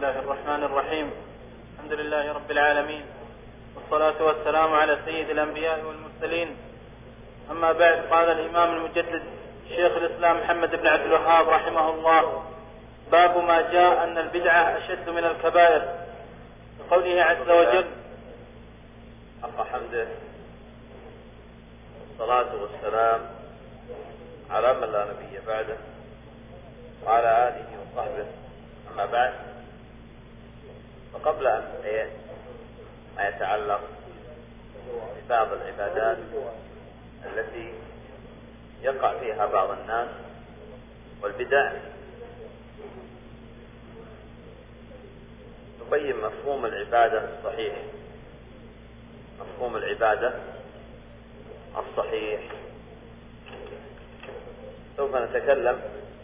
الله الرحمن الرحيم. الحمد لله رب العالمين، والصلاة والسلام على سيد الأنبياء والمرسلين. أما بعد، قال الإمام المجدد شيخ الإسلام محمد بن عبد الوهاب رحمه الله: باب ما جاء أن البدعة أشد من الكبائر، بقوله عز وجل: حق حمده والصلاة والسلام على من لا نبي بعده وعلى آله وصحبه. أما بعد، فقبل أن ما يتعلق ببعض العبادات التي يقع فيها بعض الناس والبدع، نبين مفهوم العبادة الصحيح. مفهوم العبادة الصحيح. سوف نتكلم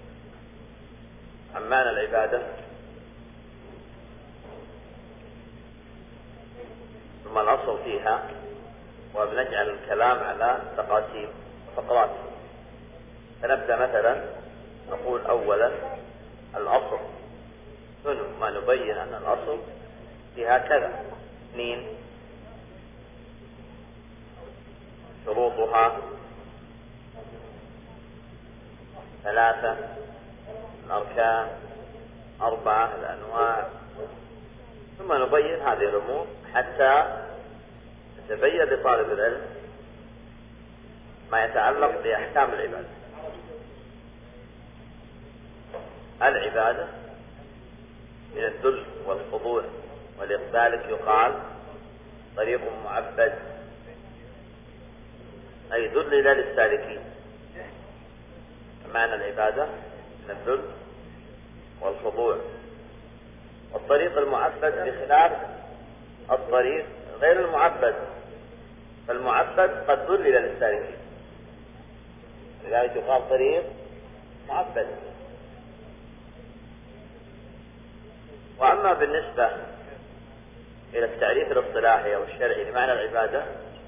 عن معنى العبادة، ثم الأصل فيها، وبنجعل الكلام على تقاسيم فقرات. فنبدأ مثلا نقول أولا الأصل، ثم نبين أن الأصل فيها كذا: 2 شروطها، 3 الأركان، 4 الأنواع، ثم نبين هذه الأمور حتى يتبين لطالب العلم ما يتعلق بأحكام العبادة. العبادة من الذل والخضوع والإقبال يقال طريق معبد، أي ذلل للسالكين. معنى العبادة من الذل والخضوع. والطريق المعبد بخلاف الطريق غير المعبد، فالمعبد قد ذلل للسالكين، لذلك يقال طريق معبد. وأما بالنسبة إلى التعريف الاصطلاحي أو الشرعي لمعنى العبادة،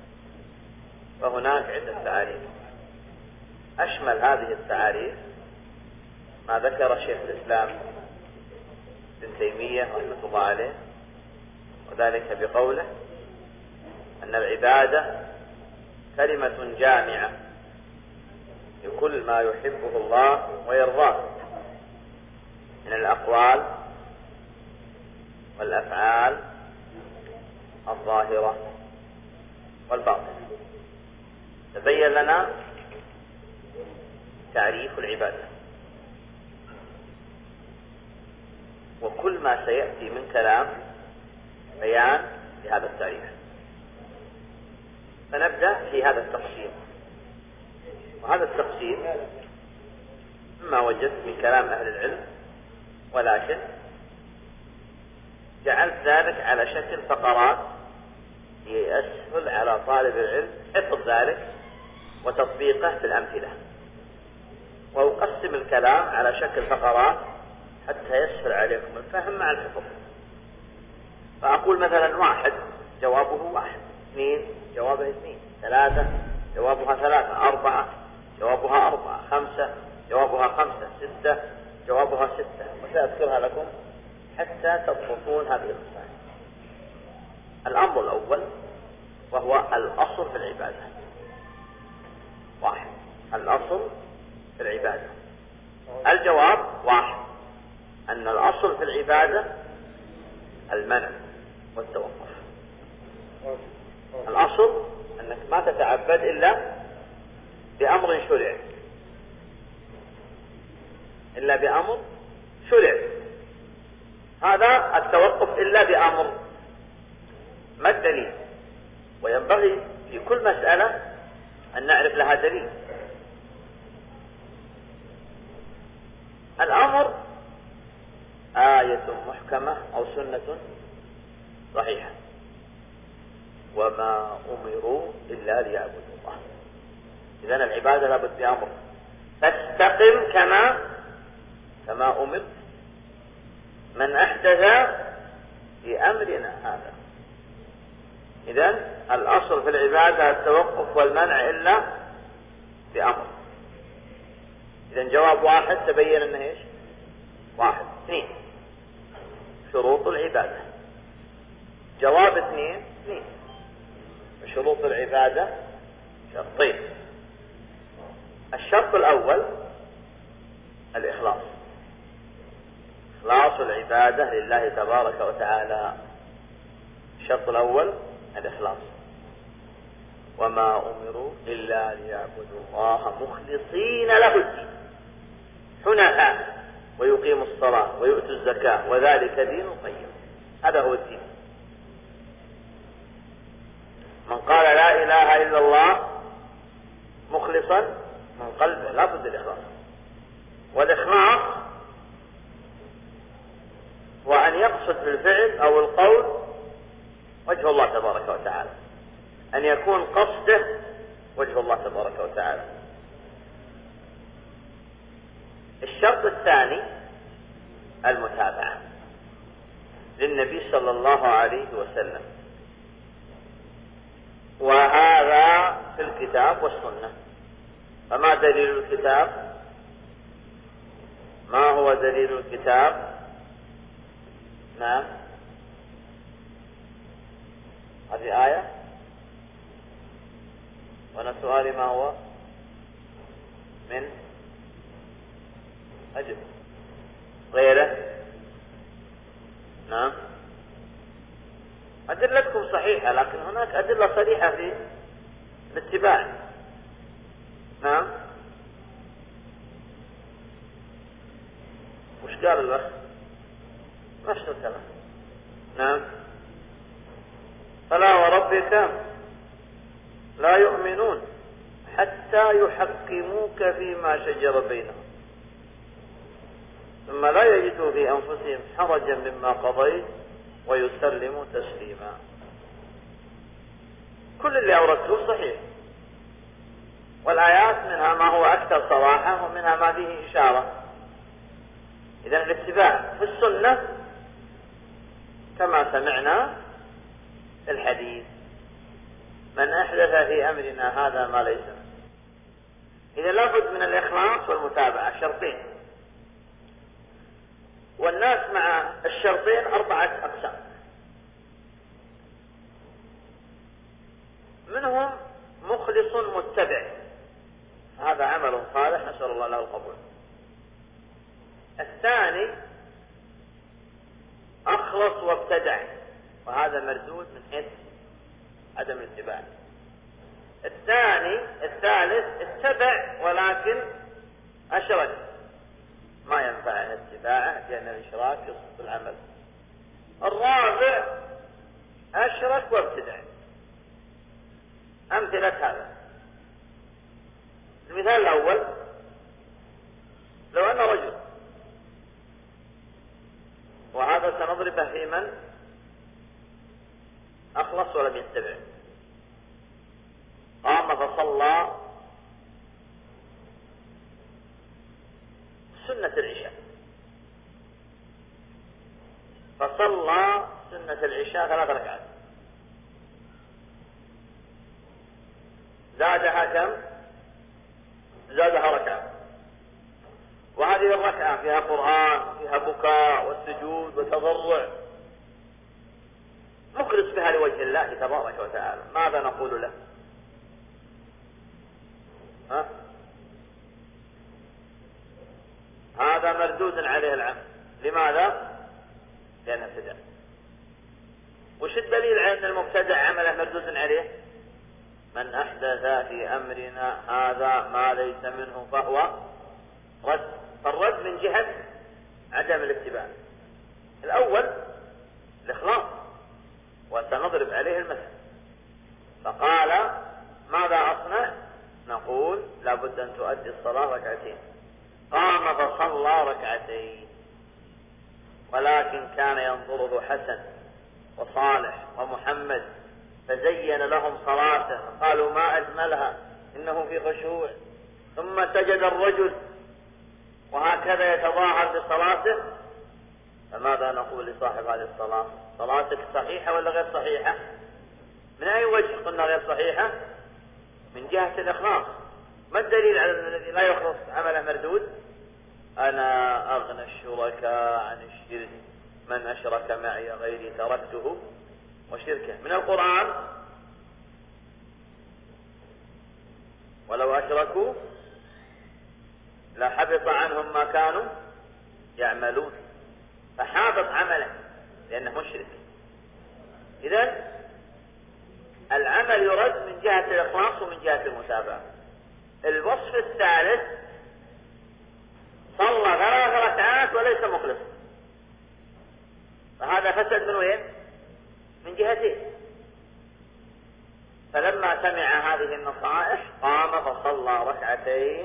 فهناك عدة تعاريف. أشمل هذه التعاريف ما ذكر شيخ الإسلام ابن تيمية رحمة الله عليه، وذلك بقوله أن العبادة كلمة جامعة لكل ما يحبه الله ويرضاه من الأقوال والأفعال الظاهرة والباطنة. تبين لنا تعريف العبادة، وكل ما سيأتي من كلام بيان لهذا التعريف. فنبدأ في هذا التقسيم، وهذا التقسيم مما وجدت من كلام أهل العلم، ولكن جعلت ذلك على شكل فقرات ليسهل على طالب العلم حفظ ذلك وتطبيقه في الأمثلة، وأقسم الكلام على شكل فقرات حتى يسهل عليكم الفهم مع الحفظ. فأقول مثلا 1 جوابه 1، 2 جوابه 2، 3 جوابها 3، 4 جوابها 4، 5 جوابها 5، 6 جوابها 6، وسأذكرها لكم حتى تضبطون هذه المسائل. الأمر الأول وهو الأصل في العبادة. 1 الأصل في العبادة. الجواب 1 أن الأصل في العبادة المنع والتوقف. الأصل أنك ما تتعبد إلا بأمر شرع، إلا بأمر شرع. هذا التوقف إلا بأمر. ما الدليل؟ وينبغي في كل مسألة أن نعرف لها دليل. الأمر آية محكمة أو سنة صحيحة: وما أمروا إلا ليعبدوا الله. إذن العبادة لابد بأمر: فاستقم كما أمرت. من أحدث في أمرنا هذا. إذن الأصل في العبادة التوقف والمنع إلا بأمر. إذن جواب 1 تبين أنه إيش؟ 1. 2 شروط شروط العبادة. جواب اثنين. شروط العبادة شرطين. الشرط الأول الإخلاص، إخلاص العبادة لله تبارك وتعالى. الشرط الأول الإخلاص. وما أمروا إلا ليعبدوا الله مخلصين له الدين حنفاء ويقيموا الصلاة ويؤتوا الزكاة وذلك دين القيم. هذا هو الدين. من قال لا إله إلا الله مخلصا من قلبه لا بد الإخلاص. والإخلاص هو أن يقصد بالفعل أو القول وجه الله تبارك وتعالى، أن يكون قصده وجه الله تبارك وتعالى. الشرط الثاني المتابعة للنبي صلى الله عليه وسلم، وهذا في الكتاب والسنة. فما دليل الكتاب؟ ما هو دليل الكتاب؟ نعم، هذه آية. وأنا سؤالي ما هو؟ من أجل غيره. نعم، أدلتكم صحيحة، لكن هناك أدلة صريحة في الاتباع. نعم، وش قال الأخ؟ نفس الكلام. نعم، فلا وربك لا يؤمنون حتى يحكموك فيما شجر بينهم ثم لا يجدوا في أنفسهم حرجا مما قضيت ويسلموا تسليما. كل اللي أوردته صحيح، والآيات منها ما هو أكثر صراحة ومنها ما فيه إشارة. إذن الاتباع في السنة كما سمعنا في الحديث: من أحدث في أمرنا هذا ما ليس منه. إذا لابد من الإخلاص والمتابعة، شرطين. والناس مع الشرطين 4 أقسام. منهم مخلص متبع، هذا عمل صالح نسأل الله له القبول. الثاني أخلص وابتدع، وهذا مردود من حيث عدم الاتباع. الثالث اتبع ولكن أشرك، ما ينفع اتباعه لأن الإشراك يسقط العمل. الرابع أشرك وابتدع. أمثلة هذا: المثال الأول: لو أن رجل، وهذا سنضربه في من أخلص ولم يتبع، قام فصلى سنة العشاء، فصلى سنة العشاء 3 ركعات، زادها كم؟ زادها ركعة. وهذه الركعة فيها قرآن، فيها بكاء والسجود وتضرع، مخلص بها لوجه الله تبارك وتعالى. ماذا نقول له؟ هذا مردود عليه العمل. لماذا؟ لأنه ابتدع. وش الدليل على أن المبتدع عمله مردود عليه؟ من أحدث في أمرنا هذا ما ليس منه فهو رد. فالرد من جهة عدم الاتباع. الأول الإخلاص، وسنضرب عليه المثل. فقال: ماذا أصنع؟ نقول: لابد أن تؤدي الصلاة 2 ركعات. قام فصلى 2 ركعات، ولكن كان ينظره حسن وصالح ومحمد فزين لهم صلاته، قالوا: ما أجملها، إنه في خشوع. ثم سجد الرجل وهكذا يتظاهر بصلاته. فماذا نقول لصاحب هذه الصلاة؟ صلاتك صحيحة ولا غير صحيحة؟ من أي وجه قلنا غير صحيحة؟ من جهة الإخلاص. ما الدليل على أن الذي لا يخلص عمله مردود؟ أنا أغنى الشركاء عن الشرك من أشرك معي غيري تركته وشركه. من القرآن: ولو أشركوا لحبط عنهم ما كانوا يعملون، فحابط عمله لأنه مشرك. إذن العمل يرد من جهة الإخلاص ومن جهة المتابعة. الوصف الثالث: صلى 3 ركعات وليس مخلصا، فهذا فسد من وين؟ من جهتين. فلما سمع هذه النصائح قام فصلى 2 ركعتين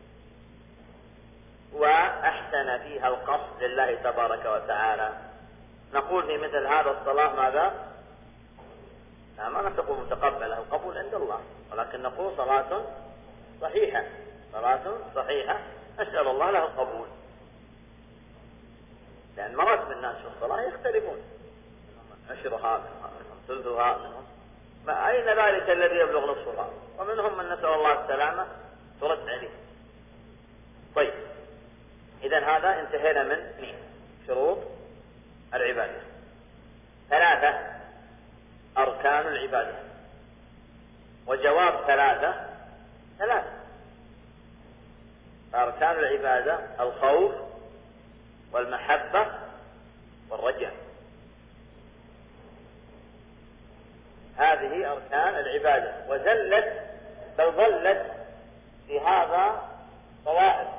وأحسن فيها القصد لله تبارك وتعالى. نقول في مثل هذا الصلاة ماذا؟ ما نقول متقبلة، القبول عند الله، ولكن نقول صلاة صحيحة، صلاة صحيحة أسأل الله له القبول، لأن مراتب الناس في الصلاة يختلفون، عشرها منهم ثلثها منهم ما أين ذلك الذي يبلغ نصفها، ومنهم من نسأل الله السلامة ترد عليه. طيب، إذن هذا انتهينا من شروط العبادة. 3 أركان العبادة، وجواب 3 أركان العبادة: الخوف والمحبة والرجاء. هذه أركان العبادة، ظلت في هذا طوائف،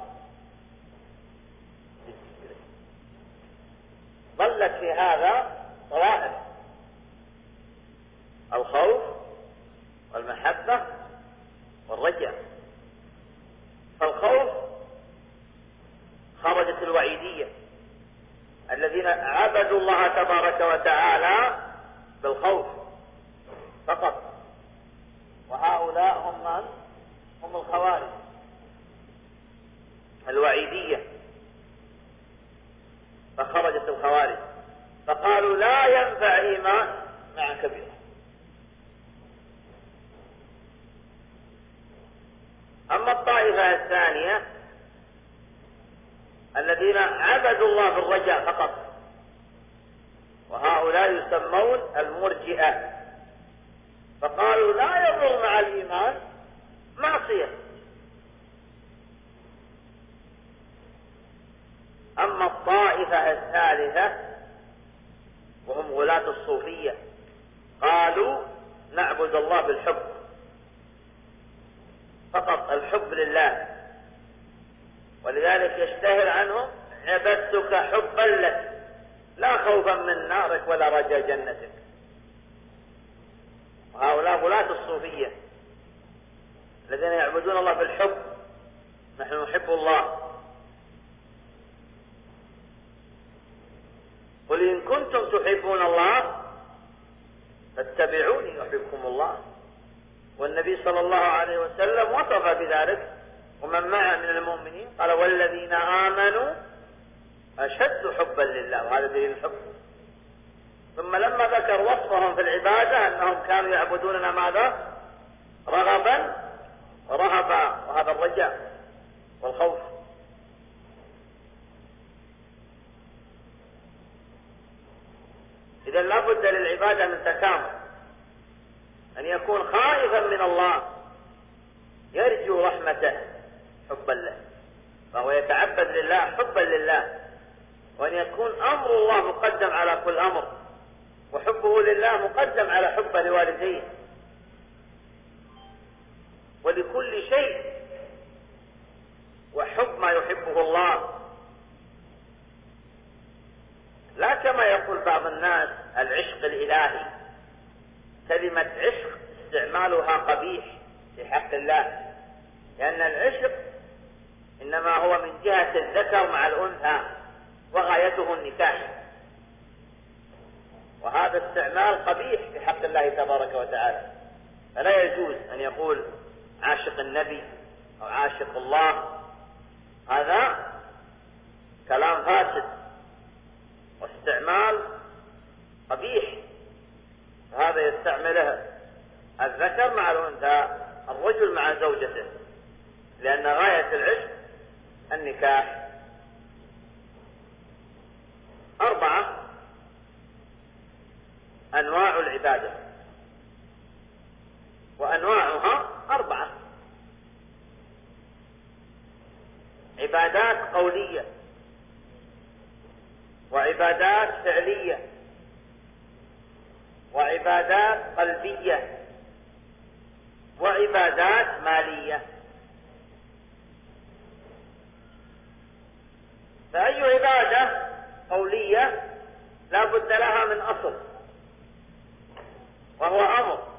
ظلت في هذا طوائف: الخوف والمحبة والرجاء. فالخوف خرجت الوعيدية، الذين عبدوا الله تبارك وتعالى بالخوف فقط، وهؤلاء هم الخوارج الوعيدية. فخرجت الخوارج فقالوا لا ينفع إيمان مع كبير. أما الطائفة الثانية الذين عبدوا الله بالرجاء فقط، وهؤلاء يسمون المرجئة، فقالوا لا يضر مع الإيمان معصية. أما الطائفة الثالثة وهم غلاة الصوفية قالوا نعبد الله بالحب فقط، الحب لله، ولذلك يشتهر عنهم: عبدتك حبا لك لا خوفا من نارك ولا رجا جنتك. وهؤلاء غلاة الصوفية الذين يعبدون الله بالحب: نحن نحب الله. قل إن كنتم تحبون الله فاتبعوني يحببكم الله. والنبي صلى الله عليه وسلم وصف بذلك ومن معه من المؤمنين، قال: والذين آمنوا أشد حبا لله، وهذا دليل الحب. ثم لما ذكر وصفهم في العبادة أنهم كانوا يعبدوننا ماذا؟ رغبا ورهبا، وهذا الرجاء والخوف. إذا لا بد للعبادة من تكامل، أن يكون خائفا من الله يرجو رحمته حبا له، فهو يتعبد لله حبا لله، وأن يكون أمر الله مقدم على كل أمر، وحبه لله مقدم على حبه لوالديه ولكل شيء، وحب ما يحبه الله، لا كما يقول بعض الناس العشق الإلهي. كلمة عشق استعمالها قبيح في حق الله، لأن العشق إنما هو من جهة الذكر مع الأنثى وغايته النكاح، وهذا استعمال قبيح في حق الله تبارك وتعالى. فلا يجوز أن يقول عاشق النبي أو عاشق الله، هذا كلام فاسد واستعمال قبيح. هذا يستعمله الذكر مع الأنثى، الرجل مع زوجته، لأن غاية العشق النكاح. 4 أنواع العبادة، وأنواعها 4: عبادات قولية، وعبادات فعلية، وعبادات قلبية، وعبادات مالية. فأي عبادة قولية لا بد لها من أصل وهو أمر،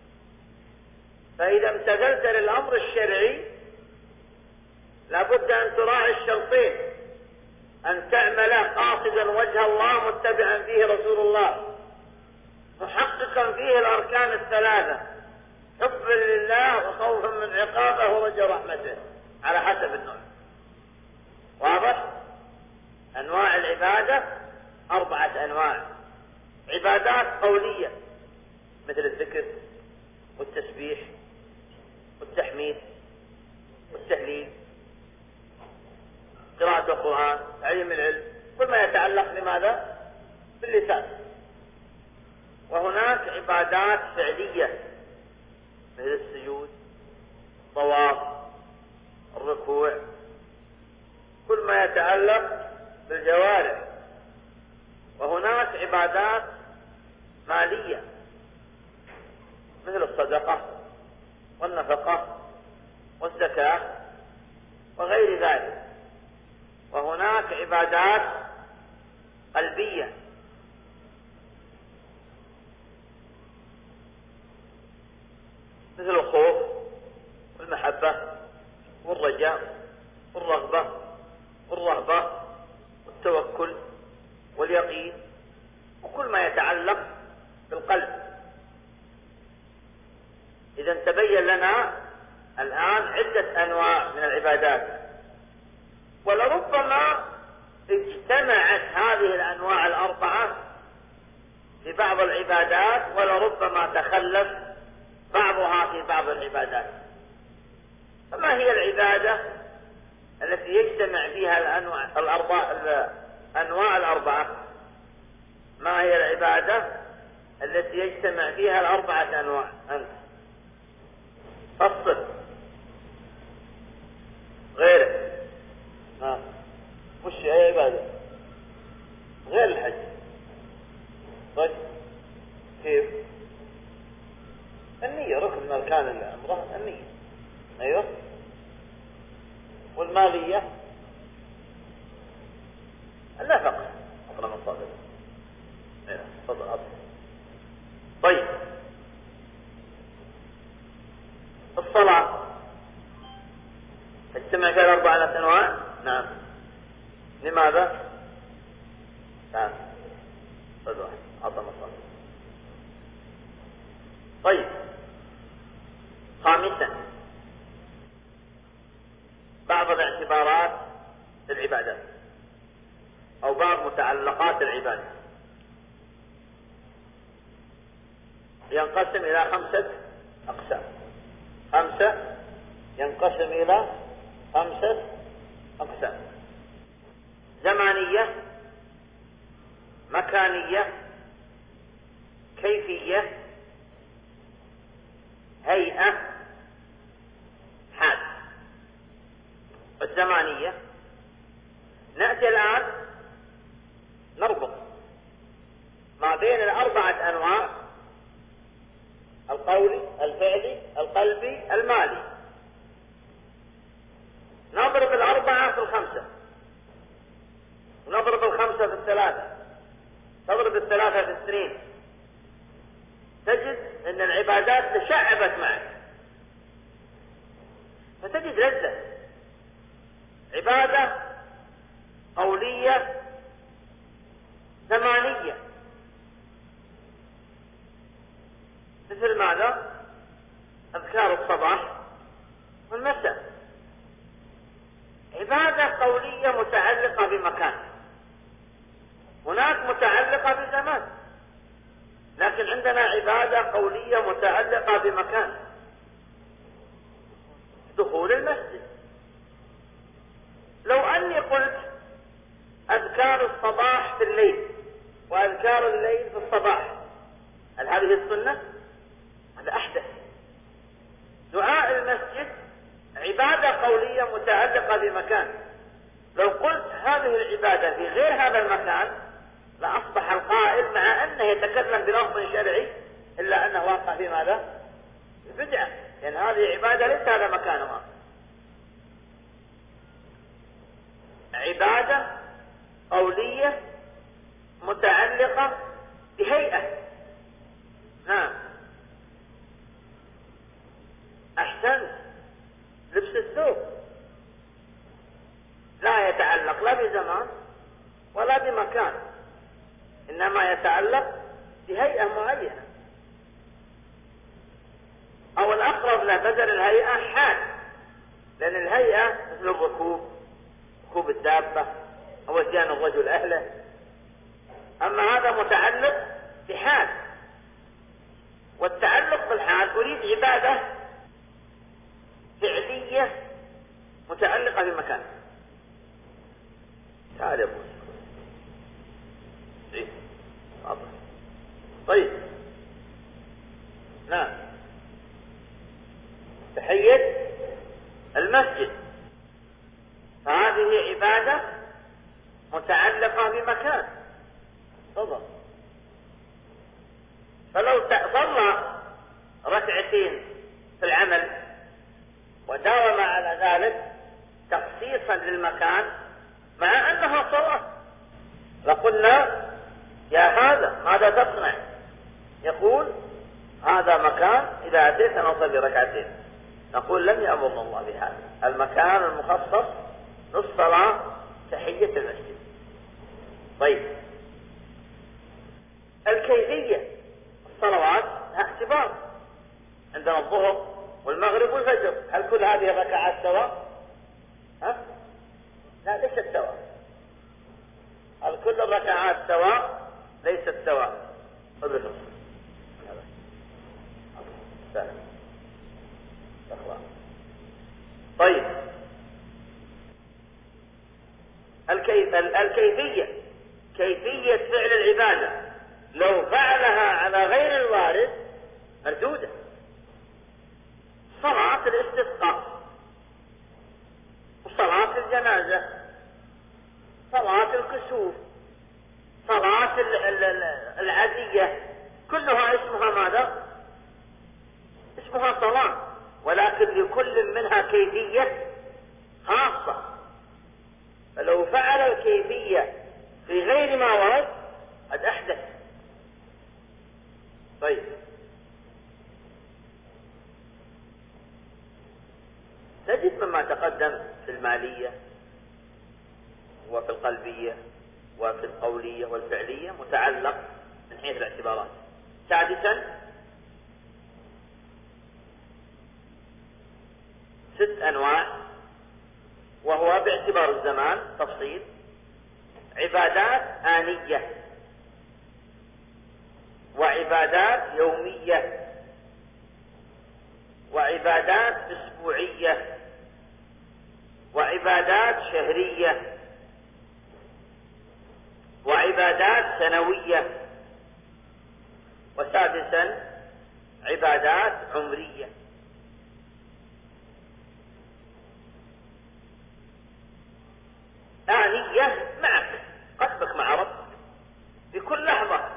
فإذا امتثلت للأمر الشرعي لا بد أن تراعي الشرطين: أن تعمل قاصدا وجه الله متبعا فيه رسول الله، محققا فيه الأركان الثلاثة: حبا لله وخوفا من عقابه ورجا رحمته، على حسب النوع. واضح؟ أنواع العبادة 4 أنواع: عبادات قولية مثل الذكر والتسبيح والتحميد والتهليل، قراءة القرآن، علم العلم، كل ما يتعلق بماذا؟ باللسان. وهناك عبادات فعلية مثل السجود، الطواف، الركوع، كل ما يتعلق بالجوارح. وهناك عبادات مالية مثل الصدقة والنفقة والزكاة وغير ذلك. وهناك عبادات قلبية مثل الخوف والمحبة والرجاء والرغبة والرهبة والتوكل واليقين، وكل ما يتعلق بالقلب. إذا تبين لنا الآن عدة أنواع من العبادات، ولربما اجتمعت هذه الأنواع 4 في بعض العبادات، ولربما تخلف بعضها في بعض العبادات. فما هي العبادة التي يجتمع فيها الأنواع 4؟ ما هي العبادة التي يجتمع فيها 4 أنواع؟ أنت فصل غيره. وش أي عبادة غير الحج؟ طيب كيف؟ النية ركن من أركان العمرة، النية. أيوه. والمالية النفقة، أقرأ من صادق. أيوه تفضل أصل. طيب الصلاة تجتمع فيها 4 أنواع؟ نعم. لماذا؟ نعم. خذ واحد عظم الصلاة. طيب خامسا بعض الاعتبارات العبادات أو بعض متعلقات العبادة ينقسم إلى 5 أقسام. 5 ينقسم إلى 5 أقسام: زمانية، مكانية، كيفية، هيئة، حال. الزمانية نأتي الآن نربط ما بين 4 أنواع: القولي، الفعلي، القلبي، المالي. نضرب 4 في 5، ونضرب 5 في 3، تضرب 3 في 2، تجد أن العبادات تشعبت معك، فتجد لذة. عبادة قولية زمانية مثل ماذا؟ أذكار الصباح والمساء. عبادة قولية متعلقة بمكان، هناك متعلقة بزمان، لكن عندنا عبادة قولية متعلقة بمكان: دخول المسجد. لو أني قلت أذكار الصباح في الليل وأذكار الليل في الصباح، هذه السنة؟ هذا أحدث. دعاء المسجد عبادة قولية متعلقة بمكان. لو قلت هذه العبادة في غير هذا المكان لأصبح القائل مع أنه يتكلم بلفظ شرعي إلا أنه واقع في ماذا؟ بدعة، لأن هذه عبادة ليس هذا مكانها. عبادة قولية متعلقة بهيئة. نعم أحسن. لبس الثوب لا يتعلق لا بزمان ولا بمكان، إنما يتعلق بهيئة معينة، أو الأقرب له بدل الهيئة حال، لأن الهيئة مثل الركوب، ركوب الدابة أو اتيان الرجل أهله، أما هذا متعلق بحال. والتعلق بالحال أريد عبادة فعلية متعلقة بمكان. تعال يا أبو طيب. نعم تحية المسجد فهذه عبادة متعلقة بمكان. تفضل. فلو صلى ركعتين في العمل وداوم على ذلك تخصيصا للمكان مع أنها صلاة لقلنا يا هذا ماذا تصنع؟ يقول هذا مكان إذا أتيت أنا أصلي ركعتين. نقول لم يأمرنا الله بهذا. المكان المخصص للصلاة تحية المسجد. طيب الكيفية الصلوات لها اعتبار. عندنا الظهر والمغرب والفجر، هل كل هذه الركعات سواء؟ لا ليست سواء. هل كل الركعات سواء؟ ليست سواء. طيب الكيفية كيفية فعل العبادة لو فعلها على غير الوارد مردودة. صلاة الاستسقاء وصلاة الجنازة، صلاة الكسوف، صلاة العادية، كلها اسمها ماذا؟ اسمها صلاة، ولكن لكل منها كيفية خاصة. فلو فعل الكيفية في غير ما ورد قد أحدث. طيب نجد مما تقدم في المالية وفي القلبية وفي القولية والفعلية متعلق من حيث الاعتبارات. سادسا 6 أنواع، وهو باعتبار الزمان تفصيل: عبادات آنية، وعبادات يومية، وعبادات أسبوعية، وعبادات شهرية، وعبادات سنوية، وسادسا عبادات عمرية. آنية معك، قلبك مع ربك في كل لحظة.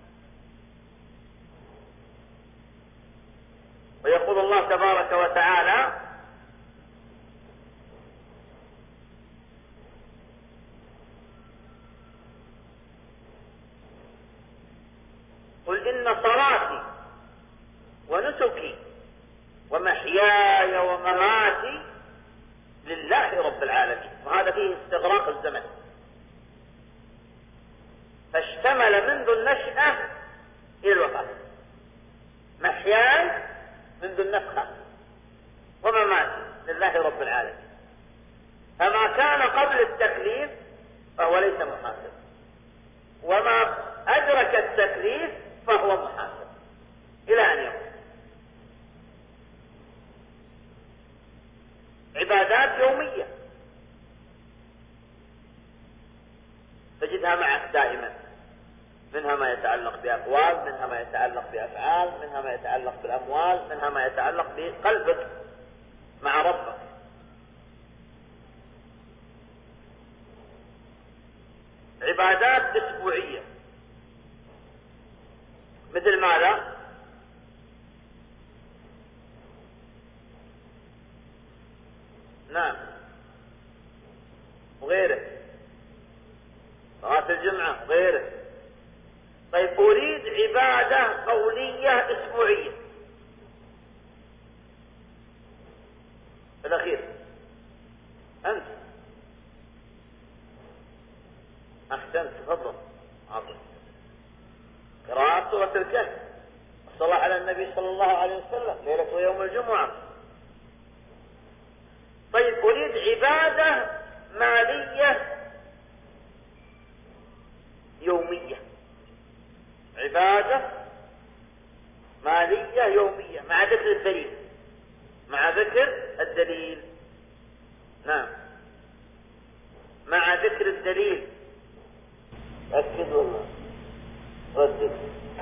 ويقول الله تبارك وتعالى: قل إن صلاتي ونسكي ومحياي ومماتي لله رب العالمين. وهذا فيه استغراق الزمن، فاشتمل منذ النشأة إلى الوفاة. محياي منذ النفخة، ومماتي لله رب العالمين. فما كان قبل التكليف فهو ليس محاسب، وما أدرك التكليف فهو محاسب إلى أن يموت. عبادات يومية تجدها معك دائما، منها ما يتعلق بأقوال، منها ما يتعلق بأفعال، منها ما يتعلق بالأموال، منها ما يتعلق بقلبك مع ربك. عبادات أسبوعية مثل ماذا؟ نعم، وغيره، صلاة الجمعة وغيره. طيب أريد عبادة قولية أسبوعية. الأخير أنت أحسنت، تفضل. عظيم. قراءة سورة الكهف، الصلاة على النبي صلى الله عليه وسلم ليلة ويوم الجمعة. طيب أريد عبادة مالية يومية، عبادة مالية يومية مع ذكر الدليل، مع ذكر الدليل. نعم، مع ذكر الدليل. أكد والله، ردد.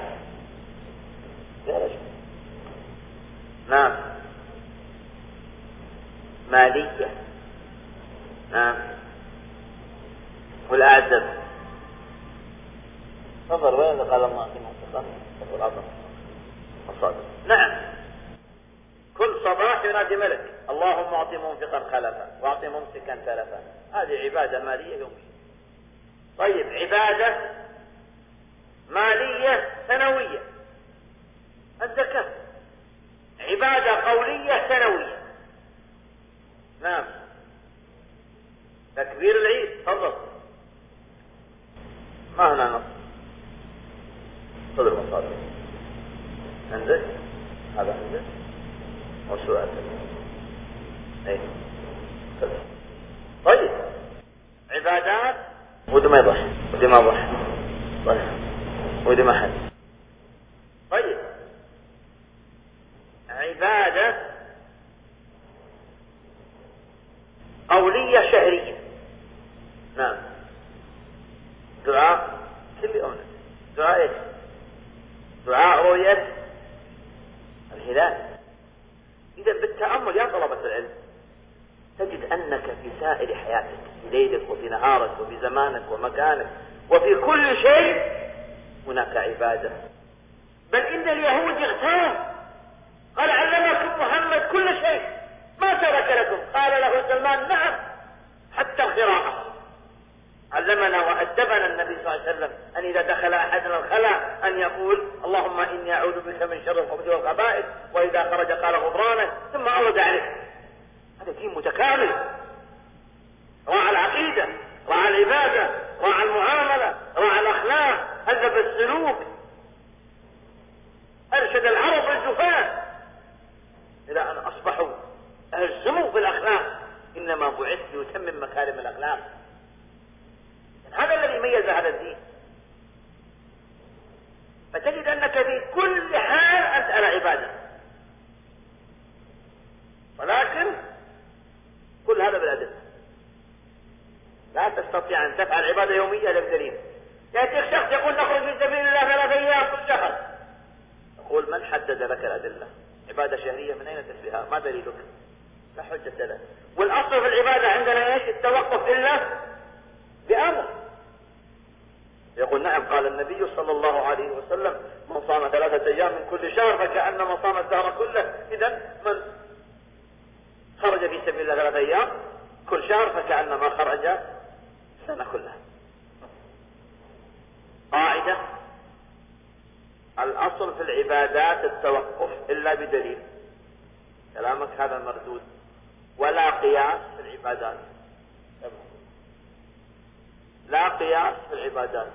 نعم، مالية. نعم، والأعدب. نظر وين قال الله في منطقة العظم الصادق. نعم، كل صباح ينادي ملك اللهم أعطي منفقا خلفا وأعطي ممسكا تلفا. هذه عبادة مالية يومية. طيب عبادة مالية سنوية، الزكاة عبادة قولية سنوية. نعم، تكبير العيد. تفضل. ما هنا نص صدر مصادر عندك، هذا عندك وسؤال. ايه طيب عبادات ودي ما يضح ودي ما ضح. طيب ودي ما حد. طيب عبادة قولية شهرية. نعم، دعاء كل يوم. دعاء ايش؟ دعاء رؤية الهلال. إذا بالتأمل يا طلبة العلم تجد أنك في سائر حياتك، في ليلك وفي نهارك وفي زمانك ومكانك وفي كل شيء هناك عبادة. بل إن اليهود اغتاب، قال علمكم محمد كل شيء ما ترك لكم. قال له سلمان نعم حتى القراءة. علمنا وأدبنا النبي صلى الله عليه وسلم أن إذا دخل أحدنا الخلاء أن يقول اللهم إني أعوذ بك من شر الخبث والخبائث، وإذا خرج قال غفرانك، ثم أورد عليه. هذا دين متكامل، راعى العقيدة، راعى العبادة، راعى المعاملة، راعى الأخلاق، هذب السلوك، أرشد العرب والجفاة إلى أن أصبحوا أهل سمو في الأخلاق. إنما بعثت ليتمم مكارم الأخلاق. هذا الذي ميز هذا الدين. فتجد أنك في كل حال أنت على عبادة، ولكن كل هذا بالأدب. لا تستطيع أن تفعل عبادة يومية للدليل. يأتيك شخص يقول نخرج في سبيل الله 3 أيام كل شهر، يقول من حدد لك الأدلة؟ عبادة شهرية من أين تسبيها؟ ما دليلك؟ لا حجة له. والأصل في العبادة عندنا ايش؟ التوقف إلا بأمر. يقول نعم، قال النبي صلى الله عليه وسلم من صام 3 أيام من كل شهر فكأنما صام الدهر كله. إذن من خرج في سبيل الله 3 أيام كل شهر فكأنما خرج سنة كلها. قاعدة: الأصل في العبادات التوقف إلا بدليل. كلامك هذا مردود. ولا قياس في العبادات، لا قياس في العبادات.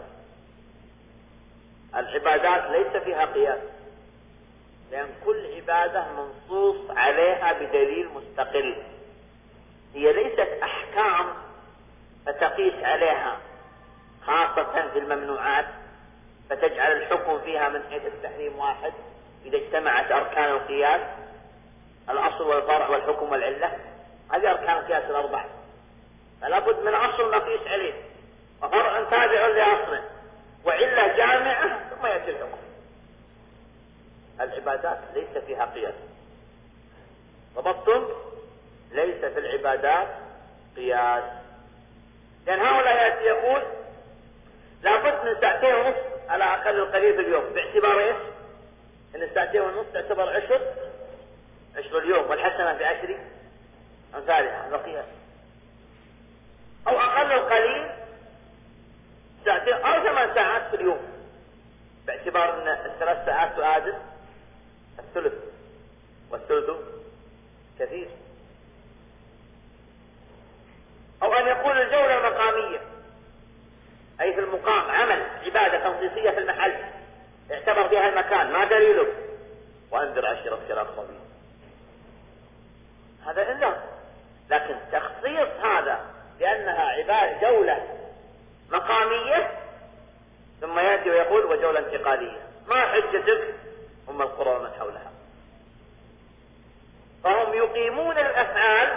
العبادات ليس فيها قياس، لأن كل عبادة منصوص عليها بدليل مستقل. هي ليست أحكام فتقيس عليها، خاصة في الممنوعات فتجعل الحكم فيها من حيث التحريم واحد إذا اجتمعت أركان القياس، الأصل والفرع والحكم والعلة. هذه أركان القياس ال4، فلا بد من أصل نقيس عليه وفرع تابع لأصله وعلة جامعة ثم يأتي الحكم. العبادات ليس فيها قياس. ضبطتم؟ ليس في العبادات قياس. لأن هؤلاء يأتي يقول لابد من 2.5 على أقل القليل في اليوم، باعتبار إيش؟ إن 2.5 تعتبر عشر اليوم، والحسنة ب10 أمثالها، هذا قياس. أو أقل القليل 2 أو 8 ساعات في اليوم، باعتبار أن 3 ساعات تعادل الثلث، والثلث كثير. أو أن يكون الجولة المقامية، أي في المقام عمل عبادة تنصيصية في المحل اعتبر فيها المكان، ما دليله؟ وأنذر عشيرتك الأقربين. هذا إلا، لكن تخصيص هذا لأنها عبادة جولة مقامية ثم يأتي ويقول وجولة انتقالية، ما حجتك أم القرى ومن حولها؟ فهم يقيمون الأفعال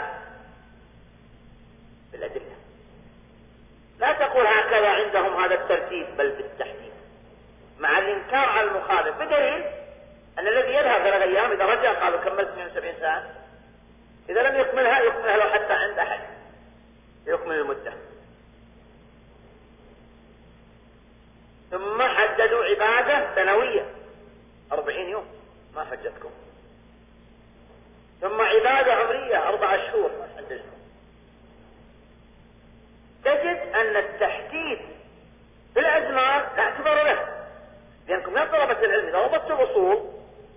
بالأدلة. لا تقول هكذا عندهم هذا الترتيب، بل بالتحديد مع الإنكار على المخالف، بدليل أن الذي يذهب 3 أيام إذا رجع قالوا كملت 72 ساعة، إذا لم يكملها لو حتى عند أحد يكمل المدة. ثم حددوا عبادة سنوية 40 يوم، ما حجتكم. ثم عبادة عمرية 4 شهور، ما حددتكم. تجد أن التحديد في الأزمان لا اعتبار له، لأنكم يا طلبة العلم إذا ضبطت الأصول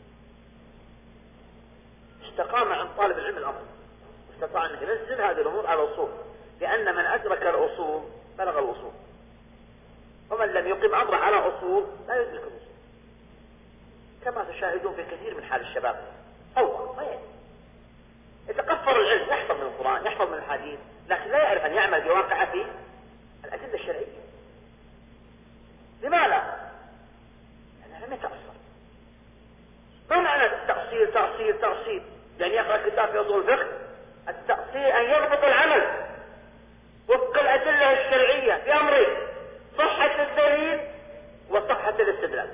استقام عن طالب العلم الأمر، استطاع أن ينزل هذه الأمور على الأصول، لأن من أدرك الأصول بلغ الأصول، ومن لم يقم أمره على أصول لا يدرك الأصول، كما تشاهدون في كثير من حال الشباب. هو ما يتقفر العلم، يحفظ من القرآن يحفظ من الحديث، لكن لا يعرف أن يعمل بواقعه الأدلة الشرعية. لماذا؟ لأنه لم يتأثر. ما معنى التأصيل؟ تأصيل يعني يقرأ كتاب في أصول الفقه. التأصيل أن يضبط العمل وفق الأدلة الشرعية في أمرين: صحة الدليل وصحة الاستدلال.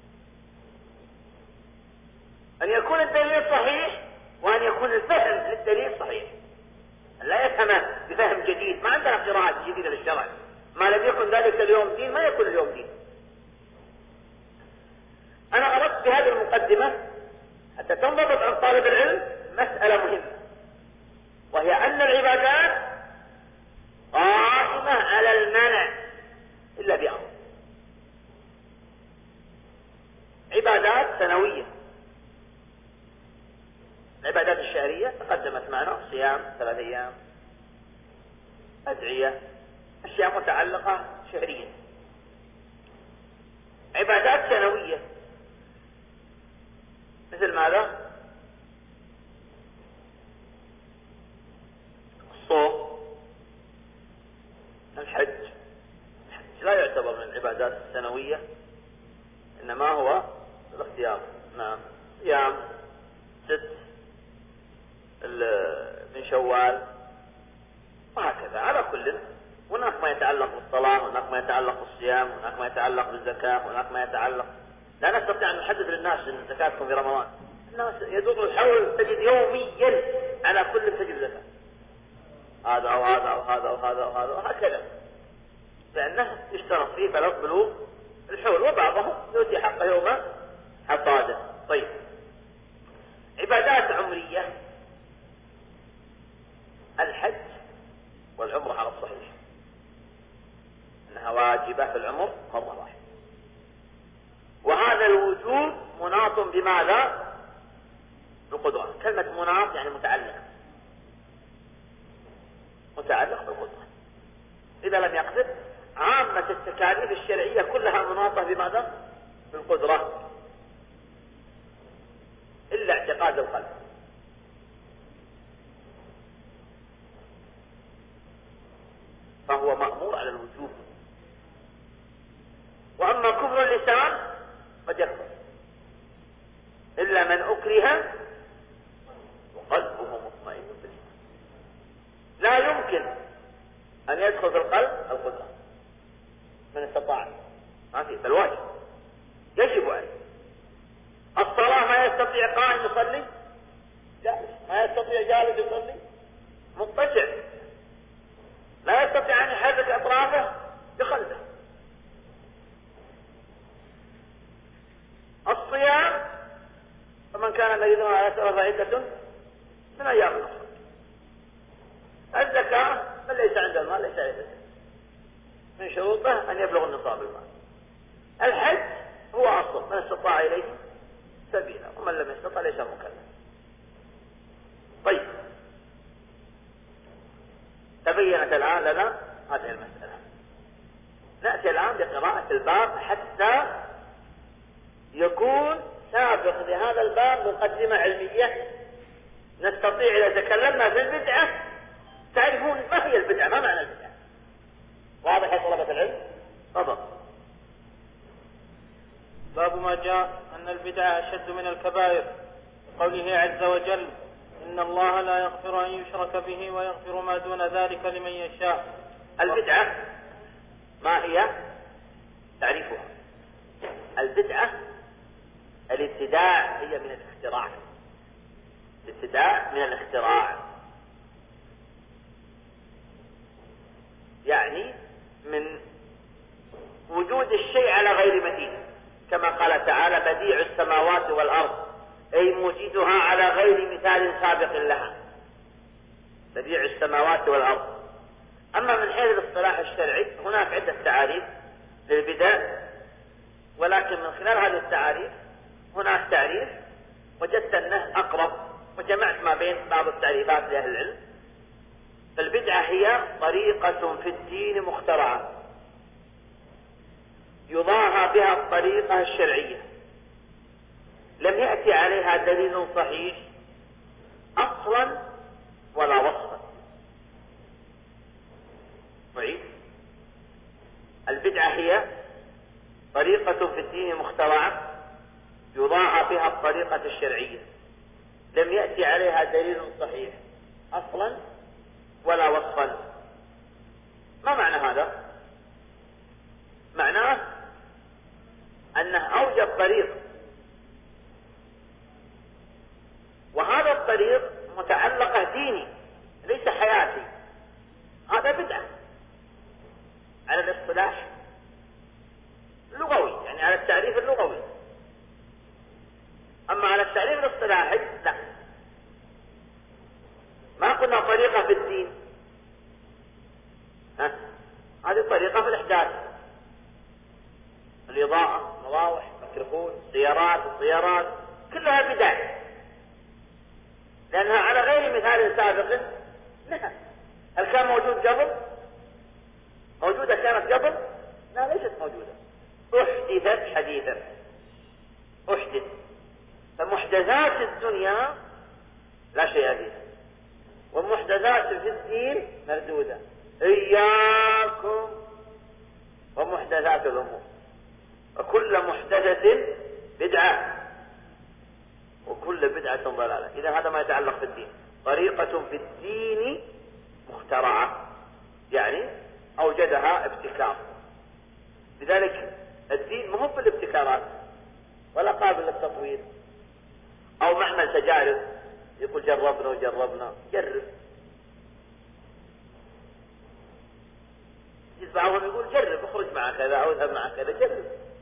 أن يكون الدليل صحيح وأن يكون الفهم للدليل صحيح، لا يفهمه بفهم جديد. ما عندنا قراءات جديدة للشرع، ما لم يكن ذلك اليوم دين ما يكون اليوم دين. أنا أردت بهذه المقدمة حتى تنضبط عن طالب العلم مسألة مهمة، وهي أن العبادات قائمة على المنع إلا بأمر. عبادات سنوية، العبادات الشهرية تقدمت معنا، صيام 3 أيام، أدعية، أشياء متعلقة شهريا. عبادات سنوية مثل ماذا؟ الصوم، الحج. الحج لا يعتبر من العبادات السنوية، إنما هو الاختيار. نعم، صيام 6 من شوال وهكذا. على كل هناك ما يتعلق بالصلاة، هناك ما يتعلق بالصيام، هناك ما يتعلق بالزكاة، هناك ما يتعلق. لا نستطيع أن نحدد للناس أن زكاتكم في رمضان. الناس يدور الحول تجد يوميا على كل تجد زكاة، هذا أو هذا أو هذا أو هذا أو هذا وهكذا، لأنه يشترط فيه بلوغ الحول، وبعضهم يؤتي حقه يوم حصاده. طيب، عبادات عمرية، الحج والعمرة على الصحيح أنها واجبة في العمر مرة واحدة، وهذا الوجوب مناط بماذا؟ بالقدرة. كلمة مناط يعني متعلق بالقدرة. إذا لم يقصد، عامة التكاليف الشرعية كلها مناطة بماذا؟ بالقدرة، إلا اعتقاد القلب. فهو مأمور على الوجوب. وأما كفر اللسان قد يكفر إلا من أكره وقلبه مطمئن بالإيمان. لا يمكن أن يدخل في القلب القدرة من استطاع، ما يجب عليه. الصلاة ما يستطيع قائم يصلي جالس، ما يستطيع جالس يصلي مضطجع، لا يستطيع أن يحرك أطرافه بقلبه. الصيام فمن كان مريضا على سفر فعدة من أيام أخرى. الزكاة من ليس عنده المال ليس عليه زكاة، من شروطه أن يبلغ النصاب المال. الحج هو أصل من استطاع إليه سبيلا ومن لم يستطع ليس مكلف. طيب، تبينت الآن لنا هذه المسألة. نأتي الآن بقراءة الباب حتى يكون سابق لهذا الباب مقدمة علمية نستطيع إذا تكلمنا في البدعة تعرفون ما هي البدعة، ما معنى البدعة. واضح يا طلبة العلم؟ تفضل. باب ما جاء أن البدعة أشد من الكبائر، قوله عز وجل: إن الله لا يغفر أن يشرك به ويغفر ما دون ذلك لمن يشاء. البدعة ما هي؟ تعريفها: البدعة الابتداع، هي من الاختراع. الابتداع من الاختراع، يعني من وجود الشيء على غير مثيل، كما قال تعالى: بديع السماوات والأرض، أي موجدها على غير مثال سابق لها. بديع السماوات والأرض. أما من حيث الاصطلاح الشرعي هناك عدة تعاريف للبدع، ولكن من خلال هذه التعاريف هناك تعريف وجدت أنه أقرب، وجمعت ما بين بعض التعريفات لأهل العلم. البدعة هي طريقة في الدين مخترعة يضاهى بها الطريقة الشرعية، لم يأتي عليها دليل صحيح أصلا ولا وصفا. طيب، البدعة هي طريقة في الدين مخترعة يضاهى بها الطريقة الشرعية، لم يأتي عليها دليل صحيح أصلا ولا وصفا. ما معنى هذا؟ معناه أنه أوجد طريق، وهذا الطريق متعلقة ديني ليس حياتي، هذا بدعة على الاصطلاح اللغوي، يعني على التعريف اللغوي. أما على التعريف الاصطلاحي لا، ما قلنا طريقة في الدين، هذه طريقة في الإحداث، الإضاءة، مراوح، ميكروفون، السيارات كلها بدع، لأنها على غير مثال سابق لها. هل كان موجود قبل؟ موجودة كانت قبل؟ لا، ليست موجودة، أحدثت حديثا. أحدث. فمحدثات الدنيا لا شيء فيها، ومحدثات في الدين مردودة. إياكم ومحدثات الأمور، وكل محدثة بدعة، وكل بدعة ضلالة. إذا هذا ما يتعلق في الدين، طريقة في الدين مخترعة، يعني أوجدها ابتكار. لذلك الدين مهم بالابتكارات ولا قابل للتطوير. أو معمل تجارب يقول جربنا وجربنا، جرب. بعضهم يقول جرب، اخرج مع كذا أو اذهب مع كذا، جرب.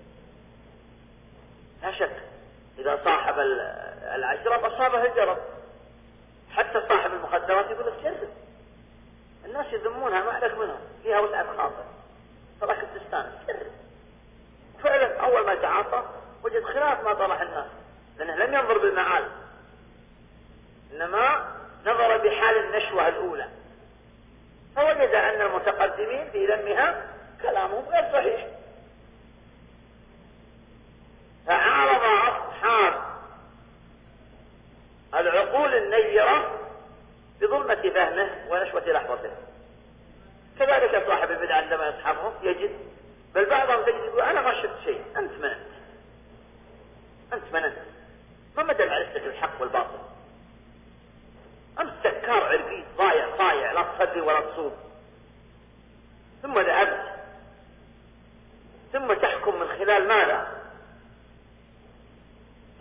لا شك إذا صاحب العشرة أصابه الجرب. حتى صاحب المخدرات يقول لك جرب، الناس يذمونها ما عليك منهم، فيها وسعة خاطر، تراك تستانس، جرب. فعلا أول ما تعاطى وجد خلاف ما طرح الناس، لأنه لم ينظر بالمعال، إنما نظر بحال النشوة الأولى، فوجد أن المتقدمين في ذمها كلامهم غير صحيح، فعارض أصحاب العقول النيرة بظلمة فهمه ونشوة لحظته. كذلك صاحب البدع عندما يصحبهم يجد، بل بعضهم تجد يقول أنا ما شفت شيء، أنت مننت، ما مدى معرفتك الحق والباطل؟ أنت سكار عرقي ضايع لا تصلي ولا تصوم، ثم ذهبت، ثم تحكم من خلال ماذا؟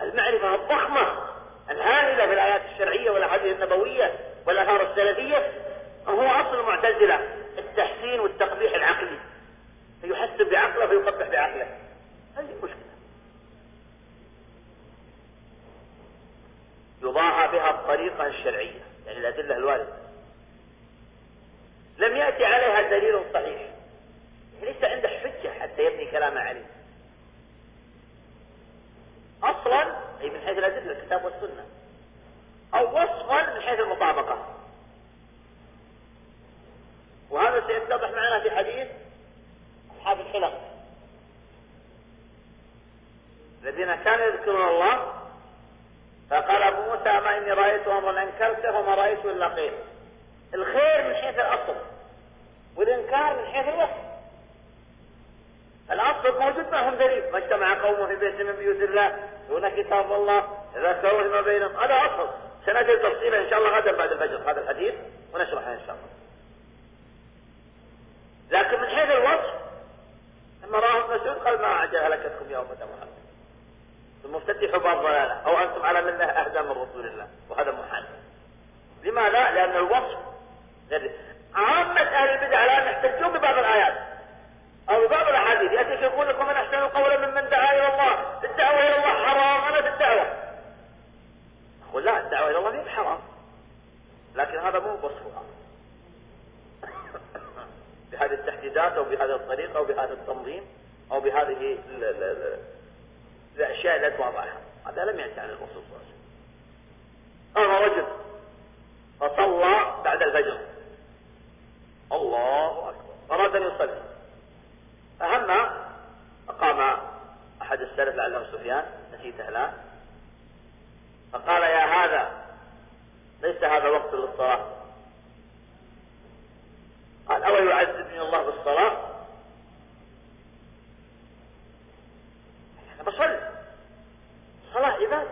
المعرفة الضخمة الهائلة بالآيات الشرعية والأحاديث النبوية والآثار السلفية. هو أصل المعتزلة التحسين والتقبيح العقلي، فيحسن بعقله ويقبح بعقله. هذه مشكلة يضاهى بها الطريقة الشرعية، يعني الأدلة الواردة لم يأتي عليها دليل صحيح، ليس عنده حجة حتى يبني كلامه عليه أصلا، أي من حيث الأدلة الكتاب والسنة، أو وصفا من حيث المطابقة. وهذا سيتضح معنا في حديث أصحاب الحلق الذين كانوا يذكرون الله، فقال أبو موسى ما إني رأيت أمرا أنكرته وما رأيت إلا خير. الخير من حيث الأصل والإنكار من حيث الوصف. الأصل موجود معهم دليل، ما اجتمع قوم في بيت من بيوت الله دون كتاب الله ذكروا ما بينهم، هذا أصل سنجد تفصيله إن شاء الله غدا بعد الفجر هذا الحديث ونشرحه إن شاء الله. لكن من حيث الوصف لما راه ابن مسعود قال ما أعجل هلكتكم يا أمة محمد ثم افتتحوا باب ضلالة أو أنتم على منه أهدى من رسول الله، وهذا محال. لماذا؟ لأن الوصف عامة أهل البدع الآن يحتجون ببعض الآيات أو ببعض الأحاديث، يأتيك يقول لكم من أحسن قولا ممن دعا إلى الله، الدعوة إلى الله حرام، أنا في الدعوة. أقول لا، الدعوة إلى الله هي حرام، لكن هذا مو وصفها بهذه التحديدات أو بهذه الطريقة أو بهذا التنظيم أو بهذه الأشياء التي وضعها، هذا لم يأتي عن الرسول صلى الله عليه وسلم. هذا رجل فصلى بعد الفجر، الله أكبر، أراد أن يصلي، فهم أقام أحد السلف لعله سفيان نسيته الآن، فقال يا هذا ليس هذا وقت للصلاة. قال أو يعذبني الله بالصلاة؟ أنا بصلي، صلاة عبادة.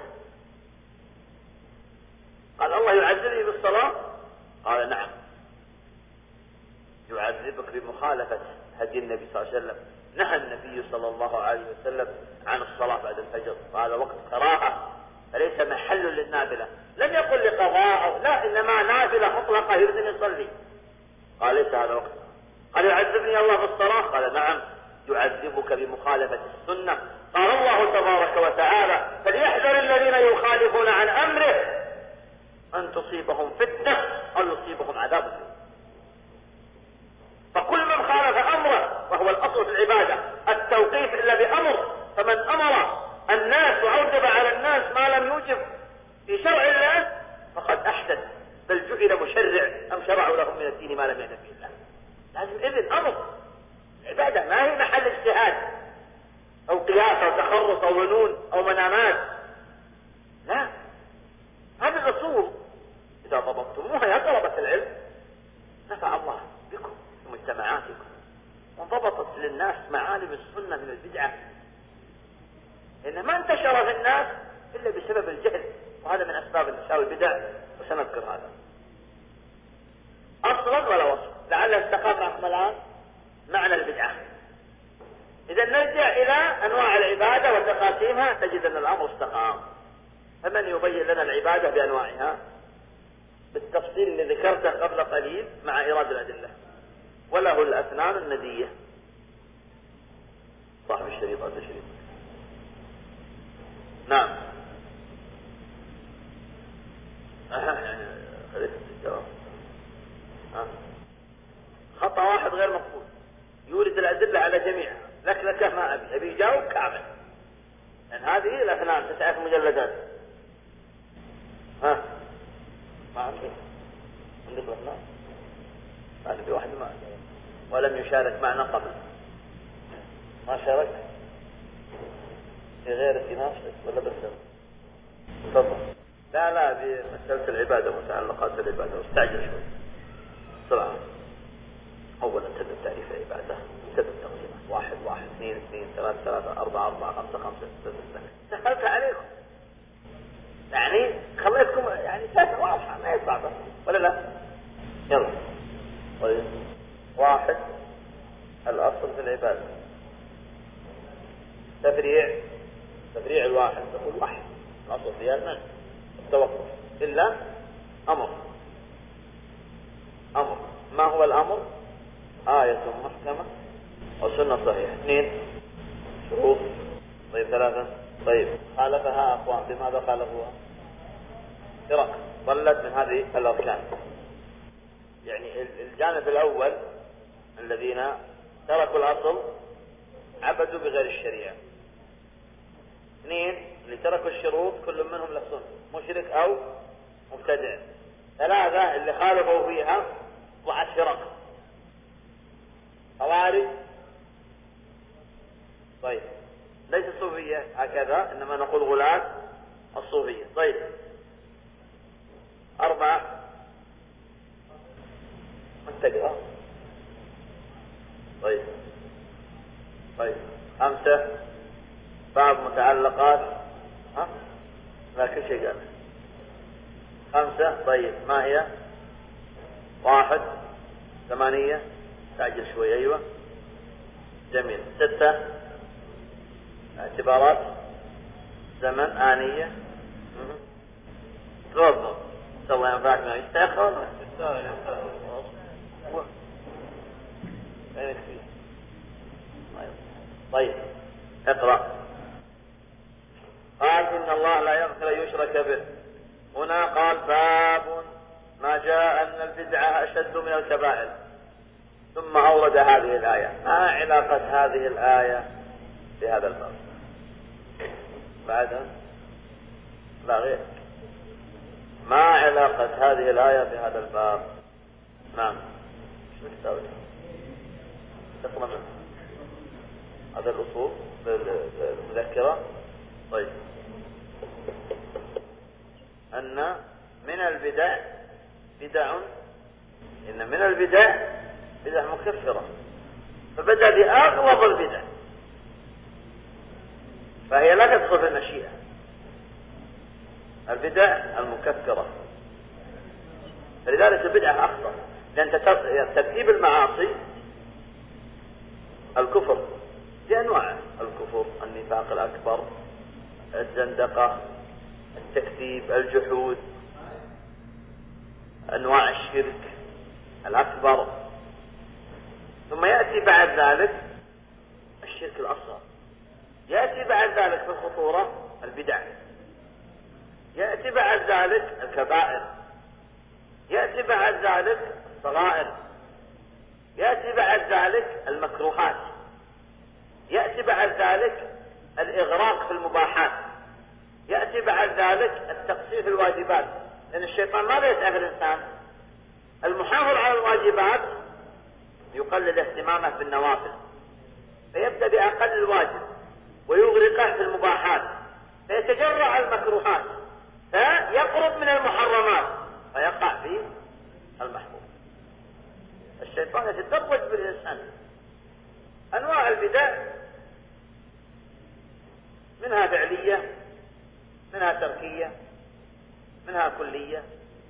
قال الله يعذبني بالصلاة؟ قال نعم، يعذبك بمخالفة هدي النبي صلى الله عليه وسلم. نهى النبي صلى الله عليه وسلم عن الصلاة بعد الفجر، وهذا وقت كراهة فليس محل للنافلة. لم يقل لقضاء لا، إنما نافلة مطلقة يريد أن يصلي. قال ليس هذا وقت. قال يعذبني الله بالصلاة؟ قال نعم، يعذبك بمخالفة السنة. قال الله تبارك وتعالى فليحذر الذين يخالفون عن أمره أن تصيبهم فتنة أو يصيبهم عذاب أليم. فكل من خالف أمره، وهو الأصل في العبادة التوقيف إلا بأمر، فمن أمر الناس وأوجب على الناس ما لم يوجب في شرع الله فقد أحدث، بل جعل مشرع أم شرعوا لهم من الدين ما لم يأذن به الله. لازم إذن أمر. العبادة ما هي محل اجتهاد أو قياس أو تخرص أو ظنون أو منامات، لا، هذه الأصول إذا ضبطتموها يا طلبة العلم نفع الله بكم في مجتمعاتكم، وانضبطت للناس معالم السنة من البدعة، لأن ما انتشر في الناس إلا بسبب الجهل، وهذا من أسباب انتشار البدع، وسنذكر هذا أصلا ولا وصف، لعل استقام معكم الآن معنى البدعة. إذا نرجع إلى أنواع العبادة وتقاسيمها تجد أن الأمر استقام. فمن يبين لنا العبادة بأنواعها بالتفصيل اللي ذكرته قبل قليل مع إيراد الأدلة؟ وله الأسنان الندية. صاحب الشريط هذا الشريط. نعم. خطأ واحد غير مقبول، يورد الأدلة على جميعها، لك ما أبي يجاوب كامل، لأن هذه الأثنان 9 مجلدات. ما عندك الأثنان؟ ما في واحد ما ولم يشارك معنا قبل، ما شارك في غير نفسك ولا بس؟ تفضل. لا بمسألة العبادة ومتعلقات العبادة، واستعجل شوي بسرعة. أولا تبدأ تعريف العبادة، تبدأ تقسيمها 1 1 2 2 3 3 4 4 5 5 6 6. سهلت عليكم، يعني خليتكم يعني سهلة واضحة ما هي صعبة ولا لا؟ يلا. طيب 1 الأصل في العبادة، تفريع الواحد تقول واحد، الأصل فيها المنع التوقف إلا أمر. ما هو الأمر؟ آية محكمة أو سنة صحيحة. 2 شروط. طيب 3 طيب خالفها أقوام، بماذا خالفوها؟ فرق ضلت من هذه الأركان. يعني الجانب الأول الذين تركوا الأصل عبدوا بغير الشريعة. 2 اللي تركوا الشروط كل منهم له سنة، مشرك أو مبتدع. 3 اللي خالفوا فيها ضعت فرق، خوارج. طيب ليس الصوفية هكذا، إنما نقول غلاة الصوفية. طيب 4 منتقى. طيب 5 باب متعلقات. لا كل شيء قال 5. طيب ما هي؟ 1 8 تعجل شوي. أيوة جميل. 6 اعتبارات زمن آنية. تفضل سوى ينفعك ما يستأخر. طيب اقرأ. قال إن الله لا يغفر يشرك به. هنا قال باب ما جاء أن البدعة أشد من الكبائر، ثم أورد هذه الآية. ما علاقة هذه الآية بهذا الباب؟ بعدها لا غير. ما علاقة هذه الآية بهذا الباب؟ نعم شو تسوي؟ تقرأ منه هذا الأصول المذكرة. طيب أن من البدع بدع، إن من البدع بدع مكفرة، فبدأ بأغلظ البدع، فهي لا تدخل في المشيئة. البدع المكفرة، فلذلك البدعة أخطر، لأن ترتيب المعاصي الكفر بأنواعه: الكفر، النفاق الأكبر، الزندقة، التكذيب، الجحود، أنواع الشرك الأكبر. ثم يأتي بعد ذلك الشرك الأصغر، يأتي بعد ذلك في الخطورة البدع، يأتي بعد ذلك الكبائر، يأتي بعد ذلك الصغائر، يأتي بعد ذلك المكروهات، يأتي بعد ذلك الإغراق في المباحات، يأتي بعد ذلك التقصير في الواجبات، لأن الشيطان ماذا يسعى في الإنسان؟ المحافظ على الواجبات يقلل اهتمامه بالنوافل، فيبدأ بأقل الواجب ويغرقه في المباحات، فيتجرع على المكروهات، فيقرب من المحرمات، فيقع في المحظور. الشيطان يتدرج بالإنسان. أنواع البدع منها فعلية، منها تركية، منها كلية،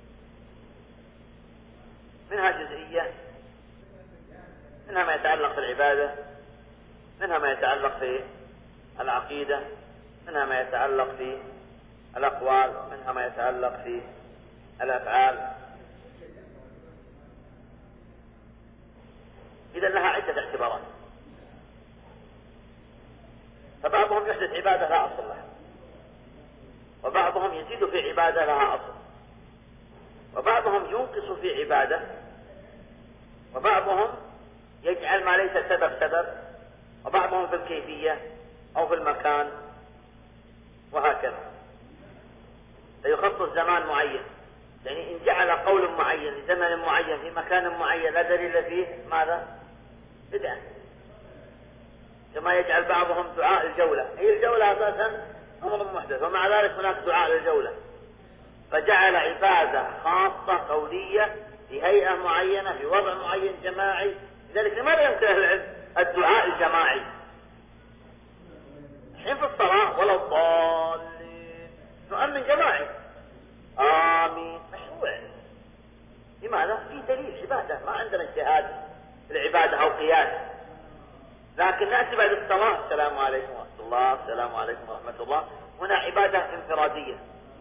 منها جزئية، منها ما يتعلق في العبادة، منها ما يتعلق في العقيدة، منها ما يتعلق في الأقوال، ومنها ما يتعلق في الأفعال. إذا لها عدة اعتبارات. فبعضهم يحدث عبادة لا أصل لها، وبعضهم يزيد في عبادة لها أصل، وبعضهم ينقص في عبادة، وبعضهم يجعل ما ليس سبب، وبعضهم في الكيفية أو في المكان، وهكذا. فيخصص زمان معين، يعني إن جعل قول معين لزمن معين في مكان معين لا دليل فيه، ماذا؟ بدعة. كما يجعل بعضهم دعاء الجولة، هي الجولة أساسا أمر محدث، ومع ذلك هناك دعاء للجولة، فجعل عبادة خاصة قولية في هيئة معينة في وضع معين جماعي. لذلك لماذا يمكن أهل العلم الدعاء الجماعي؟ الحين في الصلاة ولا الضالين نؤمن جماعي، آمين، مشروع. لماذا؟ في دليل عبادة، ما عندنا اجتهاد في العبادة أو قياس. لكن نأتي بعد الصلاة السلام عليكم ورحمة الله، السلام السلام عليكم ورحمة الله. هنا عبادة انفرادية،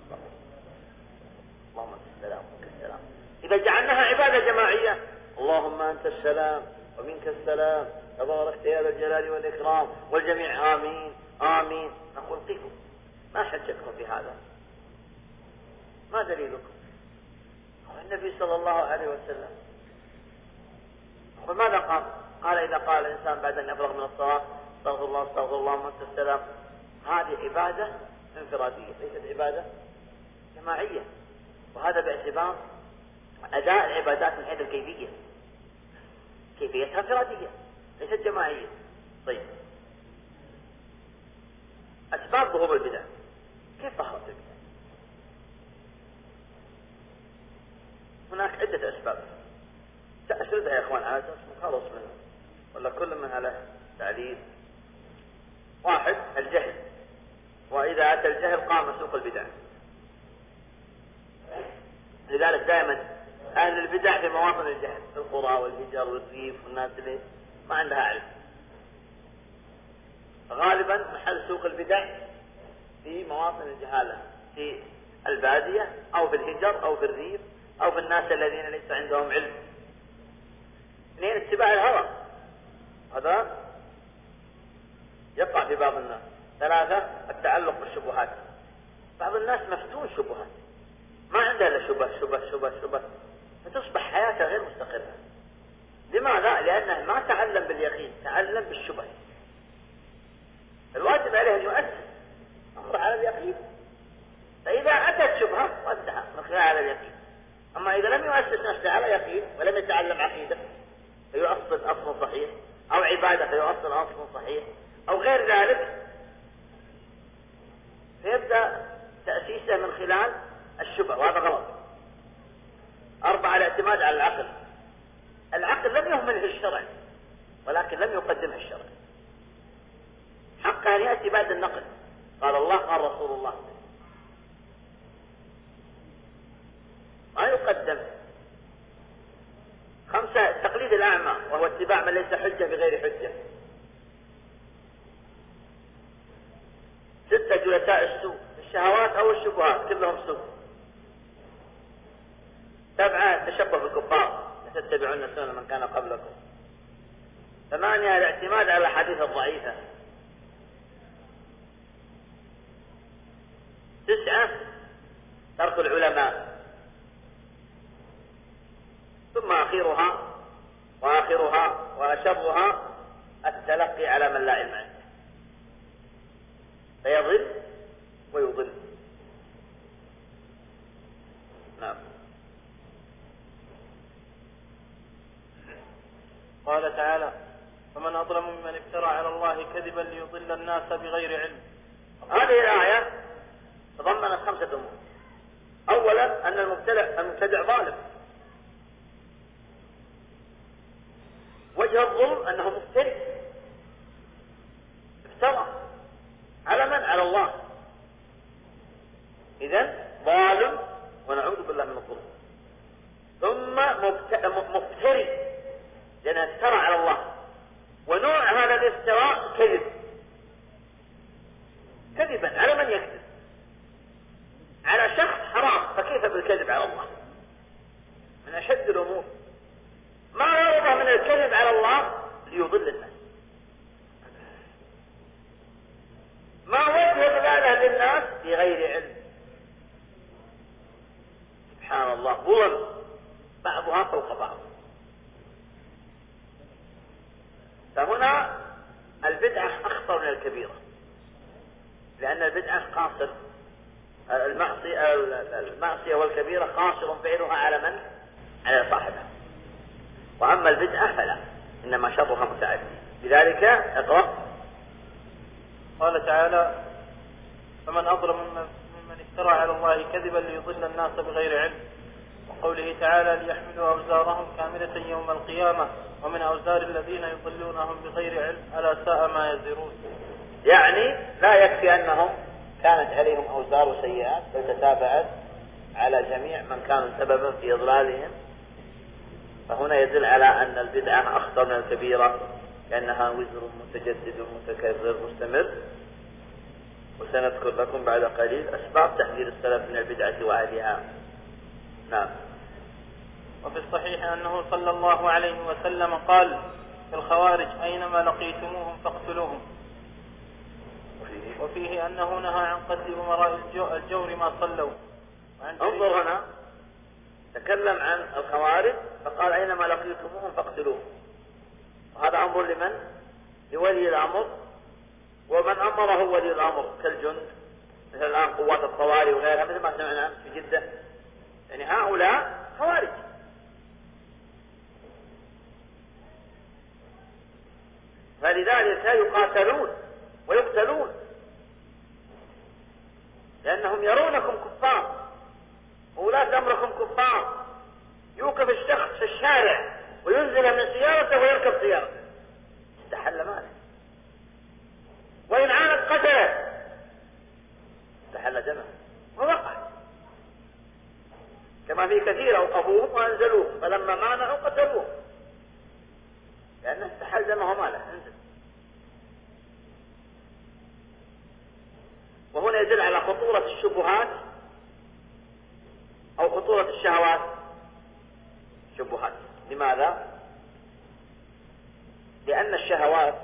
اللهم أنت السلام ومنك السلام. إذا جعلناها عبادة جماعية، اللهم أنت السلام ومنك السلام تباركت يا ذا الجلال والإكرام، والجميع آمين آمين، نقول قفوا، ما حجتكم في هذا؟ ما دليلكم؟ النبي صلى الله عليه وسلم ماذا قال؟ قال إذا قال الإنسان بعد أن يفرغ من الصلاة استغفر الله استغفر الله وأنت السلام، هذه عبادة انفرادية ليست عبادة جماعية، وهذا باعتبار أداء العبادات من حيث الكيفية، كيفيتها انفرادية ليست جماعية. طيب، أسباب ظهور البدع، كيف ظهرت البدع؟ هناك عدة أسباب تأسردها يا إخوان على أساس نخلص منه، ولا كل منها له تعليل. واحد، الجهل، وإذا أتى الجهل قام سوق البدع. لذلك دائما أهل البدع في مواطن الجهل، في القرى والهجر والريف والناس اللي ما عندها علم، غالبا محل سوق البدع في مواطن الجهالة، في البادية أو في الهجر أو في الريف أو في الناس الذين ليس عندهم علم. اثنين، اتباع الهوى، هذا يقع في بعض الناس. ثلاثة، التعلق بالشبهات، بعض الناس مفتون شبهات، ما عنده إلا شبه شبه شبه شبه، فتصبح حياته غير مستقرة. لماذا؟ لأنه ما تعلم باليقين، تعلم بالشبه. الواجب عليه أن يؤسس أمره على اليقين، فإذا أتت شبهة ردها من خلال على اليقين. أما إذا لم يؤسس نفسه على يقين ولم يتعلم عقيدة فيؤصل أصل صحيح، أو عبادة فيؤصل أصل صحيح، أو غير ذلك، فيبدأ تأسيسه من خلال الشبه، وهذا غلط. أربعة، الاعتماد على العقل. العقل لم يهمله الشرع ولكن لم يقدمه الشرع، حق أن يأتي بعد النقل، قال الله قال رسول الله، ما يقدم. خمسة، التقليد الأعمى، وهو اتباع من ليس حجة بغير حجة. ستة، جلساء السوء، الشهوات أو الشبهات كلهم سوء. سبعة، التشبه بالكفار، لتتبعون سنن من كان قبلكم. ثمانية، الاعتماد على الأحاديث الضعيفة. تسعة، ترك العلماء. ثم أخيرها وآخرها وأشرها التلقي على من لا علم عنده، فيضل ويضل. نعم. قال تعالى: فمن أظلم ممن افترى على الله كذبا ليضل الناس بغير علم. هذه الآية تضمنت خمسة أمور. أولا، أن المبتدع ظالم، وجه الظلم أنه مفتري، افترى على من؟ على الله، إذن ظالم ونعوذ بالله من الظلم. ثم مفتري لأنه افترى على الله، ونوع هذا الافتراء كذب، كذبا على من يكذب؟ على شخص حرام، فكيف بالكذب على الله؟ من أشد الأمور. ما غرضه من الكذب على الله؟ ليضل الناس. ما وجه ضلاله للناس؟ بغير علم. سبحان الله، ظلم بعضها فوق بعض. فهنا البدعة أخطر من الكبيرة، لأن البدعة قاصر، المعصية والكبيرة قاصر فعلها على من؟ على صاحبها. وأما البدعة فلا، إنما شرها متعدي. لذلك اقرأ. قال تعالى: فمن أظلم ممن افترى على الله كذبا ليضل الناس بغير علم. وقوله تعالى: ليحملوا أوزارهم كاملة يوم القيامة ومن أوزار الذين يضلونهم بغير علم ألا ساء ما يزرون. يعني لا يكفي أنهم كانت عليهم أوزار وسيئات، بل تتابعت على جميع من كانوا سببا في إضلالهم. فهنا يدل على أن البدعة أخطر من الكبيرة، لأنها وزر متجدد متكرر مستمر. وسنذكر لكم بعد قليل أسباب تحذير السلف من البدعة وأهلها. نعم. وفي الصحيح أنه صلى الله عليه وسلم قال في الخوارج أينما لقيتموهم فاقتلوهم. وفيه أنه نهى عن قتل أمراء الجور ما صلوا. انظر هنا تكلم عن الخوارج فقال أينما لقيتموهم فاقتلوهم، وهذا أمر لمن؟ لولي الأمر، ومن أمره ولي الأمر كالجند مثل الآن قوات الطوارئ وغيرها مثل ما سمعنا في جدة، يعني هؤلاء خوارج. فلذلك يقاتلون ويقتلون لأنهم يرونكم كفار وولاة أمركم كفار. يوقف الشخص في الشارع وينزل من سيارته ويركب سيارته استحل ماله، وإن عانت قتله استحل دمه ووقع، كما في كثير أوقفوهم وأنزلوهم فلما مانعوا قتلوهم لأنه استحل دمه وماله انزل. وهنا يدل على خطورة الشبهات أو خطورة الشهوات. شبهات لماذا؟ لأن الشهوات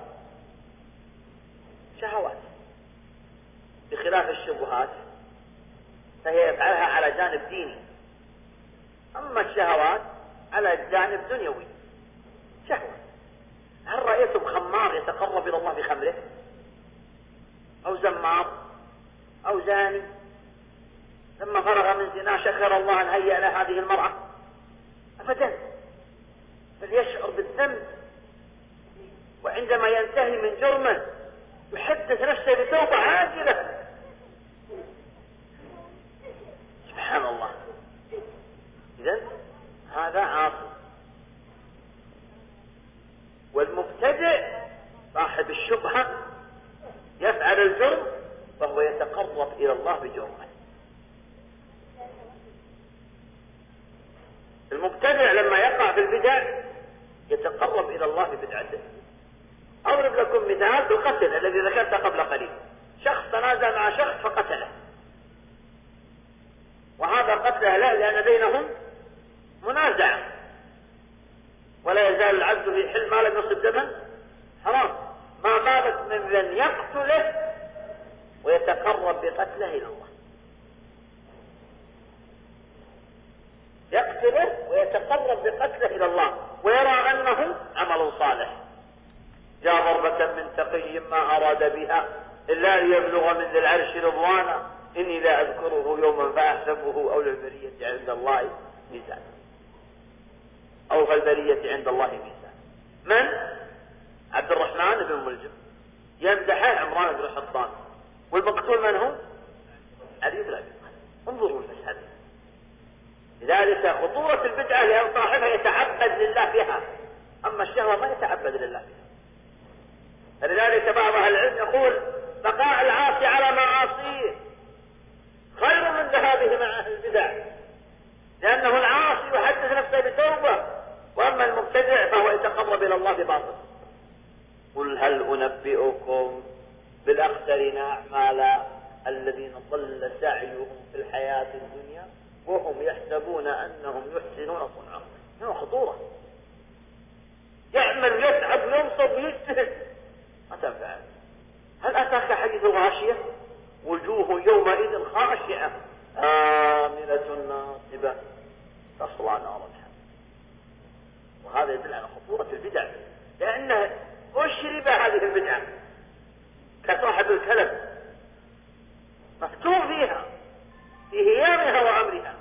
شهوات بخلاف الشبهات فهي يفعلها على جانب ديني، أما الشهوات على جانب دنيوي. شهوة، هل رأيتم خمار يتقرب إلى الله بخمره أو زمار أو زاني لما فرغ من زنا شكر الله أن هيأ له هذه المرأة؟ أبدا، بل يشعر بالذنب، وعندما ينتهي من جرمه يحدث نفسه بتوبة عاجلة. سبحان الله. إذن هذا عاصي. والمبتدع صاحب الشبهة يفعل الجرم فهو يتقرب إلى الله بجرمه. المبتدع لما يقع في البدع يتقرب إلى الله ببدعته. أضرب لكم مثال بالقتل الذي ذكرته قبل قليل. شخص تنازع مع شخص فقتله، وهذا قتله لا لأن بينهم منازعة، ولا يزال العبد في حل ما لم يصب دما حرام، ما بالك من يقتله ويتقرب بقتله إلى الله. يقتله ويتقرب بقتله إلى الله ويرى أنه عمل صالح. جاء ضربة من تقي ما أراد بها إلا ليبلغ من ذي العرش رضوانا إني لا أذكره يوما فأحسبه أولى البرية عند الله ميزان، أو فالبرية عند الله ميزان. من؟ عبد الرحمن بن ملجم يمدحه عمران بن حطان، والمقتول من هو؟ علي بن أبي طالب. انظروا المشهد. لذلك خطورة البدعة لأن صاحبها يتعبد لله بها، أما الشهوة ما يتعبد لله بها. فلذلك بعض أهل العلم يقول بقاء العاصي على معاصيه خير من ذهابه مع أهل البدع، لأنه العاصي يحدث نفسه بتوبة، وأما المبتدع فهو يتقرب إلى الله بباطل. قل هل أنبئكم بالأخسرين أعمالا الذين ضل سعيهم في الحياة الدنيا وهم يحسبون أنهم يحسنون صنعا. هذا خطورة. يعمل ويتعب وينصب ويجتهد ما تنفع. هل أتاك حديث الغاشية؟ وجوه يومئذ خاشعة آمنة ناصبة تصلى نارا حامية. وهذا يدل على خطورة البدع، لأنه أشرب هذه البدعة كصاحب الكلب مفتون فيها في هيامها وأمرها،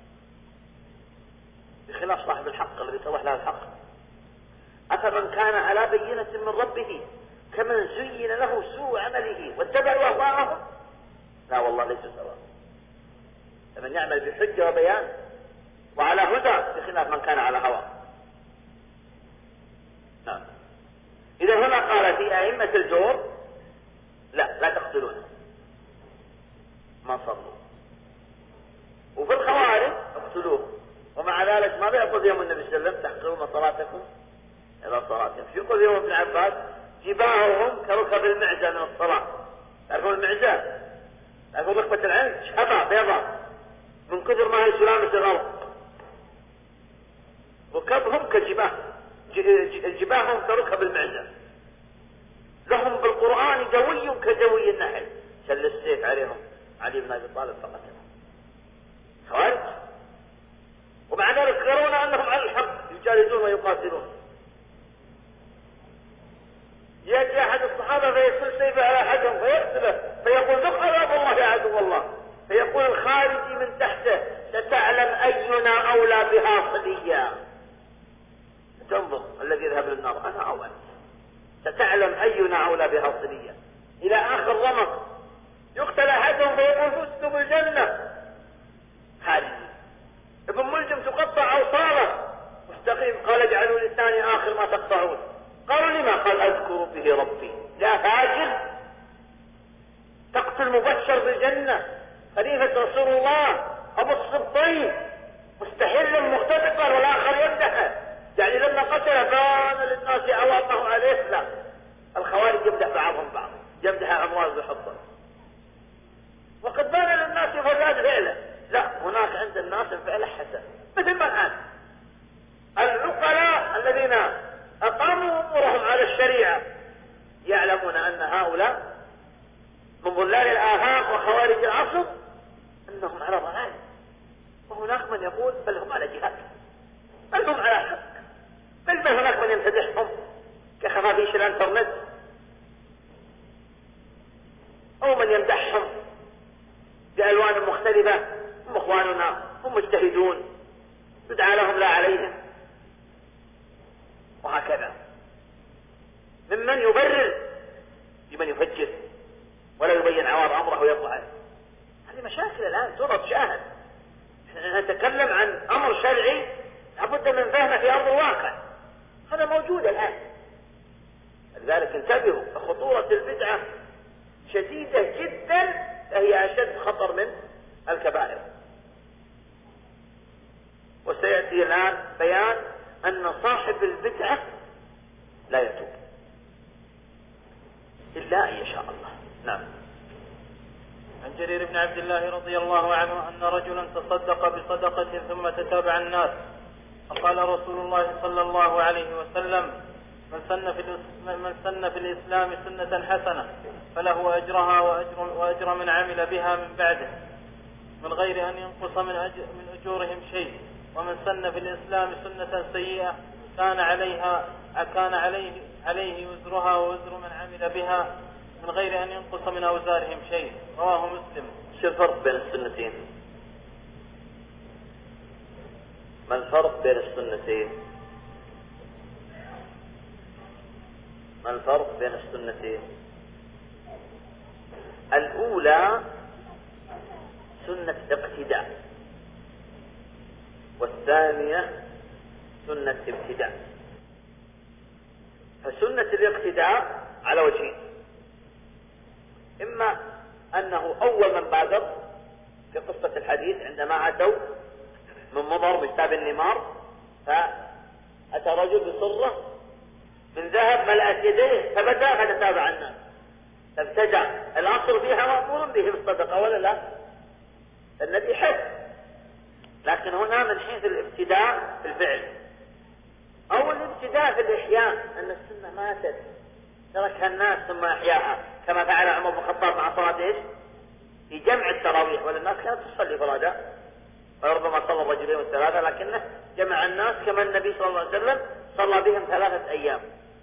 بخلاف صاحب الحق الذي اتضح له الحق. أفمن كان على بينة من ربه كمن زين له سوء عمله واتبعوا أهواءهم؟ لا والله ليسوا سواء. فمن يعمل بحجة وبيان وعلى هدى بخلاف من كان على هوى. نعم. إذا هنا قال في أئمة الجور لا تقتلون ما صلوا، وفي الخوارج اقتلوه، ومع ذلك ما بيقول يوم النبي صلى الله عليه وسلم تحقرون صلاتكم إلى صلاتهم. يقول يوم ابن عباس جباههم كركب المعزة من الصلاة. تعرفون المعزة؟ أقول رقبة العين شبع بيضاء من كثر ما هي سلامة الأرض. ركبهم كالجباه، جباههم كركب المعزة. لهم بالقرآن جوي كجوي النحل. شل السيف عليهم علي بن أبي طالب فقتلهم. خوارج. ومع ذلك يرون أنهم على الحق، يجالدون ويقاتلون. يأتي أحد الصحابة فيسل سيفه على أحدهم فيقتله، فيقول ذق عذاب الله يا عدو الله. فيقول الخارجي من تحته ستعلم أينا أولى بها صليا. تنظر الذي يذهب للنار أنا أو أنت، ستعلم أينا أولى بها صليا. إلى آخر رمق يقتل أحدهم فيقول فزت بالجنة. خارجي. ابن ملجم تقطع أوصاله مستقيم. قال اجعلوا لساني آخر ما تقطعون. قالوا لما؟ قال أذكر به ربي. يا فاجر تقتل مبشر بالجنة خليفة رسول الله أبو السبطين مستحل مختلفا والآخر يمدحه. يعني لما قتل بان للناس عواطه عليه. لا، الخوارج يمدح بعضهم بعض، يمدح عموان بن حطة وقد بان للناس فساد فعله. لا، هناك عند الناس فعله حسن مثل ما الآن العقلاء الذين أقاموا أمورهم على الشريعة يعلمون أن هؤلاء من ضلال الآهام وخوارج العصر أنهم على ضلال، وهناك من يقول بل هم على جهاد، بل هم على حق، بل هناك من يمتدحهم كخفافيش الانترنت، أو من يمدحهم بألوان مختلفة. هم إخواننا، هم مجتهدون، يدعى لهم لا عليهم، وهكذا ممن يبرر لمن يفجر ولا يبين عوار أمره ويطلع عليه. هذه مشاكل الآن ترى تشاهد. نتكلم عن أمر شرعي لابد من فهمه في أرض الواقع، هذا موجود الآن. لذلك انتبهوا، خطورة البدعة شديدة جدا، فهي أشد خطر من الكبائر. وسيأتي الآن بيان أن صاحب البدعة لا يتوب إلا أن يشاء الله. نعم. عن جرير بن عبد الله رضي الله عنه أن رجلا تصدق بصدقة ثم تتابع الناس، فقال رسول الله صلى الله عليه وسلم: من سن في الإسلام سنة حسنة فله أجرها وأجر من عمل بها من بعده من غير أن ينقص من أجورهم شيء. ومن سن في الإسلام سنة سيئة كان عليه وزرها ووزر من عمل بها من غير أن ينقص من أوزارهم شيء. رواه مسلم. شو الفرق بين السنتين؟ ما الفرق بين السنتين؟ ما الفرق بين السنتين؟ الأولى سنة اقتداء، والثانية سنة ابتداء. فسنة الاقتداء على وجهين: إما أنه أول من بادر في قصة الحديث عندما أتوا من مضر بسبب النمار، فأتى رجل بصرة من ذهب ملأت يديه فبدأ فتتابع الناس فابتدع. الأصل فيها مأمور به بالصدقة ولا لا؟ النبي حث، لكن هنا من حيث الابتداء في الفعل أو الابتداء في الإحياء، أن السنة ماتت تركها الناس ثم أحياها، كما فعل عمر بن الخطاب مع صلاة إيش؟ في جمع التراويح، والناس كانت تصلي فرادى، وربما صلى الرجلين والثلاثة، لكنه جمع الناس كما النبي صلى الله عليه وسلم صلى بهم 3 أيام.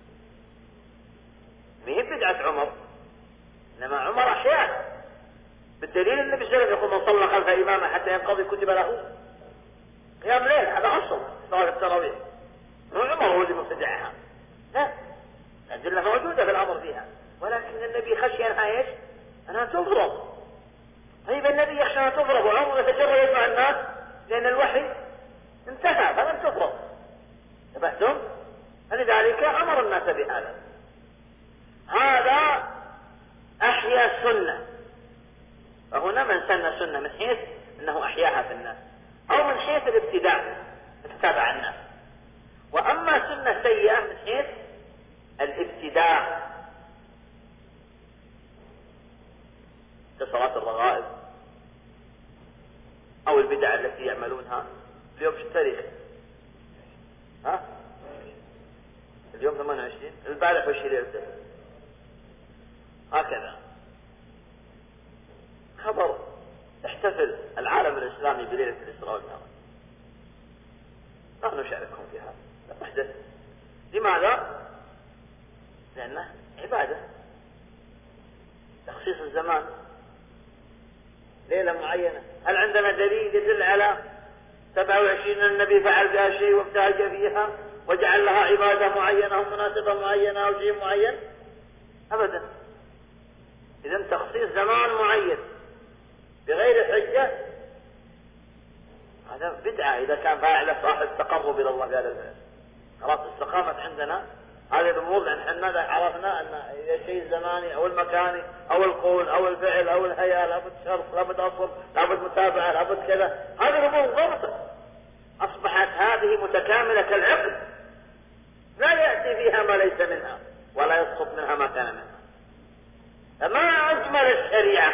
ما هي بدعة عمر، إنما عمر أحياء، بالدليل النبي صلى الله عليه وسلم يقول: من صلى خلف إمامه حتى ينقضي كتب له قيام ليل. هذا أصل صلاة التراويح، مو عمر هو اللي مبتدعها، لا، الأدلة موجودة في الأمر فيها، ولكن النبي خشي أنها إيش؟ أنها تفرض. طيب النبي يخشى أنها تفرض، وعمر يتجرى يجمع الناس لأن الوحي انتهى فلم تفرض. تبهتم؟ فلذلك أمر الناس بهذا. هذا أحيا السنة، فهنا من سن سنة من حيث أنه أحياها في الناس، أو من حيث الابتداء تتابع الناس. وأما سنة سيئة من حيث الابتداء، صلاة الرغائب أو البدع التي يعملونها. اليوم شو التاريخ؟ ها؟ اليوم 28. البارح وش ليلته؟ هكذا خبر احتفل العالم الإسلامي بليلة الإسراء والمعراج. لا نشاركهم في هذا، لا محدث. لماذا؟ لأنه عبادة، تخصيص الزمان، ليلة معينة. هل عندنا دليل يدل على 27 النبي فعل بها شيء وابتهج فيها وجعل لها عبادة معينة ومناسبة معينة أو شيء معين؟ أبدا. إذن تخصيص زمان معين بغير حجة هذا بدعة إذا كان فاعله صاحب تقرب إلى الله بهذا الفعل. خلاص استقامت عندنا هذه الأمور، لأن احنا عرفنا أن الشيء الزماني أو المكاني أو القول أو الفعل أو الهيئة لابد شرط، لابد أصل، لابد متابعة، لابد كذا. هذه الأمور ضبطت، أصبحت هذه متكاملة كالعقد، لا يأتي فيها ما ليس منها ولا يسقط منها ما كان منها. فما أجمل الشريعة،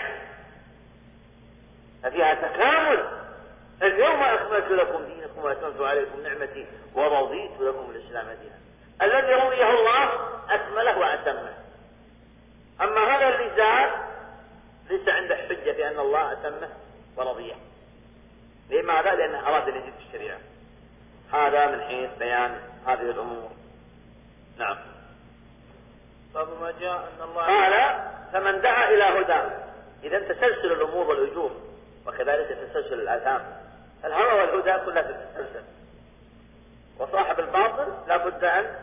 ففيها تكامل. اليوم أكملت لكم دينكم وأتممت عليكم نعمتي ورضيت لكم الإسلام دينا. الذي رضيه الله أكمله وأتمه. أما هذا اللي زاد ليس عنده حجة في أن الله أتمه ورضيه. لماذا؟ لأنه أراد أن يجد الشريعة. هذا من حيث بيان هذه الأمور. نعم. باب ما جاء أن الله قال فمن دعا إلى هدى. إذا تسلسل الأمور والأجور وكذلك تسلسل الآثام. الهوى والهدى كلها تتسلسل، وصاحب الباطل لا بد أن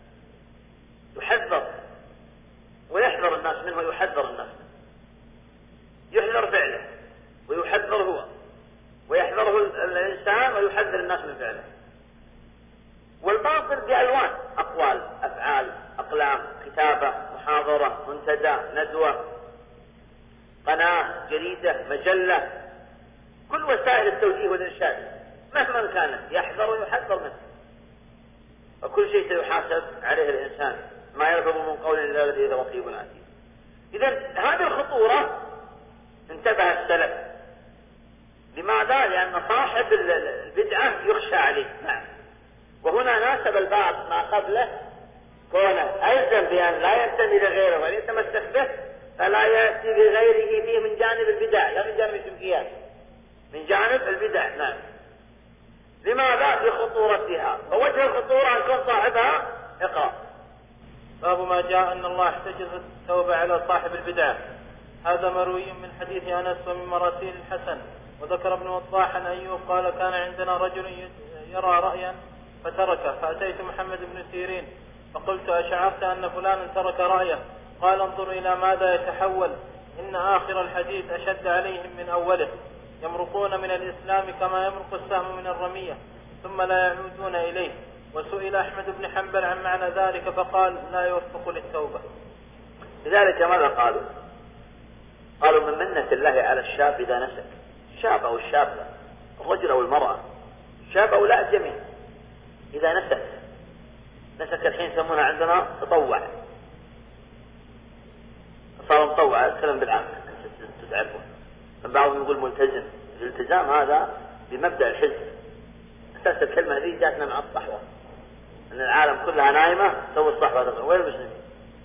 يحذر ويحذر الناس منه ويحذر الناس منه. يحذر فعله ويحذر هو، ويحذره الإنسان ويحذر الناس من فعله. والباطل بألوان: أقوال، أفعال، أقلام، كتابة، محاضرة، منتدى، ندوة، قناة، جريدة، مجلة، كل وسائل التوجيه والإرشاد مهما كانت يحذر ويحذر منه. وكل شيء سيحاسب عليه الإنسان، ما يلفظ من قول إلا لديه رقيب عتيد. إذا هذه الخطورة انتبه السلف. لماذا؟ لأن صاحب البدعة يخشى عليه. نعم. وهنا ناسب البعض ما قبله كونه ألزم بأن لا ينتمي لغيره وأن يتمسك به، فلا يأتي بغيره فيه من جانب البدع، لا من جانب الشركيات، من جانب البدع. نعم. لماذا؟ لخطورتها. ووجه الخطورة أن يكون صاحبها اقرأ. باب ما جاء أن الله احتجز التوبة على صاحب البدعة. هذا مروي من حديث أنس ومن مراسيل الحسن. وذكر ابن وضاح عن أيوب قال: كان عندنا رجل يرى رأيا فتركه، فأتيت محمد بن سيرين فقلت: أشعرت أن فلانا ترك رأيه؟ قال: انظر إلى ماذا يتحول، إن آخر الحديث أشد عليهم من أوله، يمرقون من الإسلام كما يمرق السهم من الرمية ثم لا يعودون إليه. وسئل أحمد بن حنبل عن معنى ذلك فقال: لا يوفق للتوبة. لذلك ماذا قالوا؟ قالوا: من منة الله على الشاب إذا نسك، الشاب أو الشابة، الرجل أو المرأة، شاب أو لا الجميع، إذا نسك الحين يسمونها عندنا تطوع، صار مطوع، الكلام بالعام تعرفون. من بعضهم يقول ملتزم. الالتزام هذا بمبدأ الحزب. أساس الكلمة هذه جاتنا مع الصحوة، أن العالم كلها نايمة تسوي الصحوة. وين المسلمين؟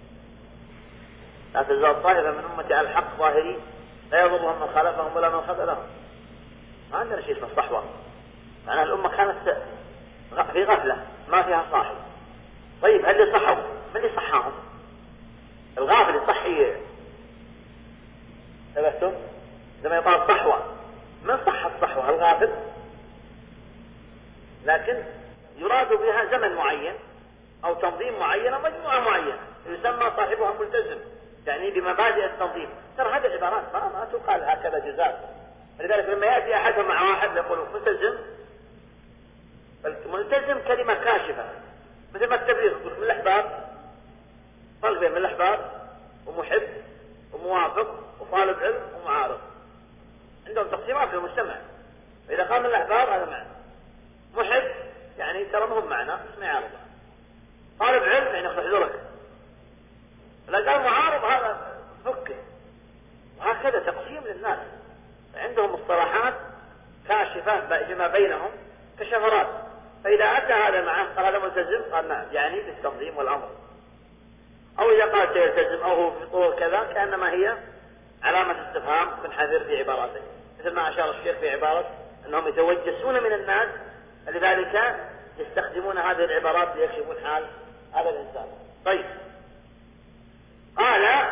لا تزال طائفة من أمتي على الحق ظاهرين لا يضرهم من خالفهم ولا من خذلهم. ما عندنا شيء اسمه الصحوة. معناها الأمة كانت في غفلة ما فيها صاحب. طيب هل اللي صحوا؟ من اللي صحاهم؟ الغافل يصحي. تبهتم؟ لما يقال صحوة، من صح الصحوة؟ الغافل. لكن يراد بها زمن معين أو تنظيم معين أو مجموعة معينة يسمى صاحبها ملتزم، يعني بمبادئ التنظيم. ترى هذه العبارات ما تقال هكذا جزاء. لذلك لما يأتي أحد مع واحد يقول ملتزم، الملتزم كلمة كاشفة، مثل ما التبليغ يقول من الأحباب، فرق بين من الأحباب ومحب وموافق وطالب علم ومعارض. عندهم تقسيمات في المجتمع. إذا قال من الأحباب هذا معنى. محب يعني ترى مهم معنى اسمه يعارض. طالب علم يعني يحذرك. إذا قال معارض هذا فكه. وهكذا تقسيم للناس، عندهم مصطلحات كاشفة فيما بينهم كشفرات، فإذا أتى هذا معه قال هذا ملتزم، قال نعم يعني بالتنظيم والأمر، أو إذا قال سيلتزم أو هو في طور كذا كأنما هي علامة استفهام من حذر في عبارته، مثل ما أشار الشيخ في عبارة أنهم يتوجسون من الناس، لذلك يستخدمون هذه العبارات ليكشفون حال هذا الإنسان. طيب، قال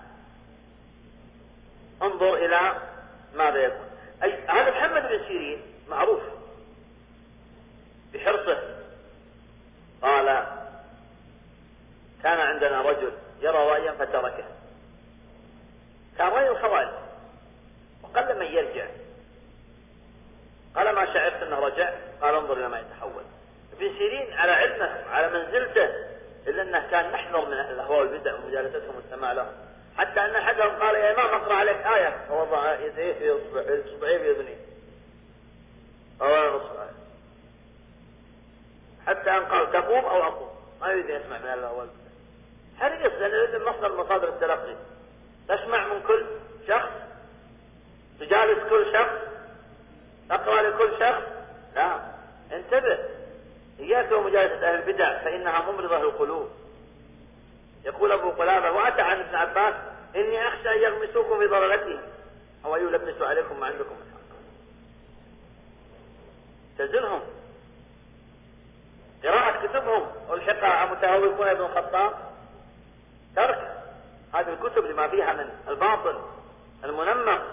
انظر إلى ماذا يكون. هذا محمد بن سيرين معروف بحرصه، قال كان عندنا رجل يرى رأيا فتركه، كان رأي الخوارج وقل من يرجع، قال ما شعرت انه رجع، قال انظر الى ما يتحول. ابن سيرين على علمه على منزلته، الا انه كان نحذر من اهل الاهواء والبدع ومجالستهم والسماع لهم، حتى ان احدهم قال يا امام اقرا عليك ايه، فوضع يديه في اصبعيه في اذنيه حتى ان قال تقوم او اقوم، ما يريد ان يسمع من اهل الاهواء والبدع. حريص لان مصدر مصادر التلقي، تسمع من كل شخص، تجالس كل شخص، تقرأ لكل شخص، لا، انتبه، إياك ومجالسة أهل البدع فإنها ممرضة للقلوب. يقول أبو قلابة وأتى عن ابن عباس إني أخشى أن يغمسوكم في ضلالتهم أو يلبسوا عليكم ما عندكم من حق. تزلهم، قراءة كتبهم، والحق متهوكون ابن الخطاب، ترك هذه الكتب لما فيها من الباطل المنمق،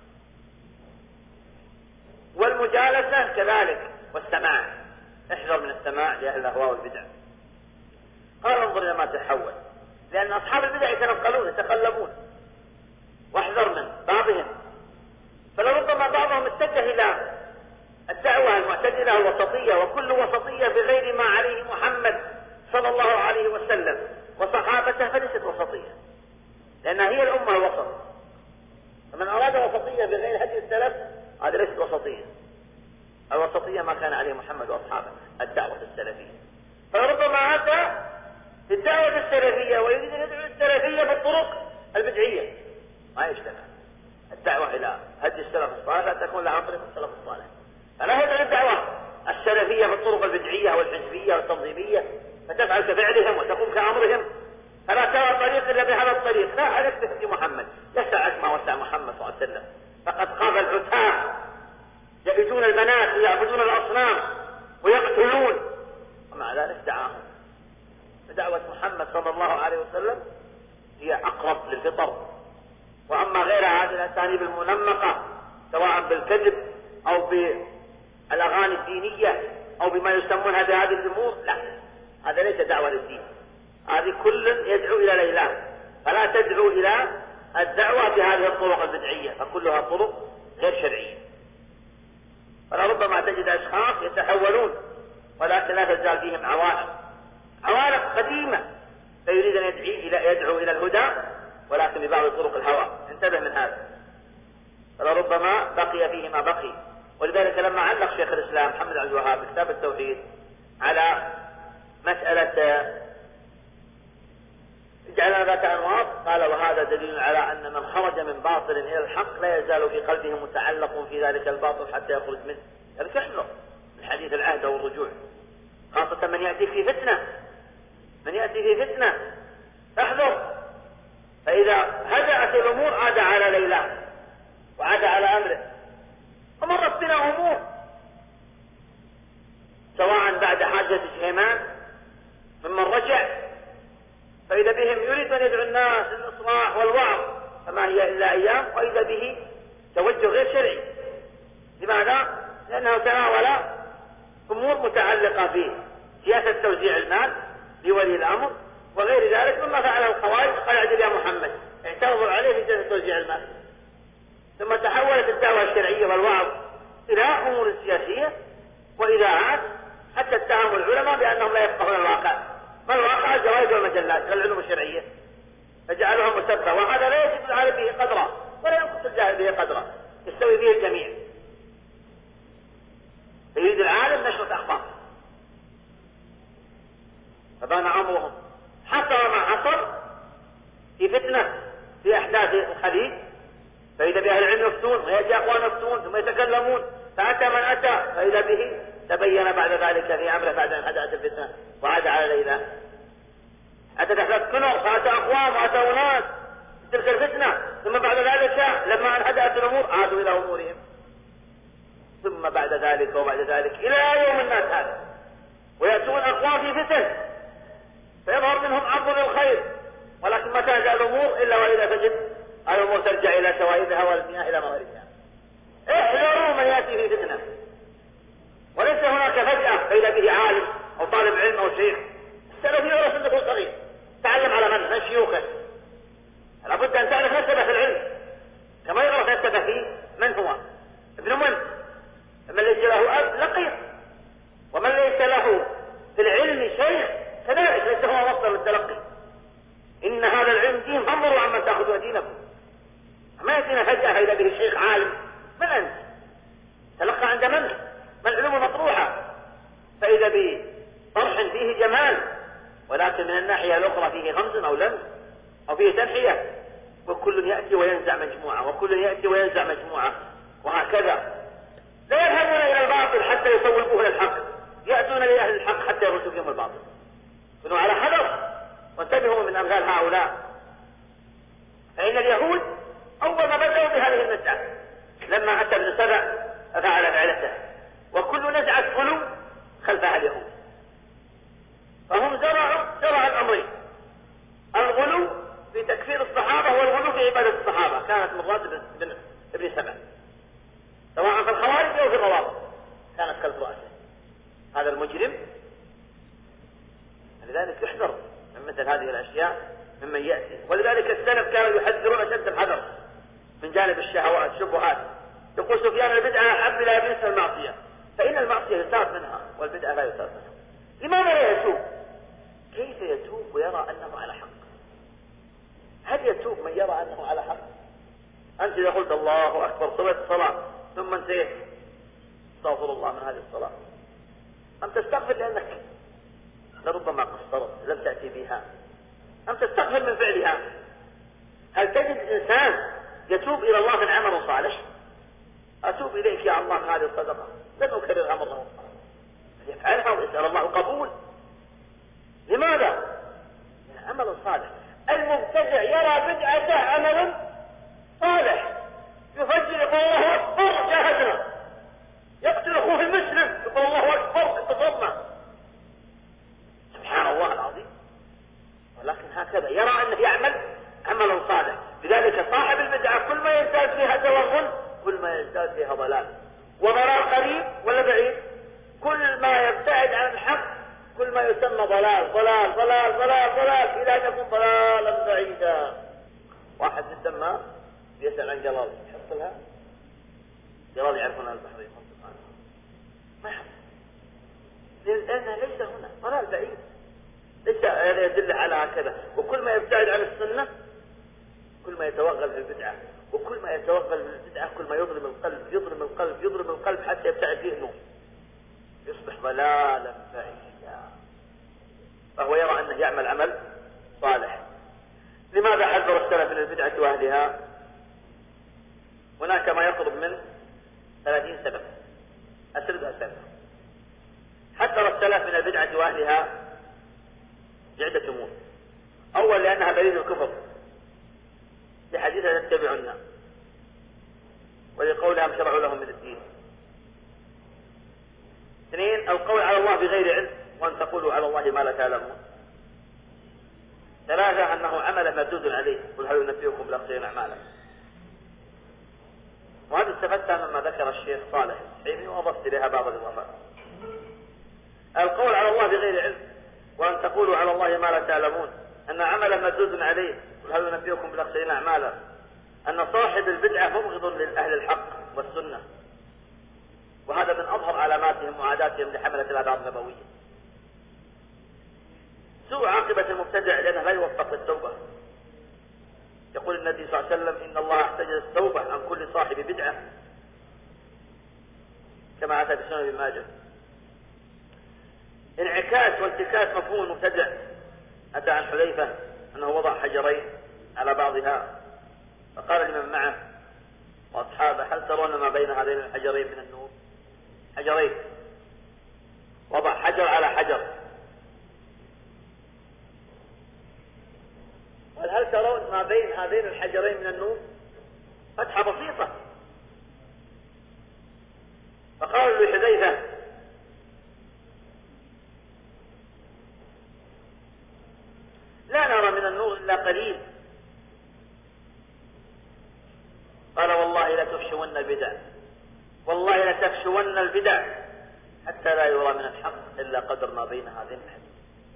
والمجالسة كذلك، والسماع، احذر من السماع لأهل الأهواء والبدع. قال انظر إلى ما تحول، لأن أصحاب البدع يتنقلون يتقلبون، واحذر من بعضهم، فلربما بعضهم اتجه إلى الدعوة المعتدلة الوسطية، وكل وسطية بغير ما عليه محمد صلى الله عليه وسلم وصحابته فليست وسطية، لأنها هي الأمة الوسط، فمن أراد وسطية بغير هدي السلف هذا ليست وسطية. الوسطية ما كان عليه محمد وأصحابه، الدعوة السلفية. فربما أتى بالدعوة السلفية ويريد أن يدعو السلفية بالطرق البدعية، ما يشتغل. الدعوة إلى هدي السلف الصالح لا تكون لها طريق السلف الصالح، فلا يدعو الدعوة السلفية بالطرق البدعية والحزبية والتنظيمية، فتفعل كفعلهم وتقوم كأمرهم، فلا ترى طريق إلا بهذا الطريق، لا عليك بهدي محمد، يسعك ما وسع محمد صلى الله عليه وسلم. فقد خاب العتاة يأتون البنات ويعبدون الأصنام ويقتلون، ومع ذلك دعاهم. فدعوة محمد صلى الله عليه وسلم هي أقرب للفطر، وأما غير هذه الأساليب المنمقة سواء بالكذب أو بالأغاني الدينية أو بما يسمونها بهذه الأمور، لا، هذا ليس دعوة للدين، هذه كل يدعو إلى ليلى، فلا تدعو إلى الدعوة بهذه الطرق البدعية، فكلها طرق غير شرعية. فلربما تجد أشخاص يتحولون ولكن لا تزال فيهم عوالق قديمة، فيريد أن يدعو إلى الهدى ولكن ببعض طرق الهوى، انتبه من هذا. فلربما بقي فيه ما بقي. ولذلك لما علق شيخ الإسلام محمد عبد الوهاب كتاب التوحيد على مسألة جعلنا ذات أنواط، قال وهذا دليل على أن من خرج من باطل إلى الحق لا يزال في قلبه متعلق في ذلك الباطل حتى يخرج منه. هذا تحذر من حديث العهد والرجوع، خاصة من يأتي في فتنة، تحذر. فإذا هدأت الأمور عاد على ليلى وعاد على أمره. ومرت بنا أمور سواء بعد حاجة جهيمان ممن رجع، فإذا بهم يريد أن يدعو الناس للإصلاح والوعظ فما هي إلا أيام، وإذا به توجه غير شرعي. لماذا؟ لأنه تناول أمور متعلقة به سياسة توزيع المال لولي الأمر وغير ذلك مما فعله الخوارج. قال اعدل يا محمد، اعترضوا عليه في سياسة توزيع المال. ثم تحولت الدعوة الشرعية والوعظ إلى أمور سياسية وإذاعات، حتى اتهموا العلماء بأنهم لا يفقهون الواقع. ما الواقع؟ الجرائد والمجلات العلوم الشرعية، فجعلهم مسبة، وهذا لا يجب العالم به قدرا ولا ينقص الجاهل به قدرا، يستوي به الجميع. يريد العالم نشرة أخبار، فبان أمرهم. حصل ما حصل في فتنة في أحداث الخليج فإذا بأهل العلم يفتون ويأتي أخوان يفتون ثم يتكلمون، فأتى من أتى فإذا به تبين بعد ذلك في أمره بعد أن حدثت الفتنة وعاد على ليلى. أتى تحدث كنر فأتى أقوام وأتى أناس تلك الفتنة، ثم بعد ذلك لما انهدأت الأمور عادوا إلى أمورهم، ثم بعد ذلك وبعد ذلك إلى يوم الناس هذا، ويأتون أقوام في فتن فيظهر منهم عرض للخير، ولكن ما تنزع الأمور إلا وإذا تجد الأمور ترجع إلى سوائدها والمياه إلى مغاربها. احذروا من يأتي في فتنة، وليس هناك فجأة فإذا به عالم أو طالب علم أو شيخ. السلف يورث الدخول صغير، تعلم على من شيوخه، لابد أن تعرف نسبه في العلم كما يعرف نسبه فيه من هو ابن من ليس له أب لقيط، ومن ليس له في العلم شيخ كذلك ليس هو مصدر للتلقي. إن هذا العلم دين، فانظروا عمن تأخذوا دينكم. ما يأتينا فجأة فإذا به الشيخ عالم، من أنت؟ تلقى عند من العلوم المطروحة، فإذا به طرح فيه جمال، ولكن من الناحية الأخرى فيه غمز أو لمس أو فيه تنحية، وكل يأتي وينزع مجموعة وكل يأتي وينزع مجموعة، وهكذا لا يذهبون إلى الباطل حتى يسوقوه للحق، يأتون لأهل الحق حتى يردوا فيهم الباطل. كونوا على حذر وانتبهوا من أمثال هؤلاء. فإن اليهود أول ما بدأوا بهذه النزعة لما أتى ابن سبع ففعل فعلته، وكل نزعة غلو خلفها اليهود، فهم زرعوا الأمرين، الغلو في تكفير الصحابة والغلو في عبادة الصحابة، كانت مرات ابن سبع سواء في الخوارج أو في الروافض كانت خلف رأسه هذا المجرم. لذلك يحذر من مثل هذه الأشياء ممن يأتي، ولذلك السلف كانوا يحذرون أشد الحذر من جانب الشهوات الشبهات. يقول سفيان البدعة أحب إلى إبليس المعصية، فإن المعصية يتاب منها والبدعة لا يتاب منها. لماذا لا يتوب؟ كيف يتوب ويرى أنه على حق؟ هل يتوب من يرى أنه على حق؟ أنت إذا قلت الله أكبر صليت الصلاة ثم انتهيت استغفر الله من هذه الصلاة، أم تستغفر لأنك لربما قصرت لم تأتي بها، أم تستغفر من فعلها؟ هل تجد إنسان يتوب إلى الله من عمل صالح؟ أتوب إليك يا الله من هذه الصدقة لن أكررها مرة أخرى، يفعلها ويسأل الله القبول. لماذا؟ من عمل صالح. المبتدع يرى بدعته عمل صالح، يفجر يقول الله أكبر جاهدنا، يقتل أخوه المسلم يقول الله أكبر انتصرنا، سبحان الله العظيم. ولكن هكذا يرى أنه يعمل عملا صالح. لذلك صاحب البدعة كل ما يزداد فيها توغل كل ما يزداد فيها ضلال، وضلال قريب ولا بعيد؟ كل ما يبتعد عن الحق كل ما يسمى ضلال ضلال ضلال ضلال ضلال إلى أن يكون ضلالا بعيدا. واحد يسمى يسأل عن جلال يحصل لها جلال يعرفون البحرين ما يحصل، لأنه ليس هنا ضلال بعيد، ليس يدل على هكذا. وكل ما يبتعد عن السنة كل ما يتوغل في البدعة، وكل ما يتوغل في البدعة كل ما يظلم القلب يظلم القلب يظلم القلب حتى يبتعد فيه النور، يصبح ضلالا بعيدا، فهو يرى أنه يعمل عمل صالح. لماذا حذر السلف من البدعة وأهلها؟ هناك ما يقرب من 30 سبب أسردها السلف. حذر السلف من البدعة وأهلها لعدة أمور. أول لأنها دليل الكفر لحديث تتبعنا، ولقولهم شرعوا لهم من الدين. 2 القول على الله بغير علم وأن تقولوا على الله ما لا تعلمون. 3 أنه عمل مردود عليه قل هل ينبئكم بالأخسرين أعمالا. وهذا استفدتها مما ذكر الشيخ صالح الحين وأضفت إليها بعض الإضافات. القول على الله بغير علم وأن تقولوا على الله ما لا تعلمون، أن عمل مردود عليه قل هل ينبئكم بالأخسرين أعمالا، أن صاحب البدعة مبغض لأهل الحق والسنة، وهذا من أظهر علاماتهم وعاداتهم لحملة الآثار النبوية. سوء عاقبة المبتدع لأنه لا يوفق للتوبة. يقول النبي صلى الله عليه وسلم إن الله احتجز التوبة عن كل صاحب بدعة كما أتى بسنن ابن ماجه. انعكاس وانتكاس مفهوم المبتدع أتى عن حذيفة أنه وضع حجرين على بعضها فقال لمن معه وأصحابه هل ترون ما بين هذين الحجرين من النور؟ حجرين، وضع حجر على حجر، هل ترون ما بين هذين الحجرين من النور؟ فتحة بسيطة. فقالوا لحذيفة لا نرى من النور إلا قليل. قال والله لتفشون البدع، والله لتفشون البدع حتى لا يرى من الحق إلا قدر ما بين هذين الحجرين.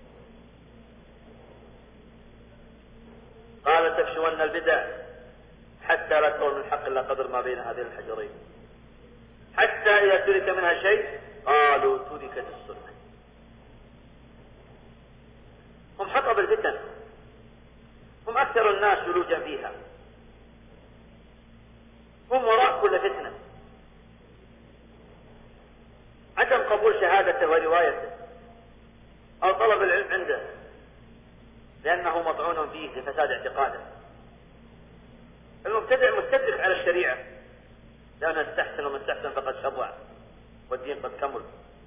قال تفشون البدع حتى لا ترى من الحق إلا قدر ما بين هذين الحجرين، حتى إذا ترك منها شيء قالوا تركت السنة. هم حطب الفتن، هم أكثر الناس ولوجا فيها، هم وراء كل فتنة. عدم قبول شهادته وروايته أو طلب العلم عنده لأنه مطعون فيه لفساد اعتقاده. المبتدع مستدرك على الشريعة لأنه استحسن، ومن استحسن فقد شرع والدين قد كمل.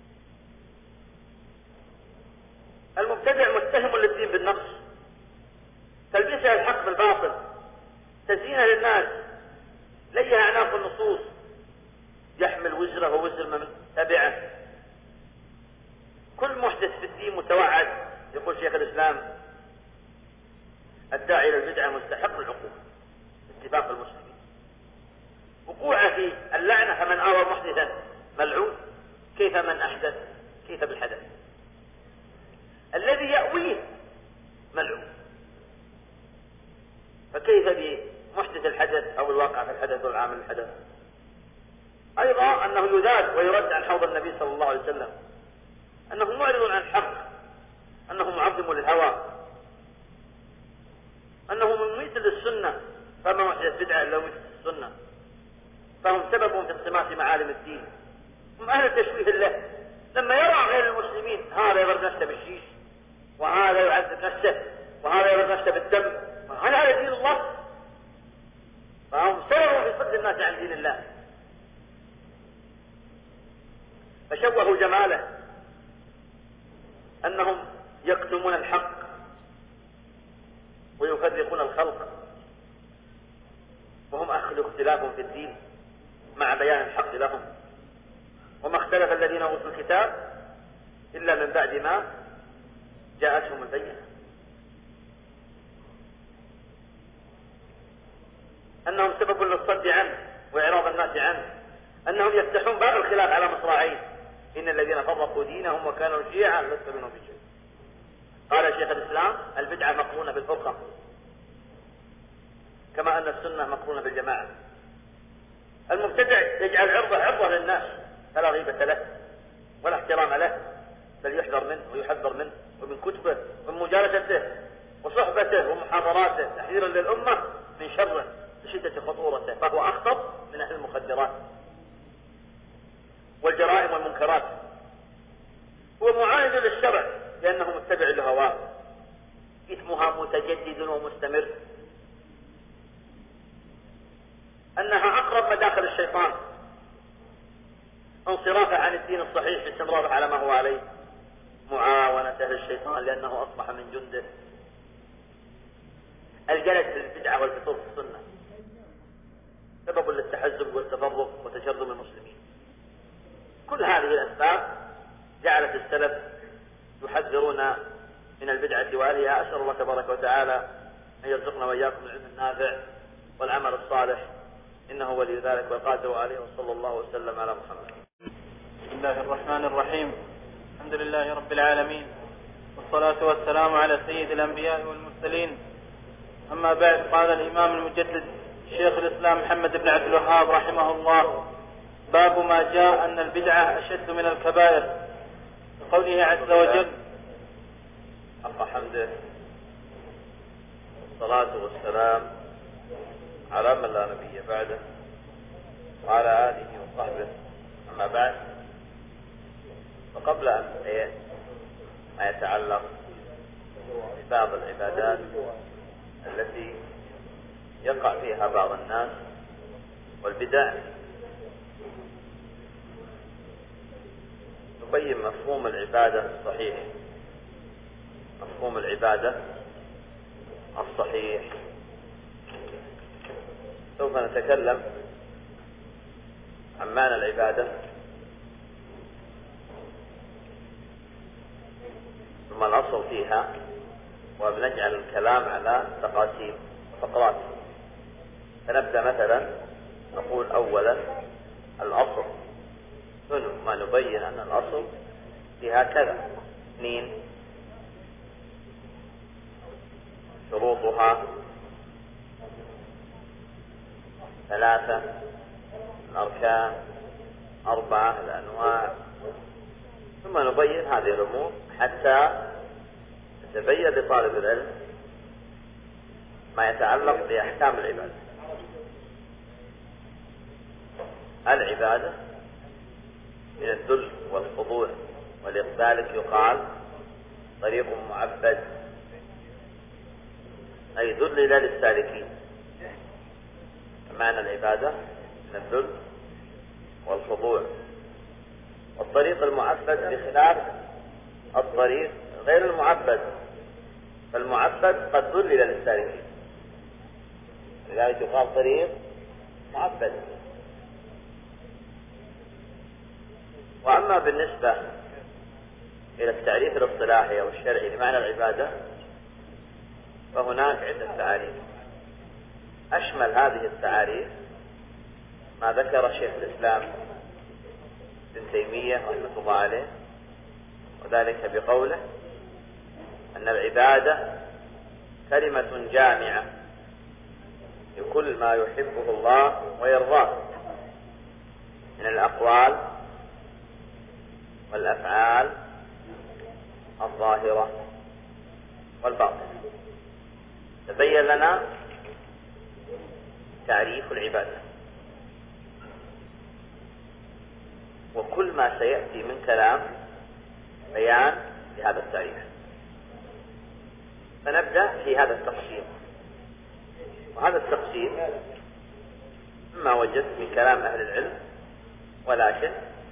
المبتدع متهم للدين بالنقص، تلبسها الحق بالباطل، تزيينها للناس، ليها أعناق النصوص، يحمل وزره ووزر من تبعه. كل محدث في الدين متوعد. يقول شيخ الإسلام الداعي إلى البدعة مستحق العقوبة اتفاق المسلمين. وقوعه في اللعنة فمن آوى محدثا ملعون، كيف من أحدث، كيف بالحدث الذي يأويه ملعون، فكيف بمحدث الحدث أو الواقع في الحدث والعامل الحدث. أيضا أنه يذاد ويرد عن حوض النبي صلى الله عليه وسلم، أنه معرض عن الحق، أنه معظم للهوى، أنه مميت للسنة، فما محدث بدعة إلا مميت للسنة، فهم سبب في انقماص معالم الدين. هم أهل تشويه له. لما يرى غير المسلمين هذا يضرب نفسه بالشيش، وهذا يعذب نفسه، وهذا يضرب نفسه بالدم، هل هذا دين الله؟ فهم سبب في صد الناس عن دين الله. فشوهوا جماله، أنهم يكتمون الحق ويفرقون الخلق، وهم أهل اختلاف في الدين مع بيان الحق لهم. وما اختلف الذين أوتوا الكتاب إلا من بعد ما جاءتهم البينة. أنهم سبب للصد عنه وإعراض الناس عنه، أنهم يفتحون باب الخلاف على مصراعين، إن الذين فرقوا دينهم وكانوا شيعا لست منهم في شيء. قال شيخ الإسلام البدعة مقرونة بالفرقة كما أن السنة مقرونة بالجماعة. المبتدع يجعل عرضه للناس فلا غيبة له ولا احترام له، بل يحذر منه ويحذر منه ومن كتبه ومن مجالسته وصحبته ومحاضراته تحذيرا للأمة من شره لشدة خطورته، فهو أخطر من أهل المخدرات والجرائم والمنكرات. هو معاند للشرع لأنه متبع لهواه، إثمها متجدد ومستمر، أنها أقرب مداخل الشيطان، انصرافه عن الدين الصحيح باستمراره على ما هو عليه، معاونته للشيطان لأنه أصبح من جنده، الجلد في البدعة والفطور في السنة، سبب للتحزب والتفرق وتشرذم المسلمين. كل هذه الأسباب جعلت السلف يحذرون من البدعة وأهلها. أسأل الله تبارك وتعالى أن يرزقنا وإياكم العلم النافع والعمل الصالح، إنه ولي ذلك والقادر عليه، وصلى الله وسلم على محمد. بسم الله الرحمن الرحيم. الحمد لله رب العالمين، والصلاة والسلام على سيد الأنبياء والمرسلين. أما بعد، قال الإمام المجدد شيخ الإسلام محمد بن عبد الوهاب رحمه الله: باب ما جاء أن البدعة أشد من الكبائر، بقوله عز وجل: حق حمده والصلاة والسلام على من لا نبي بعده وعلى آله وصحبه. أما بعد، وقبل أن ما يتعلق ببعض العبادات التي يقع فيها بعض الناس والبدع نبين مفهوم العبادة الصحيح. مفهوم العبادة الصحيح سوف نتكلم عن معنى العبادة، ثم الأصل فيها، وبنجعل الكلام على تقاسيم وفقرات. فنبدأ مثلا نقول أولا الأصل، ثم نبين أن الأصل فيها كذا. 2 شروطها، 3 الأركان، 4 الأنواع، ثم نبين هذه الأمور حتى يتبين لطالب العلم ما يتعلق بأحكام العبادة. العبادة من الذل والخضوع، ولذلك يقال طريق معبد، أي ذلل للسالكين. معنى العبادة من الذل والخضوع. والطريق المعبد بخلاف الطريق غير المعبد، فالمعبد قد ذلل للسالكين، لذلك يقال طريق معبد. وأما بالنسبة إلى التعريف الاصطلاحي أو الشرعي لمعنى العبادة فهناك عدة تعاريف. أشمل هذه التعاريف ما ذكر شيخ الإسلام ابن تيمية رحمه الله عليه، وذلك بقوله أن العبادة كلمة جامعة لكل ما يحبه الله ويرضاه من الأقوال والأفعال الظاهرة والباطنة. تبين لنا تعريف العبادة، وكل ما سيأتي من كلام بيان لهذا التعريف. فنبدأ في هذا التقسيم، وهذا التقسيم مما وجدت من كلام أهل العلم، ولكن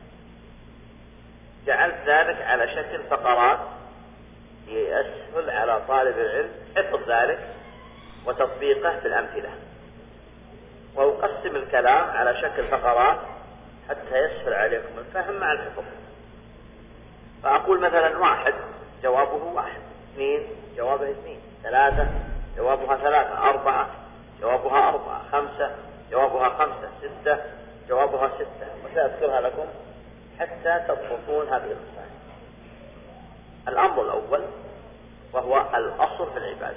جعلت ذلك على شكل فقرات يسهل على طالب العلم حفظ ذلك وتطبيقه في الأمثلة، وأقسم الكلام على شكل فقرات حتى يسهل عليكم الفهم مع الحفظ. فأقول مثلا 1 جوابه 1، 2 جوابه 2، 3 جوابها 3، 4 جوابها 4، 5 جوابها 5، 6 جوابها 6، وسأذكرها لكم حتى تضبطون هذه الأقسام. الأمر الأول وهو الأصل في العبادة.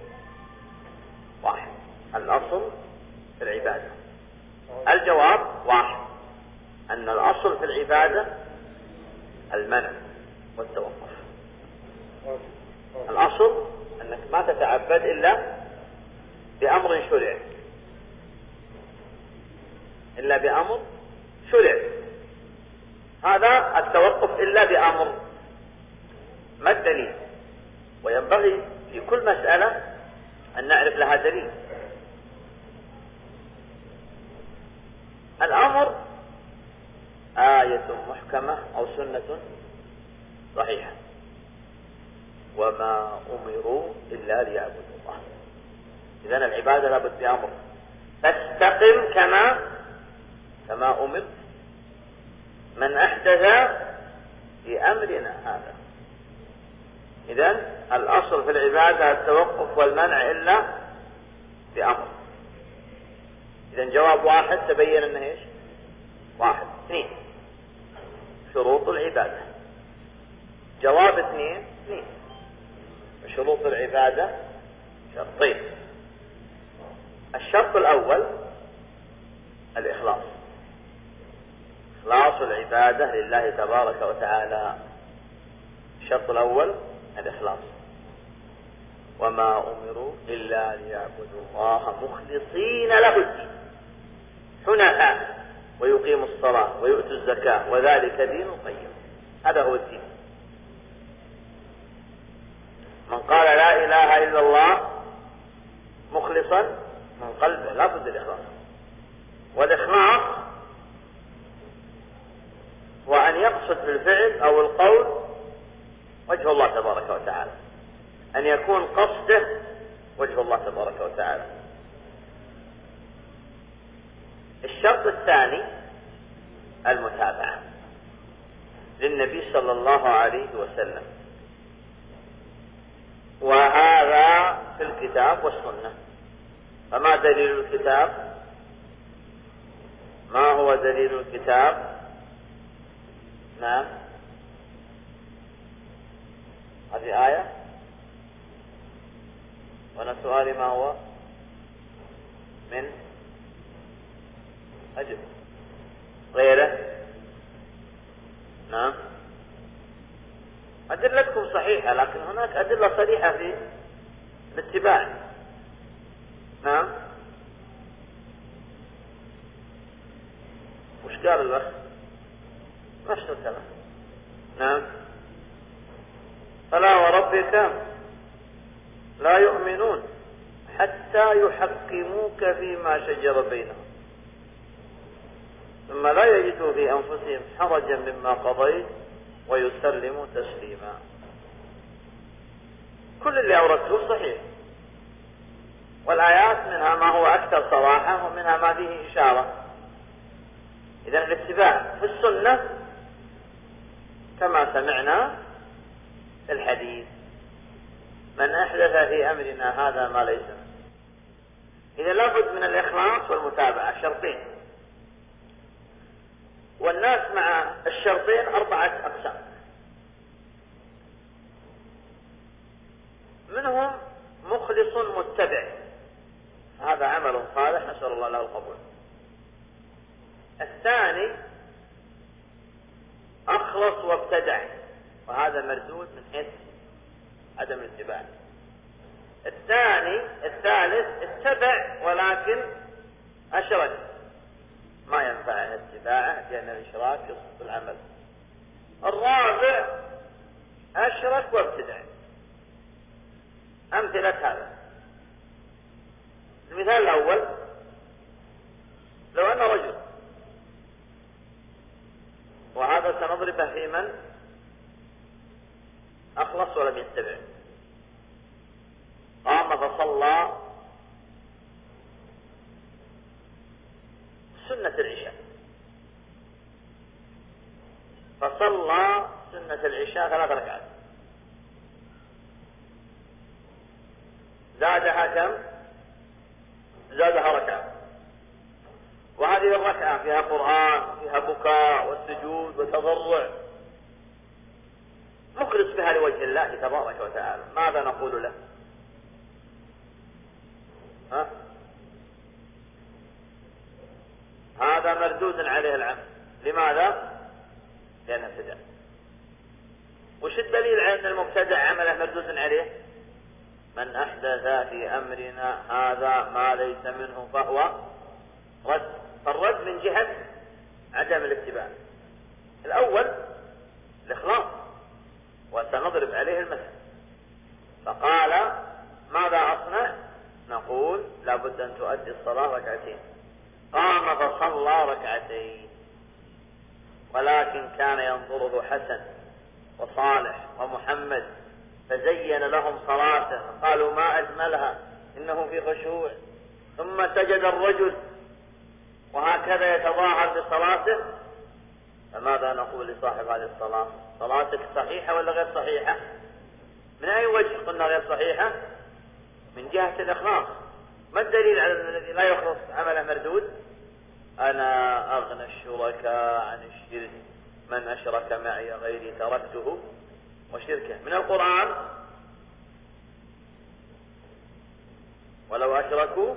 1 الأصل في العبادة. الجواب 1 أن الأصل في العبادة المنع والتوقف. الأصل أنك ما تتعبد إلا بأمر شرع، إلا بأمر شرع. هذا التوقف إلا بأمر. ما الدليل؟ وينبغي في كل مسألة أن نعرف لها دليل. الأمر آية محكمة أو سنة صحيحة، وما أمروا إلا ليعبدوا الله. إذن العبادة لابد بأمر، فاستقم كما أمرت. من أحدث في أمرنا هذا. إذن الأصل في العبادة التوقف والمنع إلا بأمر. إذن جواب 1 تبين أنه إيش؟ 1. 2 شروط العبادة. جواب 2 شروط العبادة شرطين. الشرط الأول الإخلاص، إخلاص العبادة لله تبارك وتعالى. الشرط الأول الإخلاص. وما أمروا إلا ليعبدوا الله مخلصين له الدين حنفاء ويقيموا الصلاة ويؤتوا الزكاة وذلك دين القيم. هذا هو الدين. من قال لا إله إلا الله مخلصا من قلبه، لا بد الإخلاص. والإخلاص هو أن يقصد بالفعل أو القول وجه الله تبارك وتعالى، أن يكون قصده وجه الله تبارك وتعالى. الشرط الثاني المتابعة للنبي صلى الله عليه وسلم، وهذا في الكتاب والسنة. فما دليل الكتاب؟ ما هو دليل الكتاب؟ نعم، هذه آية، وأنا سؤالي ما هو؟ من أجل غيره؟ نعم، أدلتكم صحيحة، لكن هناك أدلة صريحة في الاتباع. نعم، وش قال الأخ؟ نفس الكلام. نعم، فلا وربك لا يؤمنون حتى يحكموك فيما شجر بينهم ثم لا يجدوا في أنفسهم حرجا مما قضيت ويسلموا تسليما. كل اللي أوردته صحيح، والآيات منها ما هو أكثر صراحة ومنها ما فيه إشارة. إذن الاتباع في السنة كما سمعنا في الحديث: من أحدث في أمرنا هذا ما ليس منه. إذا لابد من الإخلاص والمتابعة، شرطين، والناس مع الشرطين 4 أقسام. منهم مخلص متبع، هذا عمل صالح نسأل الله له القبول. الثاني أخلص وابتدع، وهذا مردود من حيث عدم الاتباع. الثالث اتبع ولكن أشرك، ما ينفعه اتباعه لأن الإشراك يسقط العمل. الرابع أشرك وابتدع. أمثلة هذا: المثال الأول: لو أن رجل، وهذا سنضربه في من أخلص ولم يتبع، قام فصلى سنة العشاء، فصلى سنة العشاء 3 ركعات، زادها كم؟ زادها ركعة، وهذه الركعة فيها قرآن، فيها بكاء والسجود وتضرع، مخلص بها لوجه الله تبارك وتعالى، ماذا نقول له؟ هذا مردود عليه العمل. لماذا؟ لأنه ابتدع. وش الدليل على أن المبتدع عمله مردود عليه؟ من أحدث في أمرنا هذا ما ليس منه فهو رد. فالرد من جهة عدم الاتباع. الأول الإخلاص، وسنضرب عليه المثل. فقال: ماذا أصنع؟ نقول: لابد أن تؤدي الصلاة 2 ركعات. قام فصلى 2 ركعات، ولكن كان ينظره حسن وصالح ومحمد فزين لهم صلاته، قالوا: ما أجملها، إنه في خشوع. ثم سجد الرجل وهكذا يتظاهر بصلاته. فماذا نقول لصاحب هذه الصلاة؟ صلاتك صحيحة ولا غير صحيحة؟ من أي وجه قلنا غير صحيحة؟ من جهة الإخلاص. ما الدليل على أن الذي لا يخلص عمله مردود؟ أنا أغنى الشركاء عن الشرك، من أشرك معي غيري تركته وشركه. من القرآن: ولو أشركوا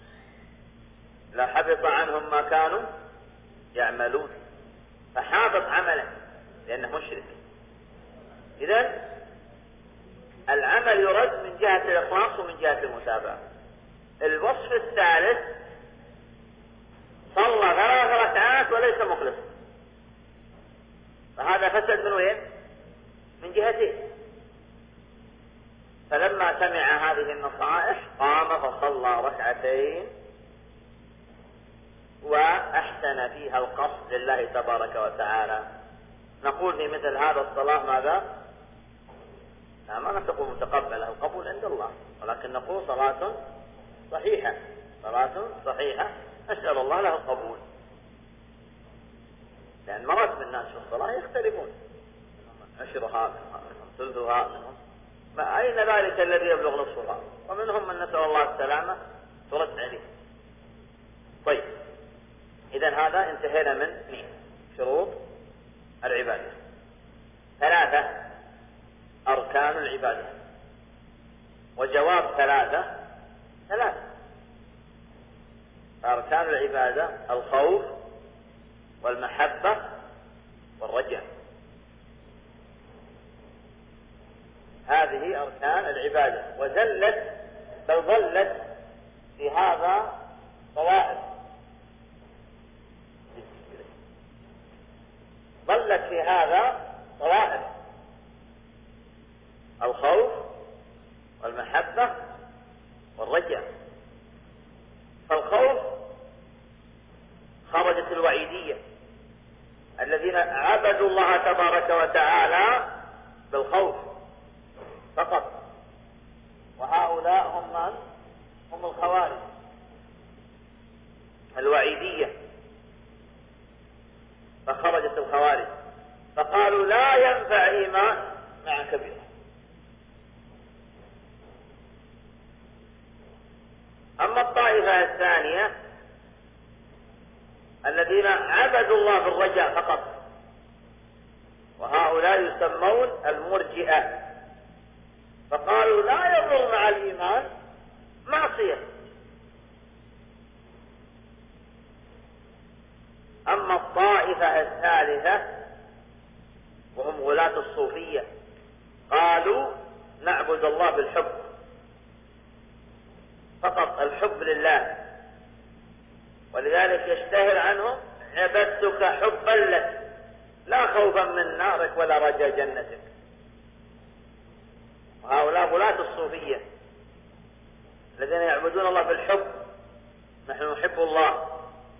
لحبط عنهم ما كانوا يعملون. فحابط عمله لأنه مشرك. إذن العمل يرد من جهة الإخلاص ومن جهة المتابعة. الوصف الثالث: صلى 3 ركعات وليس مخلص، فهذا فسد من وين؟ من جهتين. فلما سمع هذه النصائح قام فصلى 2 ركعات وأحسن فيها القصد لله تبارك وتعالى. نقول في مثل هذا الصلاة ماذا؟ ما نقول متقبلة، القبول عند الله، ولكن نقول صلاة صحيحة، صلاة صحيحة أسأل الله له القبول، لأن مراتب الناس في الصلاة يختلفون، عشرها منهم ثلثها منهم ما أين ذلك الذي يبلغ نصفها، ومنهم من نسأل الله السلامة ترد عليه. طيب، إذن هذا انتهينا من شروط العبادة. 3 أركان العبادة، وجواب 3 أركان العبادة: الخوف والمحبة والرجاء. هذه أركان العبادة، ظلت في هذا طوائف، ظلت في هذا طوائف: الخوف والمحبة والرجاء. فالخوف خرجت الوعيدية، الذين عبدوا الله تبارك وتعالى بالخوف فقط، وهؤلاء هم الخوارج الوعيدية. فخرجت الخوارج فقالوا لا ينفع إيمان مع كبير. أما الطائفة الثانية الذين عبدوا الله بالرجاء فقط، وهؤلاء يسمون المرجئة، فقالوا لا يضر مع الإيمان معصية. أما الطائفة الثالثة وهم غلاة الصوفية، قالوا نعبد الله بالحب فقط، الحب لله، ولذلك يشتهر عنهم: عبدتك حبا لك لا خوفا من نارك ولا رجا جنتك. وهؤلاء غلاة الصوفية الذين يعبدون الله بالحب: نحن نحب الله.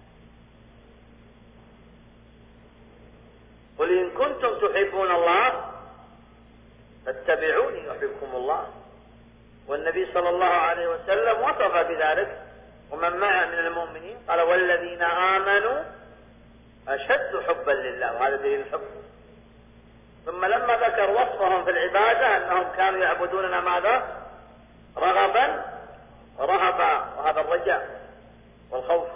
قل إن كنتم تحبون الله فاتبعوني يحبكم الله. والنبي صلى الله عليه وسلم وصف بذلك ومن معه من المؤمنين، قال: والذين آمنوا أشد حبا لله، وهذا دليل الحب. ثم لما ذكر وصفهم في العبادة أنهم كانوا يعبدوننا ماذا؟ رغبا ورهبا، وهذا الرجاء والخوف.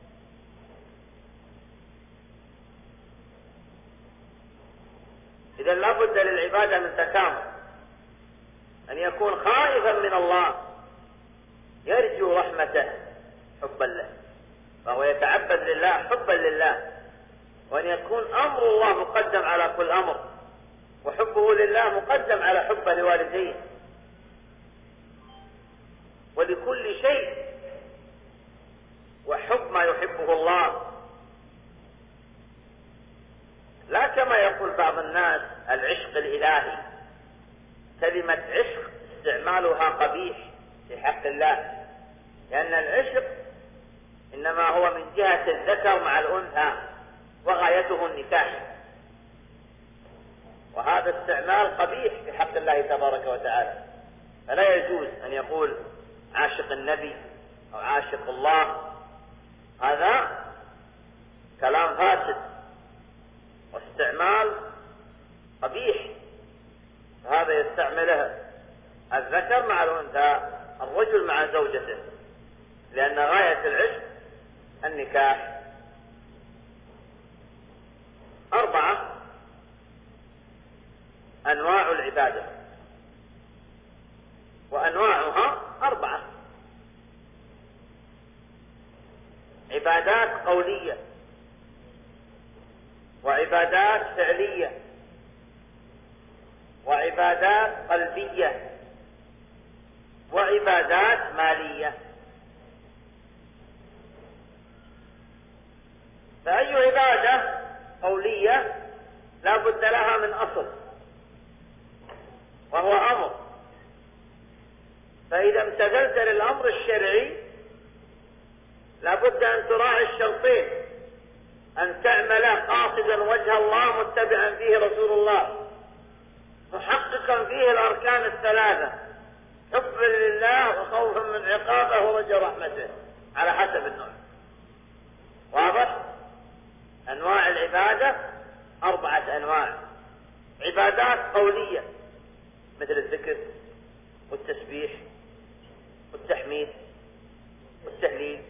إذا لا بد للعبادة من تكامل، أن يكون خائفا من الله يرجو رحمته حبا له، فهو يتعبد لله حبا لله، وأن يكون أمر الله مقدم على كل أمر، وحبه لله مقدم على حبه لوالديه ولكل شيء، وحب ما يحبه الله، لا كما يقول بعض الناس العشق الإلهي. كلمة عشق استعمالها قبيح في حق الله، لأن العشق إنما هو من جهة الذكر مع الأنثى، وغايته النكاح، وهذا استعمال قبيح في حق الله تبارك وتعالى. فلا يجوز أن يقول عاشق النبي أو عاشق الله، هذا كلام فاسد واستعمال قبيح. هذا يستعمله الذكر مع الأنثى، الرجل مع زوجته، لأن غاية العشق النكاح. 4 أنواع العبادة، وأنواعها 4: عبادات قولية، وعبادات فعلية، وعبادات قلبية، وعبادات مالية. فأي عبادة قولية لا بد لها من أصل وهو أمر، فإذا امتثلت للأمر الشرعي لابد أن تراعي الشرطين: أن تعمل قاصدا وجه الله متبعا فيه رسول الله، محققا فيه الأركان الثلاثة: حبا لله وخوفا من عقابه ورجاء رحمته، على حسب النوع. واضح؟ أنواع العبادة 4 أنواع: عبادات قولية مثل الذكر والتسبيح والتحميد والتهليل،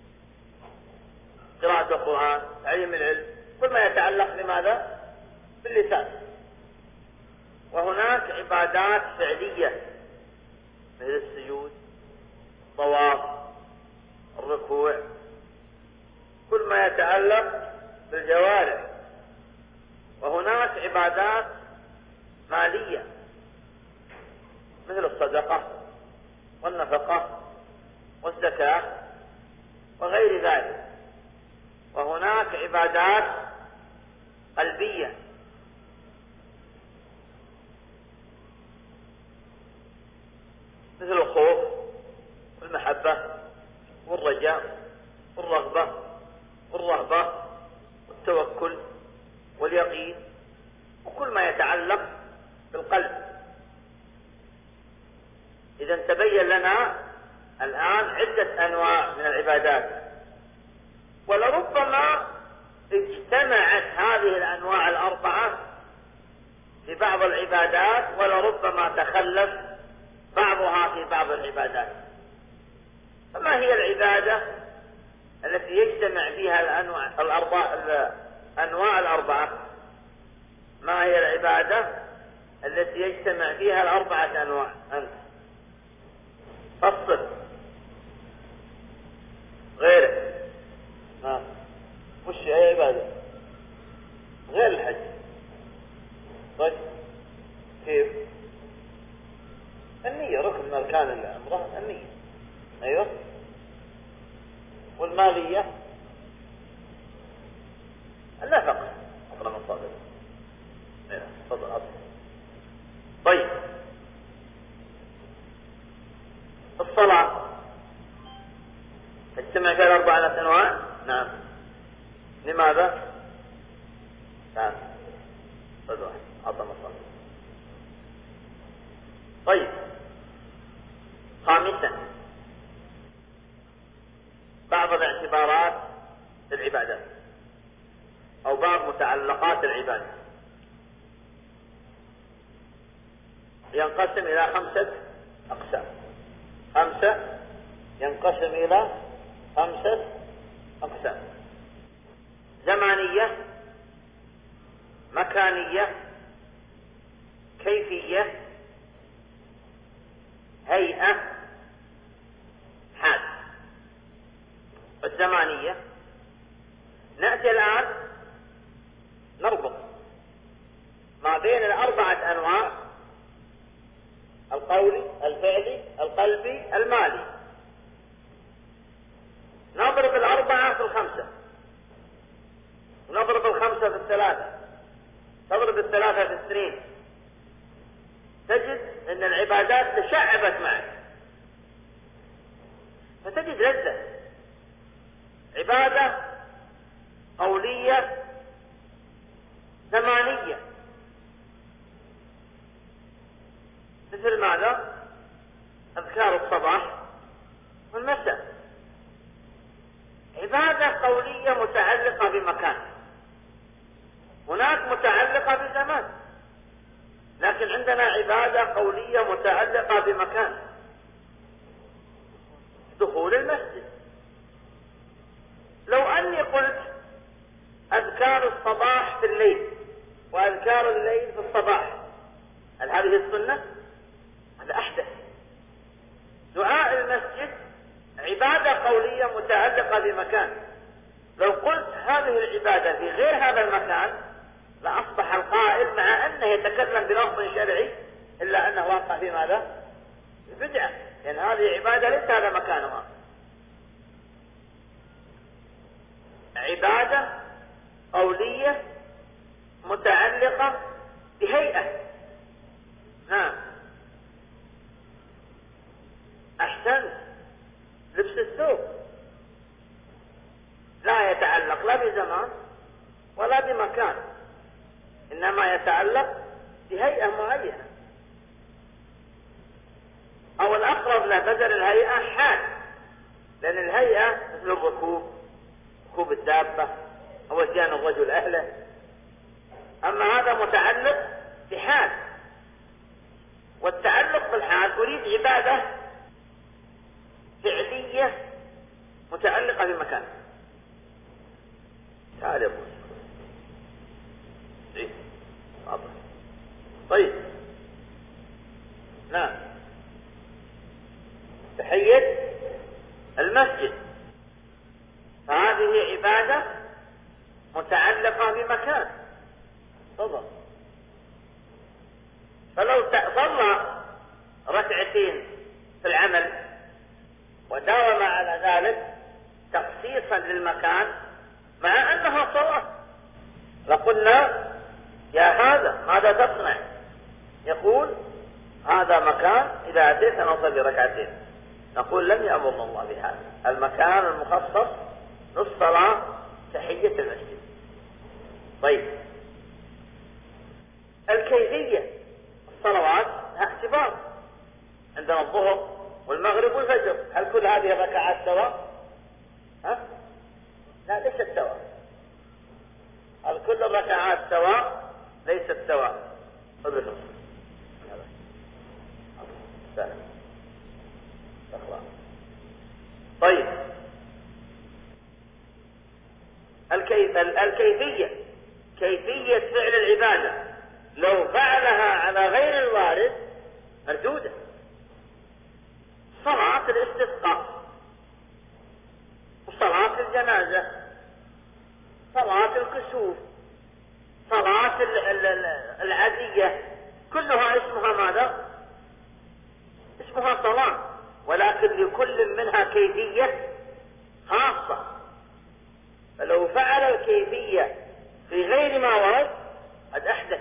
قراءة القرآن، تعليم العلم، كل ما يتعلق بماذا؟ باللسان. وهناك عبادات فعلية مثل السجود، الطواف، الركوع، كل ما يتعلق بالجوارح. وهناك عبادات مالية مثل الصدقة والنفقة والزكاة وغير ذلك. وهناك عبادات قلبية مثل الخوف والمحبة والرجاء والرغبة والرهبة والتوكل واليقين، وكل ما يتعلق بالقلب. إذا تبين لنا الآن عدة أنواع من العبادات، ولربما اجتمعت هذه الأنواع 4 في بعض العبادات، ولربما تخلف بعضها في بعض العبادات. فما هي العبادة التي يجتمع فيها الأنواع 4؟ ما هي العبادة التي يجتمع فيها 4 أنواع؟ أنت فصل غيره. وش أي عبادة غير الحج؟ طيب كيف؟ النية ركن من أركان العمرة، النية. أيوه. والمالية النفقة أصلا من صادر. أيوه تفضل أصلا. طيب الصلاة تجتمع فيها 4 أنواع؟ نعم. لماذا؟ نعم تفضل أصلا من صادر. طيب خامسا بعض الاعتبارات العبادات أو بعض متعلقات العبادة ينقسم إلى 5 أقسام. 5 ينقسم إلى 5 أقسام: زمانية، مكانية، كيفية، هيئة، حال. الزمانية نأتي الآن نربط ما بين 4 أنواع: القولي، الفعلي، القلبي، المالي. نضرب 4 في 5، ونضرب 5 في 3، تضرب 3 في 2، تجد أن العبادات تشعبت معك، فتجد لذة. عبادة قولية زمانية مثل ماذا؟ أذكار الصباح والمساء. عبادة قولية متعلقة بمكان، هناك متعلقة بزمان، لكن عندنا عبادة قولية متعلقة بمكان: دخول المسجد. لو أني قلت أذكار الصباح في الليل وأذكار الليل في الصباح، هل هذه السنة؟ هذا أحدث. دعاء المسجد عبادة قولية متعلقة بمكان. لو قلت هذه العبادة في غير هذا المكان لأصبح القائل مع أنه يتكلم بلفظ شرعي إلا أنه واقع في ماذا؟ بدعة، لأن هذه عبادة ليس هذا مكانها. عبادة قولية متعلقة بهيئة. نعم أحسنت، لبس الثوب إنما يتعلق بهيئة معينة، أو الأقرب له بدل الهيئة حال، لأن الهيئة مثل الركوب، ركوب الدابة أو اتيان الرجل أهله، أما هذا متعلق بحال. والتعلق بالحال أريد عبادة فعلية متعلقة بمكان. تعال يا أبو طيب، نعم، تحية المسجد، فهذه عبادة متعلقة بمكان. تفضل. فلو صلى ركعتين في العمل وداوم على ذلك تخصيصا للمكان مع أنها صلاة، لقلنا يا هذا ماذا تصنع؟ يقول هذا مكان إذا أتيت أن أصلي ركعتين. نقول لم يأمرنا الله بهذا. المكان المخصص للصلاة تحية المسجد. طيب، الكيفية الصلوات لها اعتبار. عندنا الظهر والمغرب والفجر، هل كل هذه الركعات سواء؟ لا، ليست سواء. هل كل الركعات سواء؟ ليست سواء. طيب، الكيفية، كيفية فعل العبادة لو فعلها على غير الوارد مردودة. صلاة الاستسقاء، وصلاة الجنازة، صلاة الكسوف، صلاة العادية، كلها اسمها ماذا؟ اسمها صلاة، ولكن لكل منها كيفية خاصة. فلو فعل الكيفية في غير ما ورد قد أحدث.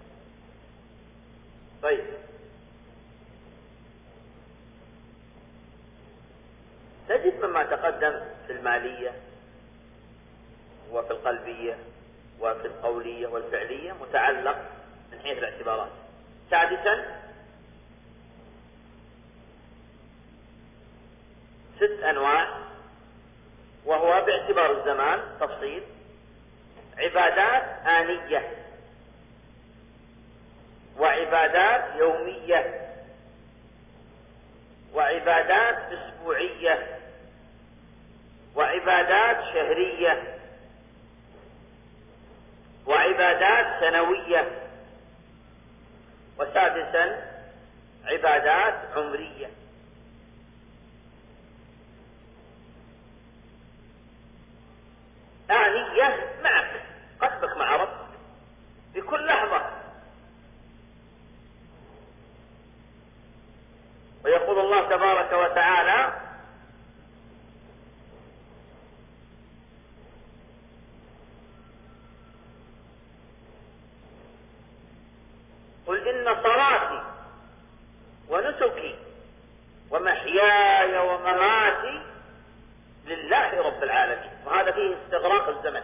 طيب، تجد مما تقدم في المالية وفي القلبية وفي القولية والفعلية متعلق من حيث الاعتبارات. سادسا، 6 أنواع، وهو باعتبار الزمان تفصيل: عبادات آنية، وعبادات يومية، وعبادات أسبوعية، وعبادات شهرية، وعبادات سنوية، وسادسا عبادات عمرية. آنية معك، قلبك مع ربك في كل لحظة. ويقول الله تبارك وتعالى: قل إن صلاتي ونسكي ومحياي ومماتي لله رب العالمين. وهذا فيه استغراق الزمن،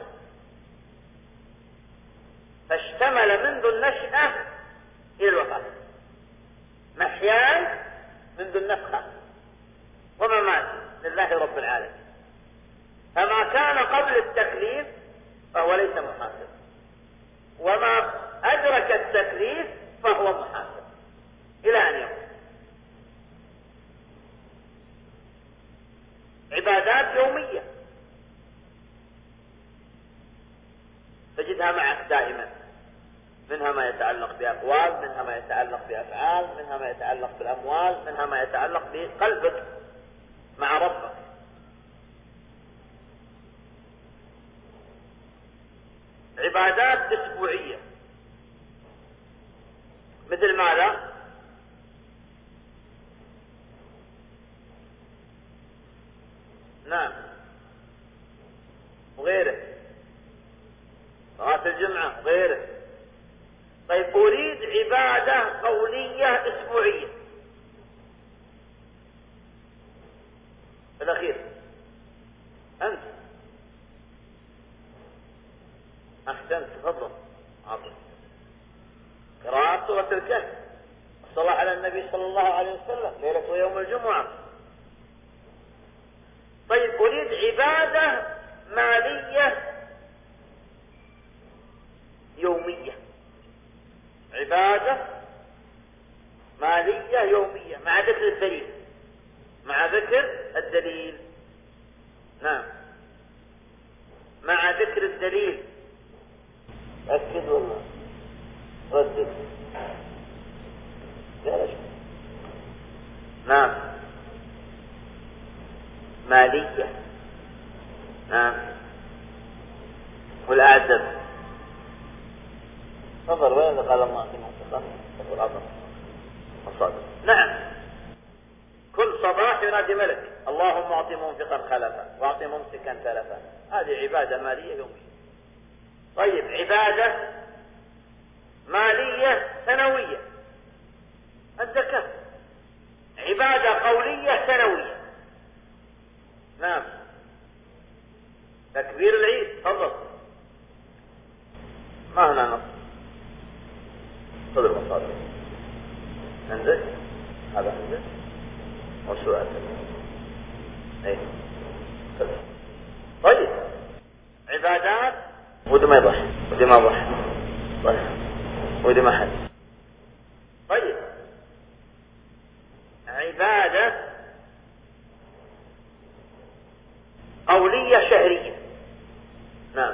فاشتمل منذ النشأة إلى الوفاة. محياي منذ النفخة، ومماتي لله رب العالمين. فما كان قبل التكليف فهو ليس محاسب، وما أدرك التكليف فهو محاسب إلى أن يموت. عبادات يومية تجدها معك دائما، منها ما يتعلق بأقوال، منها ما يتعلق بأفعال، منها ما يتعلق بالأموال، منها ما يتعلق بقلبك مع ربك. عبادات أسبوعية مثل ماذا؟ نعم، وغيره، صلاة الجمعة وغيره. طيب، أريد عبادة قولية أسبوعية. الأخير أنت أحسنت، تفضل. عظيم. قراءة سورة الكهف، الصلاة على النبي صلى الله عليه وسلم ليلة ويوم الجمعة. طيب أريد عبادة مالية يومية، عبادة مالية يومية مع ذكر الدليل، مع ذكر الدليل. نعم، مع ذكر الدليل. أكد والله ردد. نعم، مالية. نعم، والأعدب. تفضل. وين قال الله في منطقة الصادق؟ نعم، كل صباح ينادي ملك اللهم اعط منفقا خلفا واعط ممسكا تلفا. هذه عبادة مالية يومية. طيب عبادة مالية سنوية، الزكاة عبادة قولية سنوية. نعم، تكبير العيد. تفضل. ما هنا نص صدر المصادر. انزل هذا انزل والسؤال. ايه صدر. طيب عبادات ودي ما يضحي ودي ما ضحي. طيب ودي ما حد. طيب عبادة قولية شهرية. نعم،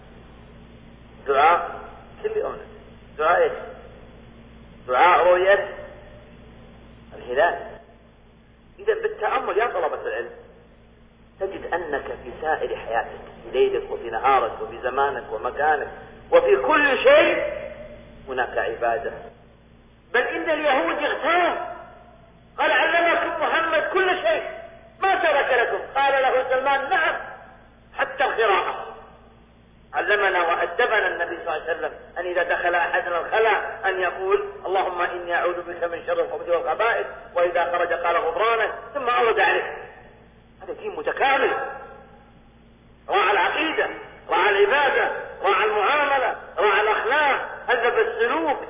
دعاء كل يوم. دعاء ايش؟ دعاء رؤية الهلال. إذا بالتأمل يا طلبة العلم تجد أنك في سائر حياتك، في ليلك وفي نهارك وفي زمانك ومكانك وفي كل شيء هناك عبادة. بل إن اليهود اغتاب، قال علمكم محمد كل شيء ما ترك لكم. قال له سلمان نعم حتى القراءة. علمنا وأدبنا النبي صلى الله عليه وسلم أن إذا دخل أحدنا الخلاء أن يقول اللهم إني أعوذ بك من شر الخبث والخبائث، وإذا خرج قال غفرانك، ثم أورد عليه. هذا دين متكامل، راعى العقيدة، راعى العبادة، راعى المعاملة، راعى الأخلاق، هذب السلوك،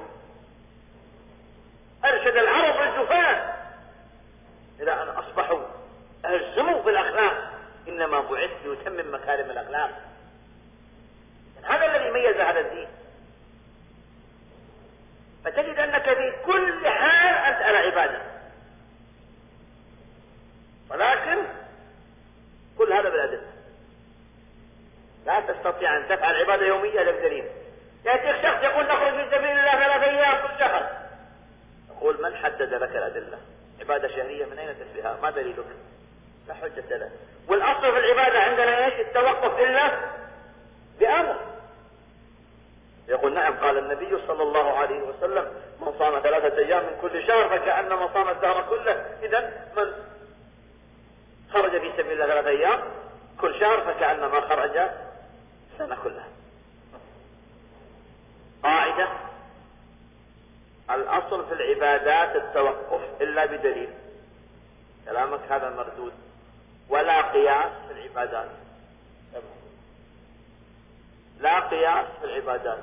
أرشد العرب والجفاة إلى أن أصبحوا أهل سمو في الأخلاق. إنما بعثت ليتمم مكارم الأخلاق. هذا الذي ميز هذا الدين. فتجد أنك في كل حال أنت على عبادة، ولكن كل هذا بالأدلة. لا تستطيع أن تفعل عبادة يومية إلا بدليل. يأتيك شخص يقول نخرج في سبيل الله 3 أيام كل شهر، يقول من حدد لك الأدلة؟ عبادة شهرية من أين تسبيها؟ ما دليلك؟ لا حجة له. والأصل في العبادة عندنا إيش؟ التوقف إلا بأمر. يقول نعم، قال النبي صلى الله عليه وسلم من صام 3 أيام من كل شهر فكأنما صام الدهر كله. إذن من خرج في سبيل الله 3 أيام كل شهر فكأنما خرج سنة كلها. قاعدة: الأصل في العبادات التوقف إلا بدليل. كلامك هذا مردود. ولا قياس في العبادات، لا قياس في العبادات.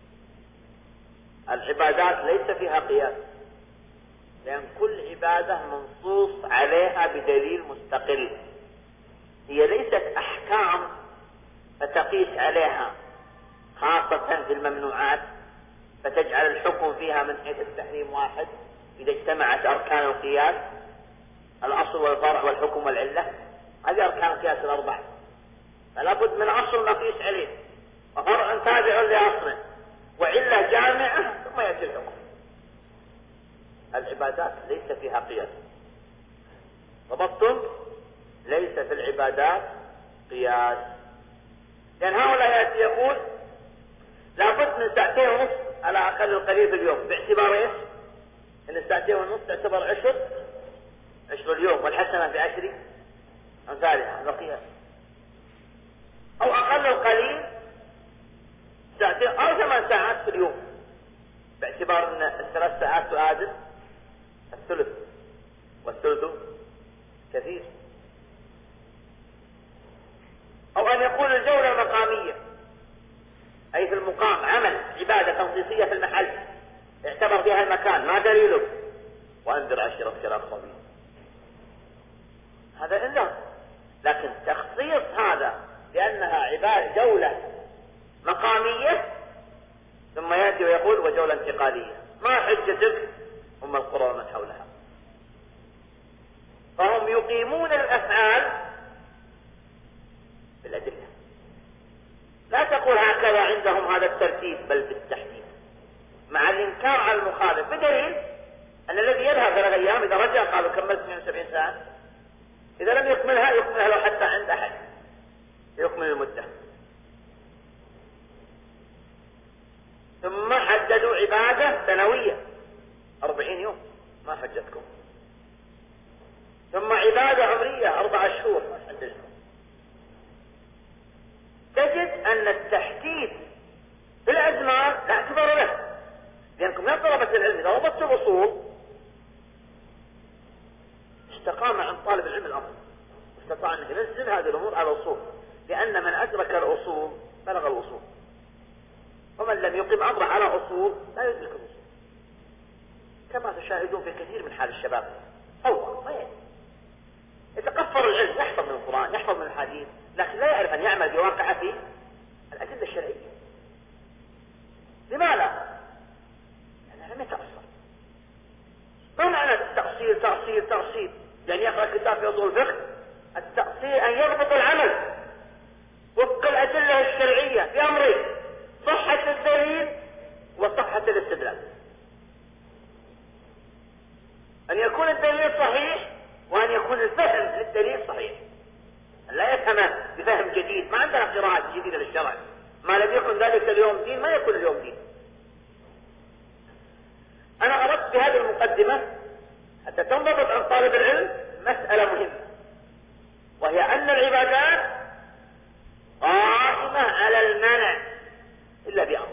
العبادات ليس فيها قياس، لأن كل عبادة منصوص عليها بدليل مستقل. هي ليست أحكام فتقيس عليها، خاصة في الممنوعات فتجعل الحكم فيها من حيث التحريم واحد إذا اجتمعت أركان القياس، الأصل والفرع والحكم والعلة. هذه أركان القياس ال4، فلا بد من أصل نقيس عليه، وفرع تابع لأصله، وعلة جامعة، ثم يأتي الحكم. العبادات ليس فيها قياس. ضبطتم؟ ليس في العبادات قياس. لأن هؤلاء يأتي يقول لابد من 2.5 على أقل القليل في اليوم، باعتبار إيش؟ إن 2.5 تعتبر عشر اليوم، والحسنة ب10 أمثالها، هذا قياس. أو أقل القليل 2 أو 8 ساعات في اليوم، باعتبار أن 3 ساعات تعادل الثلث، والثلث كثير. أو أن يكون الجولة المقامية، أي في المقام عمل عبادة تنصيصية في المحل، يعتبر فيها المكان، ما دليله؟ وأنذر عشيرتك الأقربين، هذا إنذار. لكن تخصيص هذا لأنها جولة مقامية، ثم يأتي ويقول وجولة انتقالية، ما حجتك أم القرى ومن حولها؟ فهم يقيمون الأفعال بالأدلة. لا تقول هكذا عندهم هذا الترتيب، بل بالتحديد مع الإنكار على المخالف، بدليل أن الذي يذهب 3 أيام إذا رجع قالوا كملت 72 ساعة، إذا لم يكملها لو حتى عند أحد يكمل المدة. ثم حددوا عبادة سنوية 40 يوم، ما حجتكم. ثم عبادة عمرية 4 شهور، ما حددتكم. تجد أن التحديد في الأزمان لا اعتبار له، لأنكم يا طلبة العلم إذا ربطتوا الأصول استقام عن طالب العلم الأمر، استطاع أن ينزل هذه الأمور على الأصول، لأن من أدرك الأصول بلغ الوصول، ومن لم يقم أمره على أصول لا يدرك الوصول، كما تشاهدون في كثير من حال الشباب فوق ما يتقفر العلم، يحفظ من القرآن يحفظ من الحديث، لكن لا يعرف أن يعمل بواقعه في الأدلة الشرعية. لماذا؟ لأنه لم يتأصل. ما معنى التأصيل؟ تأصيل يعني يقرأ كتاب في أصول الفقه. التأصيل أن يضبط العمل وفق الأدلة الشرعية في أمرين: صحة الدليل وصحة الاستدلال. أن يكون الدليل صحيح وأن يكون الفهم للدليل صحيح، لا يفهمه بفهم جديد. ما عندنا قراءات جديدة للشرع، ما لم يكن ذلك اليوم دين ما يكون اليوم دين. أنا أردت بهذه المقدمة حتى تنضبط عن طالب العلم مسألة مهمة، وهي أن العبادات قائمة على المنع إلا بأمر.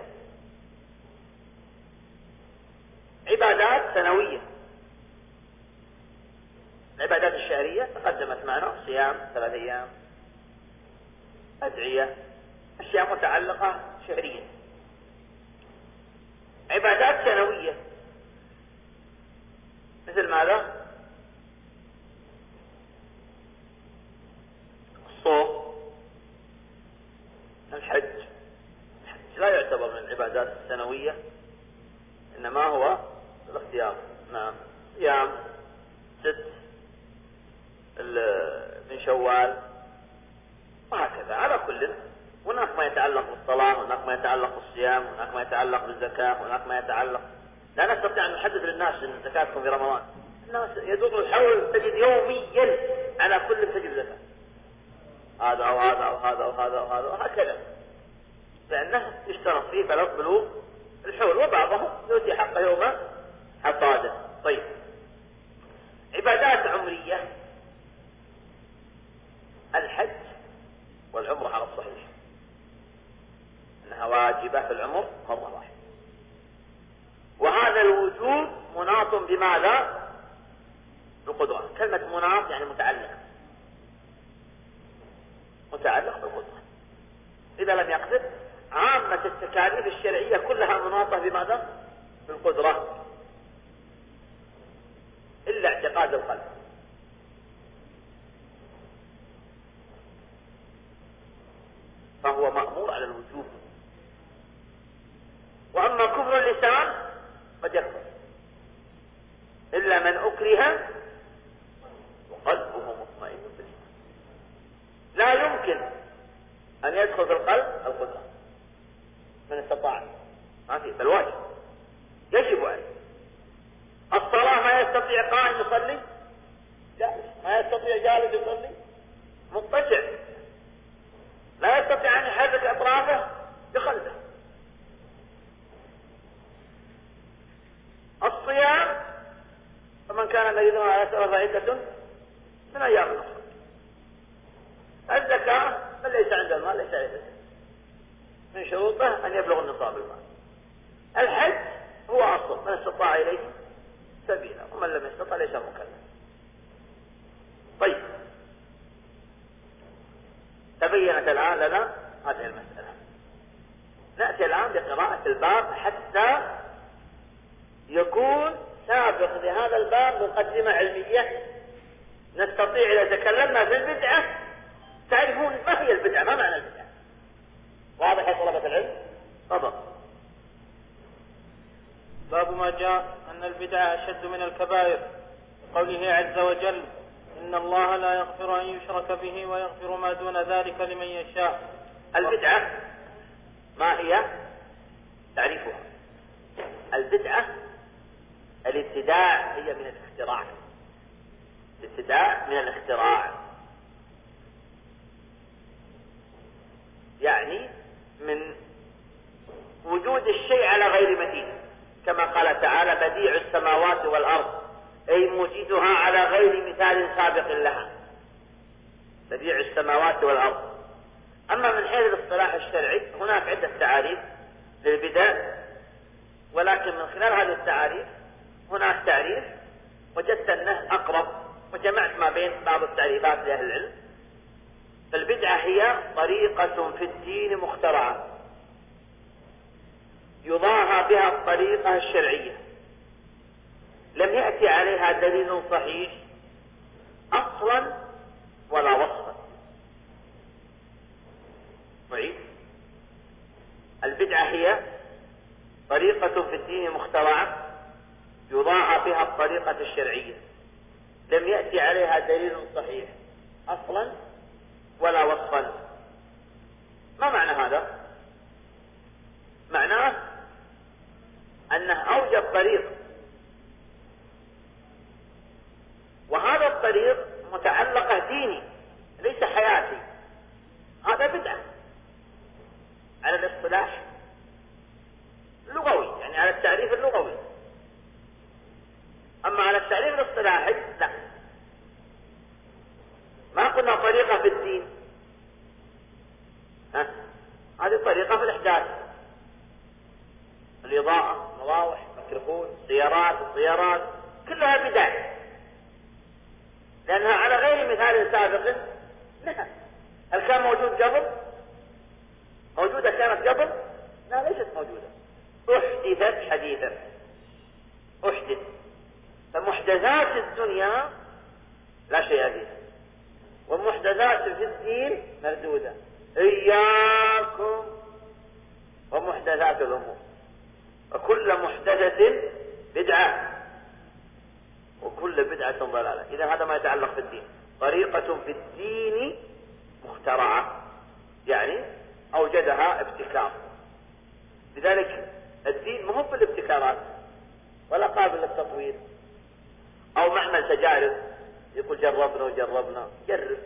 عبادات سنوية، العبادات الشهرية تقدمت معنا: صيام 3 أيام، أدعية، أشياء متعلقة شهريا. عبادات سنوية مثل ماذا؟ الصوم، الحج لا يعتبر من العبادات السنوية، إنما هو الاختيار. نعم، صيام 6 من شوال وهكذا. على كل هناك ما يتعلق بالصلاة، هناك ما يتعلق بالصيام، هناك ما يتعلق بالزكاة، هناك ما يتعلق. لا نستطيع أن نحدد للناس إن زكاتكم في رمضان. الناس يدور الحول تجد يوميا على كل تجد زكاة، هذا أو هذا أو هذا أو هذا أو هذا وهكذا، لأنه يشترط فيه بلوغ الحول، وبعضهم يؤتي حقه يوم حصاده. طيب، عبادات عمرية: الحج والعمرة على الصحيح أنها واجبة في العمر مرة واحدة، وهذا الوجوب مناط بماذا؟ بالقدرة. كلمة مناط يعني متعلق بالقدرة. إذا لم يقصد، عامة التكاليف الشرعية كلها مناطة بماذا؟ بالقدرة، إلا اعتقاد القلب. فهو مأمور على الوجوب. وأما كفر اللسان قد يكفر إلا من أكره وقلبه مطمئن بالإيمان. لا يمكن أن يدخل في القلب القدرة من استطاع، ما في، بل واجب يجب عليه. الصلاة ما يستطيع قائم يصلي جالس، ما يستطيع جالس يصلي مضطجع، لا يستطيع أن يحرك أطرافه بقلبه. الصيام: فمن كان مريضا على سفر فعدة من أيام أخرى. الزكاة: من ليس عنده المال ليس عليه زكاة، من شروطه أن يبلغ النصاب المال. الحج هو أصل: من استطاع إليه سبيلا، ومن لم يستطع ليس مكلف. طيب، تبينت الآن لنا هذه المسألة. نأتي الآن بقراءة الباب حتى يكون سابق لهذا الباب مقدمة علمية نستطيع إذا تكلمنا في البدعة تعرفون ما هي البدعة، ما معنى البدعة. واضح يا طلبة العلم؟ تفضل. باب ما جاء أن البدعة أشد من الكبائر، قوله عز وجل: إن الله لا يغفر أن يشرك به ويغفر ما دون ذلك لمن يشاء. البدعة ما هي؟ تعريفها: البدعة الابتداع، هي من الاختراع. الابتداع من الاختراع، يعني من وجود الشيء على غير مثيل، كما قال تعالى: بديع السماوات والأرض، أي موجدها على غير مثال سابق لها. بديع السماوات والأرض. أما من حيث الاصطلاح الشرعي هناك عدة تعاريف للبدع، ولكن من خلال هذه التعاريف هناك تعريف وجدت أنه أقرب، وجمعت ما بين بعض التعريفات لأهل العلم. البدعة هي طريقة في الدين مخترعة يضاهى بها الطريقة الشرعية، لم يأتي عليها دليل صحيح أصلا ولا وصفا. معيد: البدعة هي طريقة في الدين مخترعة يضاهى بها الطريقة الشرعية، لم يأتي عليها دليل صحيح أصلا ولا وصفا. ما معنى هذا؟ معناه أنه أوجد طريق، وهذا الطريق متعلقة ديني ليس حياتي، هذا بدعة على الاصطلاح اللغوي، يعني على التعريف اللغوي. أما على التعريف الاصطلاحي لا، ما قلنا طريقة في الدين، هذه طريقة في الإحداث، الإضاءة، مراوح، ميكروفون، السيارات كلها بدع، لأنها على غير مثال سابق لها. هل كان موجود قبل؟ موجودة كانت قبل؟ لا، ليست موجودة، أحدثت حديثا. أحدث. فمحدثات الدنيا لا شيء فيها، ومحدثات في الدين مردودة. إياكم ومحدثات الأمور، وكل محدثة بدعة وكل بدعة ضلالة. إذا هذا ما يتعلق في الدين، طريقة في الدين مخترعة، يعني أوجدها ابتكار. لذلك الدين مهم بالابتكارات ولا قابل للتطوير. أو معمل تجارب يقول جربنا وجربنا، جرب.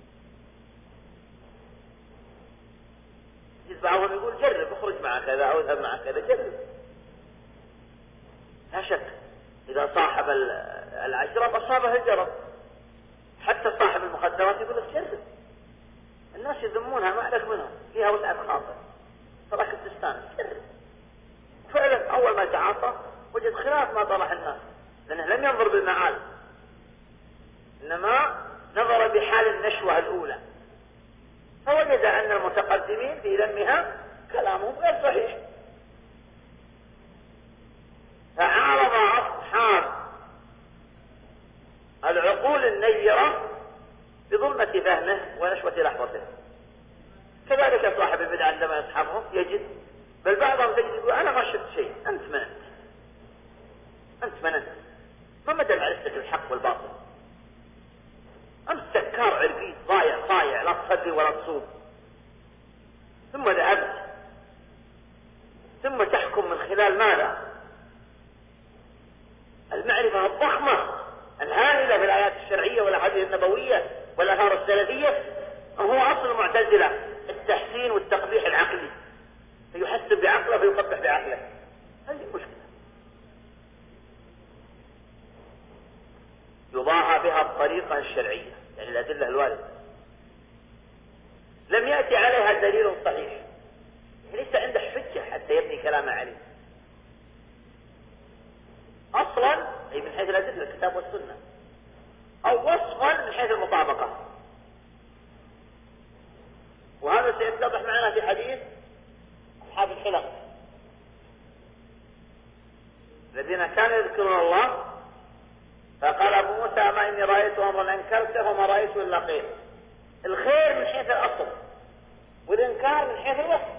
بعضهم يقول جرب، اخرج مع كذا أو اذهب مع كذا، جرب. لا شك إذا صاحب العشرة أصابه الجرب. حتى صاحب المخدرات يقول لك جرب، الناس يذمونها ما عليك منهم، فيها وسعة خاطر، تراك تستانس، جرب. فعلا أول ما تعاطى وجد خلاف ما طرح الناس، لأنه لم ينظر بالمعال، إنما نظر بحال النشوة الأولى، فوجد أن المتقدمين في ذمها كلامهم غير صحيح، فعارض أصحاب العقول النيرة بظلمة فهمه ونشوة لحظته. كذلك صاحب البدع عندما يصحبهم يجد، بل بعضهم تجد يقول أنا ما شفت شيء، أنت مننت، ما مدى معرفتك الحق والباطل؟ أنت سكار عربي ضايع لا تصلي ولا تصوم، ثم ذهبت، ثم تحكم من خلال ماذا؟ المعرفة الضخمة الهائلة بالآيات الشرعية والأحاديث النبوية والآثار السلفية. هو أصل المعتزلة التحسين والتقبيح العقلي، فيحسن بعقله فيقبح بعقله. هذه مشكلة يضاهى بها الطريقة الشرعية، يعني الأدلة الواردة لم يأتي عليها دليل صحيح، ليس عنده حجة حتى يبني كلامه عليه أصلا، أي من حيث الأدلة الكتاب والسنة، أو وصفا من حيث المطابقة. وهذا سيتضح معنا في حديث أصحاب الحلق. الذين كانوا يذكرون الله. فقال أبو موسى ما إني رأيت أمرا أنكرته وما رأيت إلا خير. الخير من حيث الأصل والإنكار من حيث الوصف.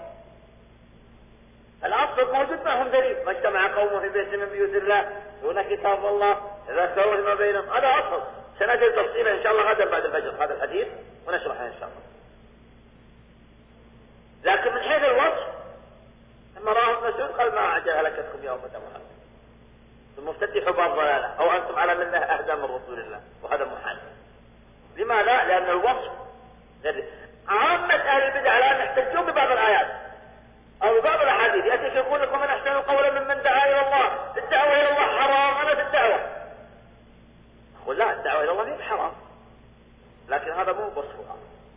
الأصل موجود معهم دليل، ما اجتمع قوم في بيت من بيوت الله دون كتاب الله ذكروا ما بينهم، هذا أصل. سنجد تفصيله إن شاء الله غدا بعد الفجر هذا الحديث ونشرحه إن شاء الله. لكن من حيث الوصف لما راه ابن مسعود قال ما أعجل هلكتكم يا أمة محمد ثم افتتحوا باب ضلالة أو أنتم على ملة أهدى من رسول الله، وهذا محال. لماذا؟ لأن الوصف عامة أهل البدع الآن يحتجون ببعض الآيات أو ببعض الأحاديث، يأتيك يقول لكم من أحسن قولا ممن دعا إلى الله، الدعوة إلى الله حرام. أنا في الدعوة أقول لا، الدعوة إلى الله هي حرام، لكن هذا مو وصفها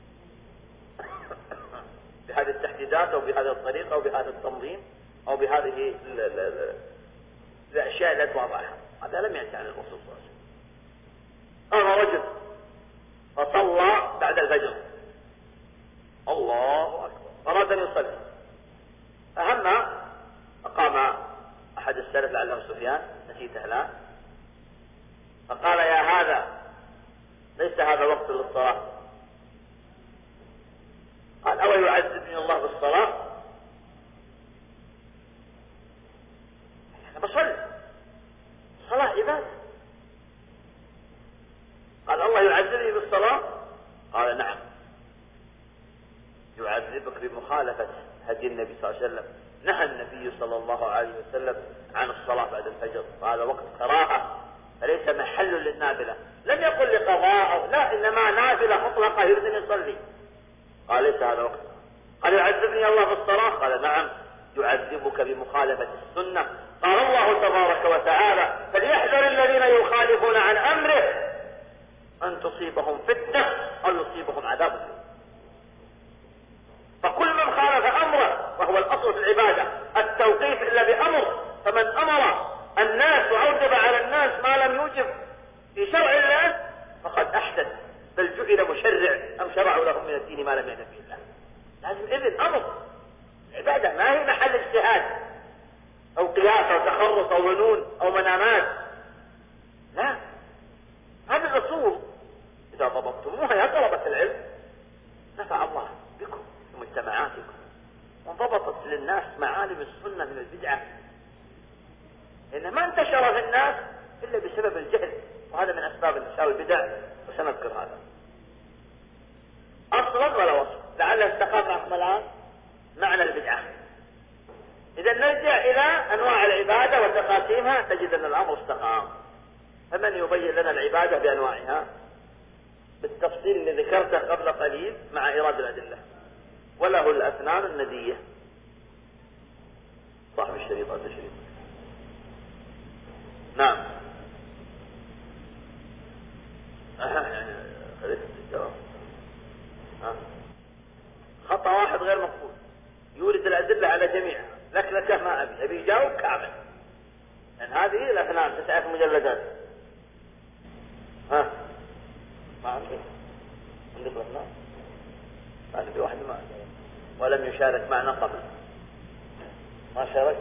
بهذه التحديدات أو بهذه الطريقة أو بهذا التنظيم أو بهذه الأشياء التي وضعها، هذا لم يأتي عن الرسول صلى الله عليه وسلم. أما رجل فصلى بعد الفجر الله أكبر أراد أن يصلي، فهم فقام أحد السلف لعله سفيان نسيته الآن فقال يا هذا ليس هذا وقت للصلاة. قال أو يعذبني الله بالصلاة؟ أنا بصلي، الصلاة عبادة. قال الله يعذبني بالصلاة؟ قال نعم، يعذبك بمخالفة هدي النبي صلى الله عليه وسلم. نهى النبي صلى الله عليه وسلم عن الصلاة بعد الفجر، وهذا وقت كراهة فليس محل للنافلة. لم يقل لقضاء أو لا، إنما نافلة مطلقة يريد أن يصلي. قال ليس هذا وقت. قال يعذبني الله بالصلاة؟ قال نعم، يعذبك بمخالفة السنة. قال الله تبارك وتعالى فليحذر الذين يخالفون عن أمره أن تصيبهم فتنة أو يصيبهم عذاب أليم. فكل من خالف أمره، وهو الأصل في العبادة التوقيف إلا بأمر، فمن أمر الناس وأوجب على الناس ما لم يوجب في شرع الله فقد أحدث، بل جعل مشرع أم شرعوا لهم من الدين ما لم يأذن به الله. لازم إذن أمر. العبادة ما هي محل اجتهاد أو قياس أو تخرص أو ظنون أو منامات، لا، هذه الأصول إذا ضبطتموها يا طلبة العلم نفع الله بكم في مجتمعاتكم، وانضبطت للناس معالم السنة من البدعة، لأن ما انتشر في الناس إلا بسبب الجهل، وهذا من أسباب انتشار البدع، وسنذكر هذا أصلا ولا وصف. لعل استقام معكم الآن معنى البدعة. إذا نرجع إلى أنواع العبادة وتقاسيمها تجد أن الأمر استقام. فمن يبين لنا العبادة بأنواعها بالتفصيل اللي ذكرته قبل قليل مع إيراد الأدلة؟ وله الأسنان الندية صاحب الشريط هذا الشريط. نعم خطأ واحد غير مقبول، يورد الأدلة على جميعها، لك ما أبي يجاوب كامل، لأن هذه الأثنان 9 مجلدات. ما عندك الأثنان؟ ما عندي واحد ما ولم يشارك معنا قبل، ما شارك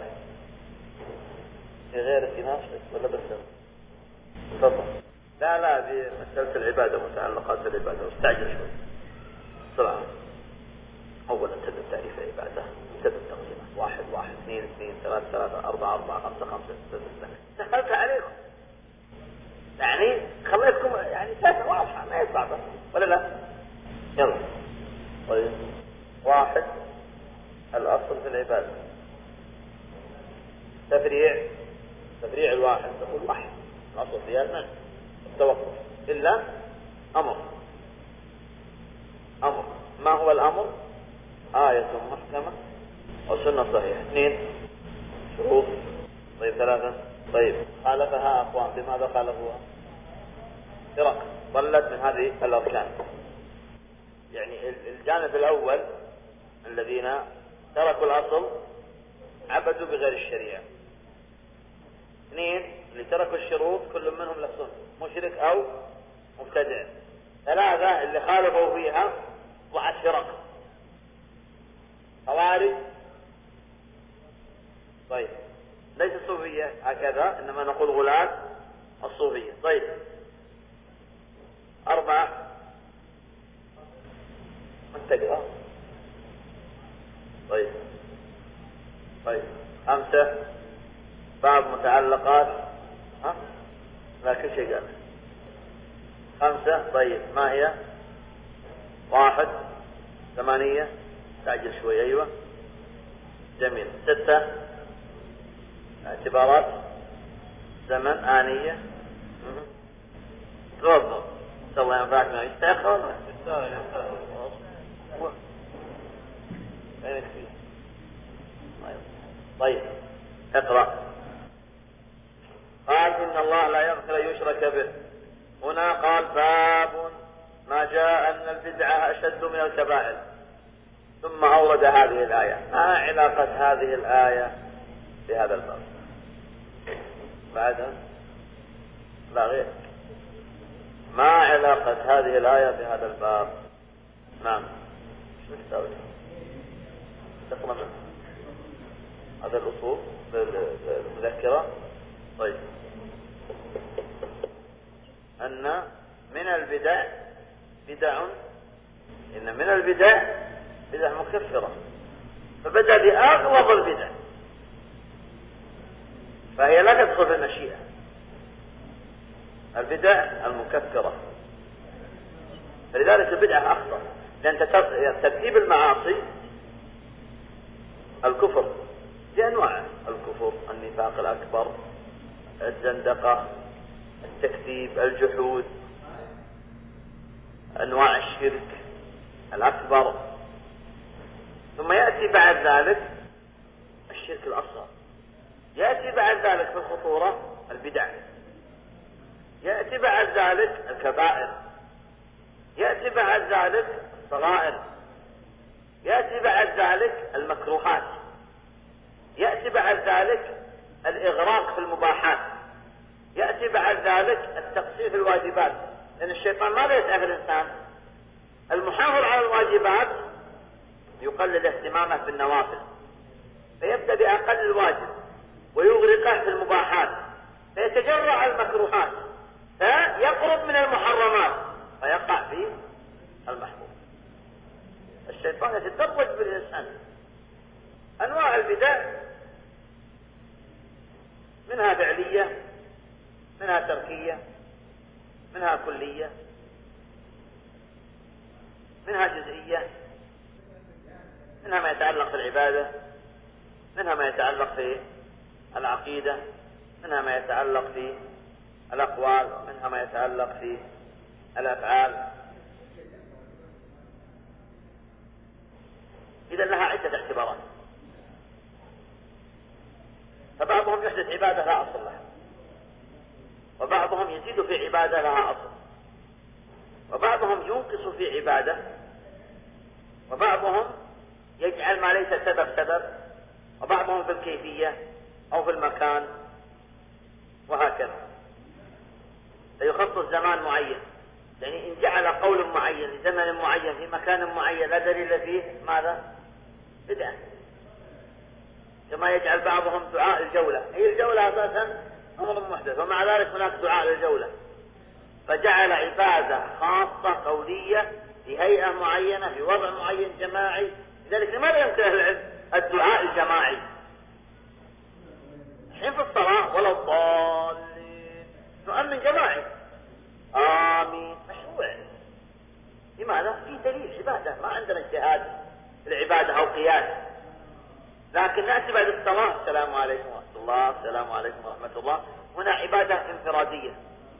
في غير ناصر ولا بس تفضل. لا بمسألة العبادة ومتعلقات العبادة، واستعجل شوي بسرعة. أولا تبدأ تعريف العبادة، تبدأ تقسيمها 1 1 2 2 3 3 4 4 5 5 6 6. سهلت عليكم يعني، خليتكم يعني سهلة واضحة ما هي صعبة ولا لا؟ يلا طيب. 1 الأصل في العبادة، تفريع الواحد تقول واحد الأصل فيها المنع التوقف إلا أمر. ما هو الأمر؟ آية محكمة أو سنة صحيحة. 2 شروط. طيب 3 طيب خالفها أقوام، بماذا خالفوها؟ فرق ضلت من هذه الأركان. يعني الجانب الأول الذين تركوا الأصل عبدوا بغير الشريعة. 2 اللي تركوا الشروط كل منهم له سنة، مشرك أو مبتدع. 3 اللي خالفوا فيها 7 فرق، خوارج. طيب ليس الصوفية هكذا، إنما نقول غلاة الصوفية. طيب 4 من تقرأ؟ طيب 5 باب متعلقات. لا كل شيء قال 5. طيب ما هي؟ 1 8 تعجل شوي. أيوة جميل. 6 اعتبارات زمن آنية. تفضل إن شاء الله ينفعك ما يستأخر. طيب اقرأ. قال إن الله لا يغفر يشرك به. هنا قال باب ما جاء أن البدعة أشد من الكبائر، ثم أورد هذه الآية. ما علاقة هذه الآية بهذا الباب؟ بعدها لا غير. ما علاقة هذه الآية بهذا الباب؟ نعم شو تساوي؟ تقرأ منه هذا الأصول المذكرة. طيب أن من البدع إن من البدع بدع مكفرة، فبدأ بأغلظ البدع، فهي لا تدخل في المشيئة. البدع المكفرة، فلذلك البدعة أخطر، لأن ترتيب المعاصي الكفر بأنواع: الكفر، النفاق الأكبر، الزندقة، التكذيب، الجحود، أنواع الشرك الأكبر. ثم يأتي بعد ذلك الشرك الأصغر، يأتي بعد ذلك في الخطورة البدع، يأتي بعد ذلك الكبائر، يأتي بعد ذلك الصغائر، يأتي بعد ذلك المكروهات، يأتي بعد ذلك الإغراق في المباحات، يأتي بعد ذلك التقصير في الواجبات، لأن الشيطان ماذا يسعى في الإنسان؟ المحافظ على الواجبات يقلل اهتمامه بالنوافل، فيبدأ بأقل الواجب ويغرقه في المباحات، فيتجرع على المكروهات، فيقرب من المحرمات، فيقع في المحبوب. الشيطان يتدرج بالإنسان. أنواع البدع منها فعلية، منها تركية، منها كلية، منها جزئية، منها ما يتعلق في العبادة، منها ما يتعلق في العقيدة، منها ما يتعلق في الأقوال، ومنها ما يتعلق في الأفعال. إذا لها عدة اعتبارات. فبعضهم يحدث عبادة لا أصل لها، وبعضهم يزيد في عبادة لها أصل، وبعضهم ينقص في عبادة، وبعضهم يجعل ما ليس سبب، وبعضهم في الكيفية أو في المكان، وهكذا. فيخصص زمان معين، يعني إن جعل قول معين لزمن معين في مكان معين لا دليل فيه، ماذا؟ بدعة. كما يجعل بعضهم دعاء الجولة، هي الجولة أساسا أمر محدث، ومع ذلك هناك دعاء للجولة، فجعل عبادة خاصة قولية في هيئة معينة في وضع معين جماعي. لذلك لماذا يمكن أهل العلم الدعاء الجماعي؟ حين في الصلاة ولا الضالين نؤمن جماعي آمين مشروع. لماذا؟ في دليل عبادة، ما عندنا اجتهاد في العبادة أو قياس. لكن نأتي بعد الصلاة السلام عليكم ورحمة الله، السلام عليكم ورحمة الله، هنا عبادة انفرادية،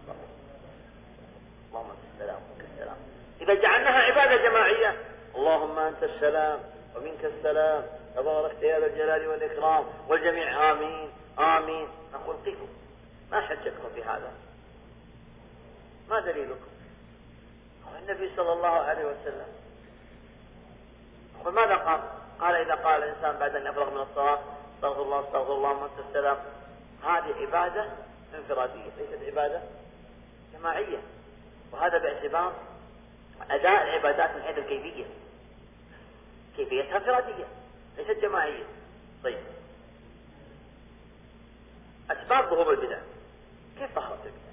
اللهم أنت السلام ومنك السلام. إذا جعلناها عبادة جماعية، اللهم أنت السلام ومنك السلام تباركت يا ذا الجلال والإكرام، والجميع آمين آمين، نقول قفوا، ما حجتكم في هذا؟ ما دليلكم؟ النبي صلى الله عليه وسلم ماذا قال؟ قال إذا قال الإنسان بعد أن يفرغ من الصلاة استغفر الله استغفر الله وأنت السلام، هذه عبادة انفرادية ليست عبادة جماعية، وهذا باعتبار أداء العبادات من حيث الكيفية، كيفيتها انفرادية ليست جماعية. طيب أسباب ظهور البدع. كيف ظهرت البدع؟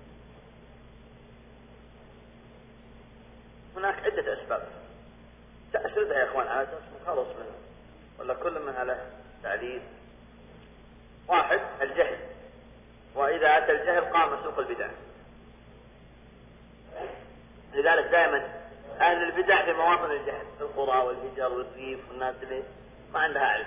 هناك عدة أسباب تأسردها يا إخوان على أساس نخلص منه، ولا كل منها له تعليل. واحد، الجهل، وإذا أتى الجهل قام سوق البدع. لذلك دائما أهل البدع في مواطن الجهل، في القرى والهجر والريف والناس اللي ما عندها علم.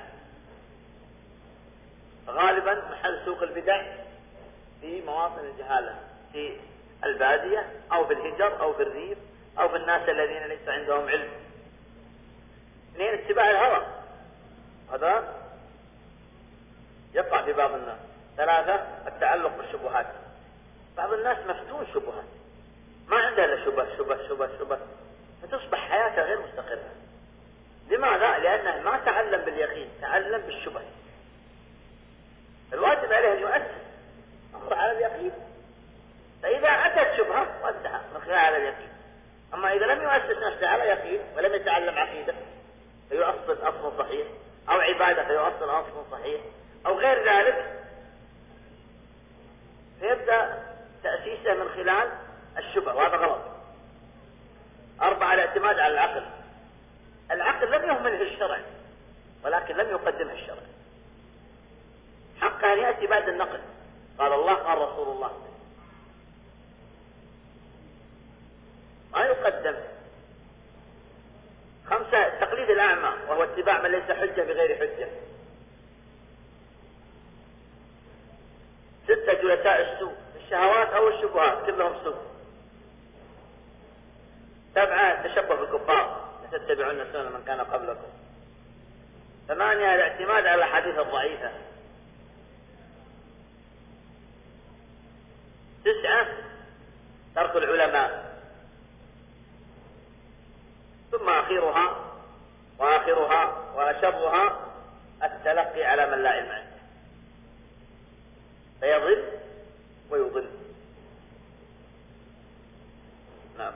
غالبا محل سوق البدع في مواطن الجهالة، في البادية أو في الهجر أو في الريف أو في الناس الذين ليس عندهم علم. اثنين، اتباع الهوى، هذا يقع في بعض الناس. ثلاثة، التعلق بالشبهات. بعض الناس مفتون شبهات، ما عنده الا شبه فتصبح حياته غير مستقرة. لماذا؟ لأنه ما تعلم باليقين، تعلم بالشبه. الواجب عليه أن يؤسس أمره على اليقين، فإذا أتت شبهة وانتهى من خلال على اليقين. أما إذا لم يؤسس نفسه على يقين ولم يتعلم عقيدة فيؤصل أصل صحيح، أو عبادة فيؤصل أصل صحيح، أو غير ذلك، فيبدأ تأسيسه من خلال الشبه، وهذا غلط. أربعة، الاعتماد على العقل. العقل لم يهمله الشرع ولكن لم يقدمه الشرع، حق أن يأتي بعد النقل. قال الله قال رسول الله، ما يقدم. خمسة، التقليد الأعمى، وهو اتباع من ليس حجة بغير حجة. ستة، جلساء السوء، الشهوات أو الشبهات كلهم سوء. سبعة، التشبه بالكفار، لتتبعون سنن من كان قبلكم. ثمانية، الاعتماد على الأحاديث الضعيفة. تسعة، ترك العلماء. ثم وآخرها وأشرها التلقي على من لا علم عنده، فيضل ويضل. نعم.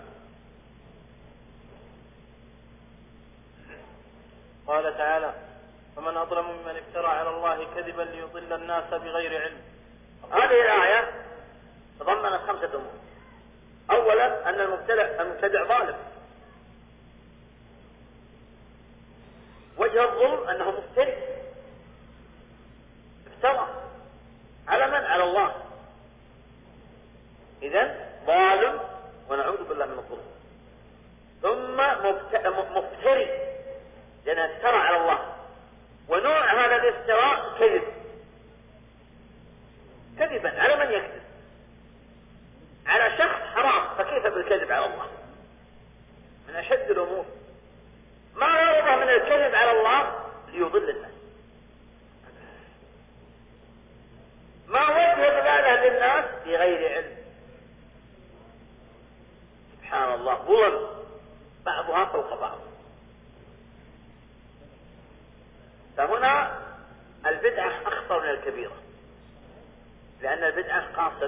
قال تعالى: فمن أظلم ممن افترى على الله كذبا ليضل الناس بغير علم. هذه الآية تضمنت خمسة أمور. أولا، أن المبتدع ظالم. وجه الظلم أنه مفتري، افترى على من؟ على الله. إذن ظالم، ونعوذ بالله من الظلم. ثم مفتري، لأنه افترى على الله. ونوع هذا الافتراء كذبا على من يكذب؟ على شخص حرام، فكيف بالكذب على الله؟ من أشد الأمور. ما غرضه من الكذب على الله؟ ليضل الناس. ما وجه ضلاله للناس؟ بغير علم. سبحان الله، ظلم بعضها فوق بعض. فهنا البدعة أخطر من الكبيرة، لأن البدعة قاصر،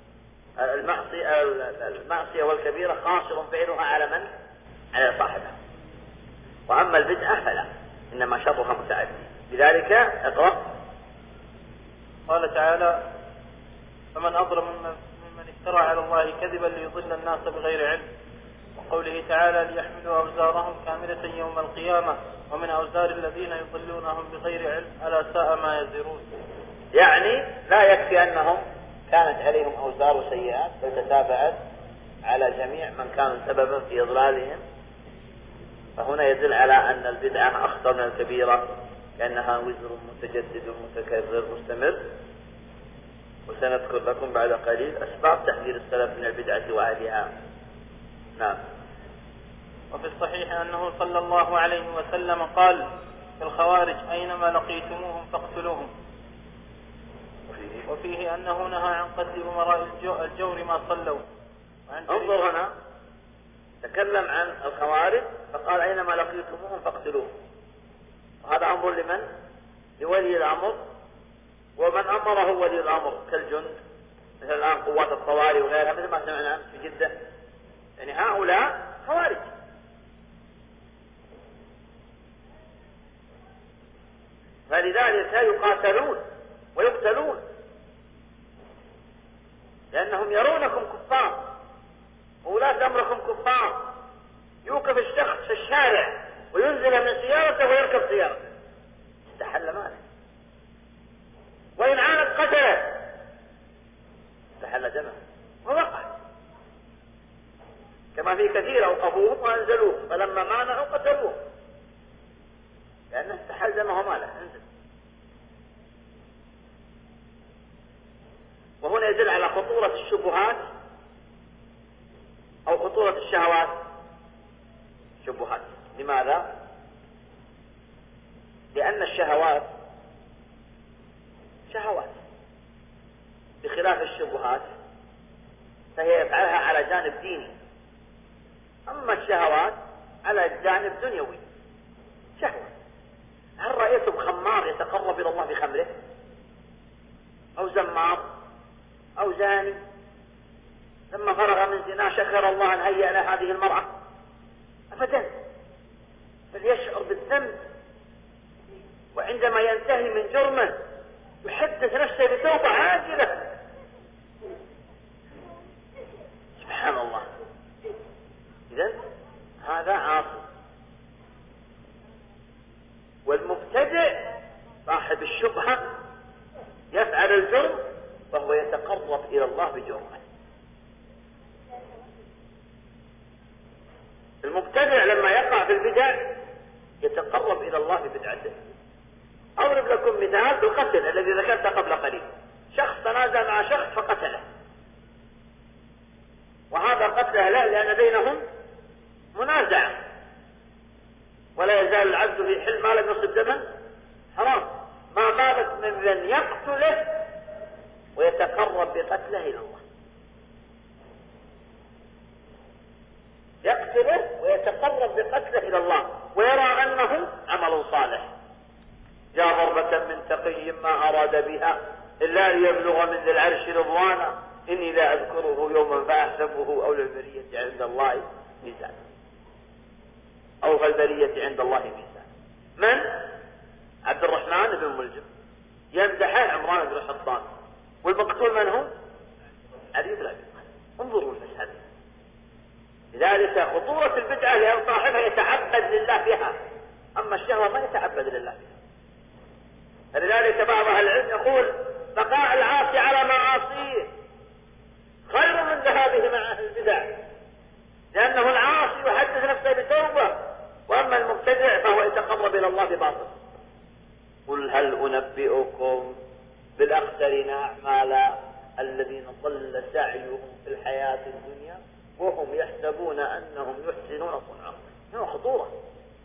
المعصية والكبيرة قاصر فعلها على من؟ على صاحبها. وأما البدعة فلا، إنما شرها متعدي. لذلك اقرأ. قال تعالى: فمن أظلم ممن افترى على الله كذبا ليضل الناس بغير علم. وقوله تعالى: ليحملوا أوزارهم كاملة يوم القيامة ومن أوزار الذين يضلونهم بغير علم ألا ساء ما يزرون. يعني لا يكفي أنهم كانت عليهم أوزار وسيئات، بل تتابعت على جميع من كانوا سببا في إضلالهم. فهنا يدل على أن البدعة أخطر من الكبيرة، لأنها وزر متجدد متكرر مستمر. وسنذكر لكم بعد قليل أسباب تحذير السلف من البدعة وأهلها. نعم. وفي الصحيح أنه صلى الله عليه وسلم قال في الخوارج: أينما لقيتموهم فاقتلوهم. وفيه أنه نهى عن قتل أمراء الجور ما صلوا. انظر هنا، تكلم عن الخوارج فقال: أينما لقيتموهم فاقتلوهم. وهذا أمر لمن؟ لولي الأمر، ومن أمره ولي الأمر كالجند، مثل الآن قوات الطوارئ وغيرها، مثل ما سمعنا في جدة. يعني هؤلاء خوارج. فلذلك يقاتلون ويقتلون. كما في كثير أوقفوهم وأنزلوهم فلما مانعوا قتلوهم لأنه استحل ما هو ماله انزل. وهنا يدل على خطورة الشبهات أو خطورة الشهوات. شبهات لماذا؟ لأن الشهوات شهوات بخلاف الشبهات فهي يفعلها على جانب ديني، أما الشهوات على جانب دنيوي. شهوة، هل رأيتم خمار يتقرب إلى الله بخمره أو زمار أو زاني لما فرغ من زنا شكر الله أن هيأ له هذه المرأة؟ أبدا، بل يشعر بالذنب، وعندما ينتهي من جرمه يحدث نفسه بتوبة عاجلة. سبحان الله. إذن هذا عاصي. والمبتدع صاحب الشبهة يفعل الجرم وهو يتقرب إلى الله بجرمه. المبتدع لما يقع في البدع يتقرب إلى الله ببدعته. أضرب لكم مثال بالقتل الذي ذكرته قبل قليل. شخص تنازع مع شخص فقتله، وهذا قتله لا لأن بينهم منازعة، ولا يزال العبد في حل ما لم يصب دما حرام، ما بالك من يقتله ويتقرب بقتله إلى الله. يقتله ويتقرب بقتله إلى الله ويرى أنه عمل صالح. جاء ضربة من تقي ما أراد بها إلا ليبلغ من ذي العرش رضوانا إني لا أذكره يوما فأحسبه أولى البرية عند الله ميزان، أو فالبرية عند الله ميزان. من؟ عبد الرحمن بن ملجم يمدحه عمران بن حطان، والمقتول من هو؟ علي بن أبي طالب. انظروا المشهد. لذلك خطورة البدعة لأن صاحبها يتعبد لله بها، أما الشهوة ما يتعبد لله بها. فلذلك بعض أهل العلم يقول بقاء العاصي على معاصيه خير من ذهابه مع أهل البدع، لأنه العاصي يحدث نفسه بتوبة، وأما المبتدع فهو يتقرب إلى الله بباطل. قل هل أنبئكم بالأخسرين أعمالا الذين ضل سعيهم في الحياة الدنيا وهم يحسبون أنهم يحسنون صنعا. هنا خطورة.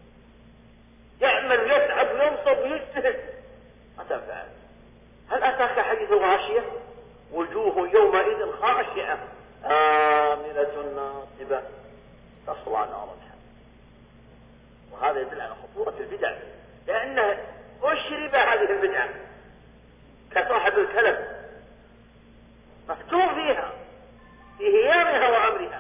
يعمل يتعب وينصب ويجتهد ما تنفع. هل أتاك حديث الغاشية؟ وجوه يومئذ خاشعة آمنة ناصبة تصلى نارا حامية. وهذا يدل على خطورة البدع، لأنه أشرب هذه البدعة كصاحب الكلب مفتون فيها في هيامها وأمرها،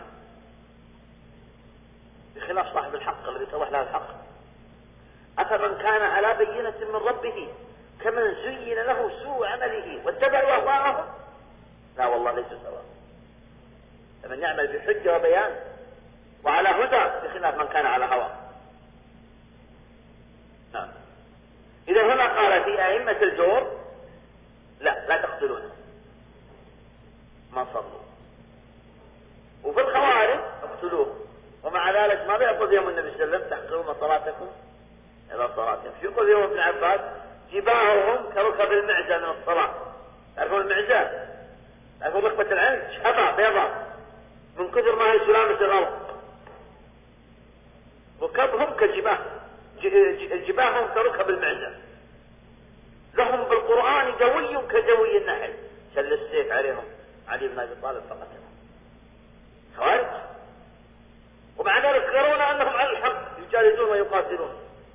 بخلاف صاحب الحق الذي اتضح له الحق. أفمن كان على بينة من ربه كمن زين له سوء عمله واتبعوا أهواءهم؟ لا والله ليسوا سواء. فمن يعمل بحجة وبيان وعلى هدى بخلاف من كان على هوى. نعم. إذا هنا قال في أئمة الجور لا تقتلونه ما صلوا، وفي الخوارج اقتلوه، ومع ذلك ما بيقول يوم النبي صلى الله عليه وسلم تحقرون صلاتكم إلى صلاتهم. يقول يوم ابن عباس جباههم كركب المعزة من الصلاة. تعرفون المعزة؟ تعرفون ركبة العين شبه بيضاء من كثر ما هي سلامة الأرض، ركبهم كجباه، جباههم كركب المعزة. لهم بالقرآن جوي كجوي النحل. شل السيف عليهم علي بن أبي طالب فقتله. خوارج. ومع ذلك يرون أنهم على الحق يجالدون ويقاتلون.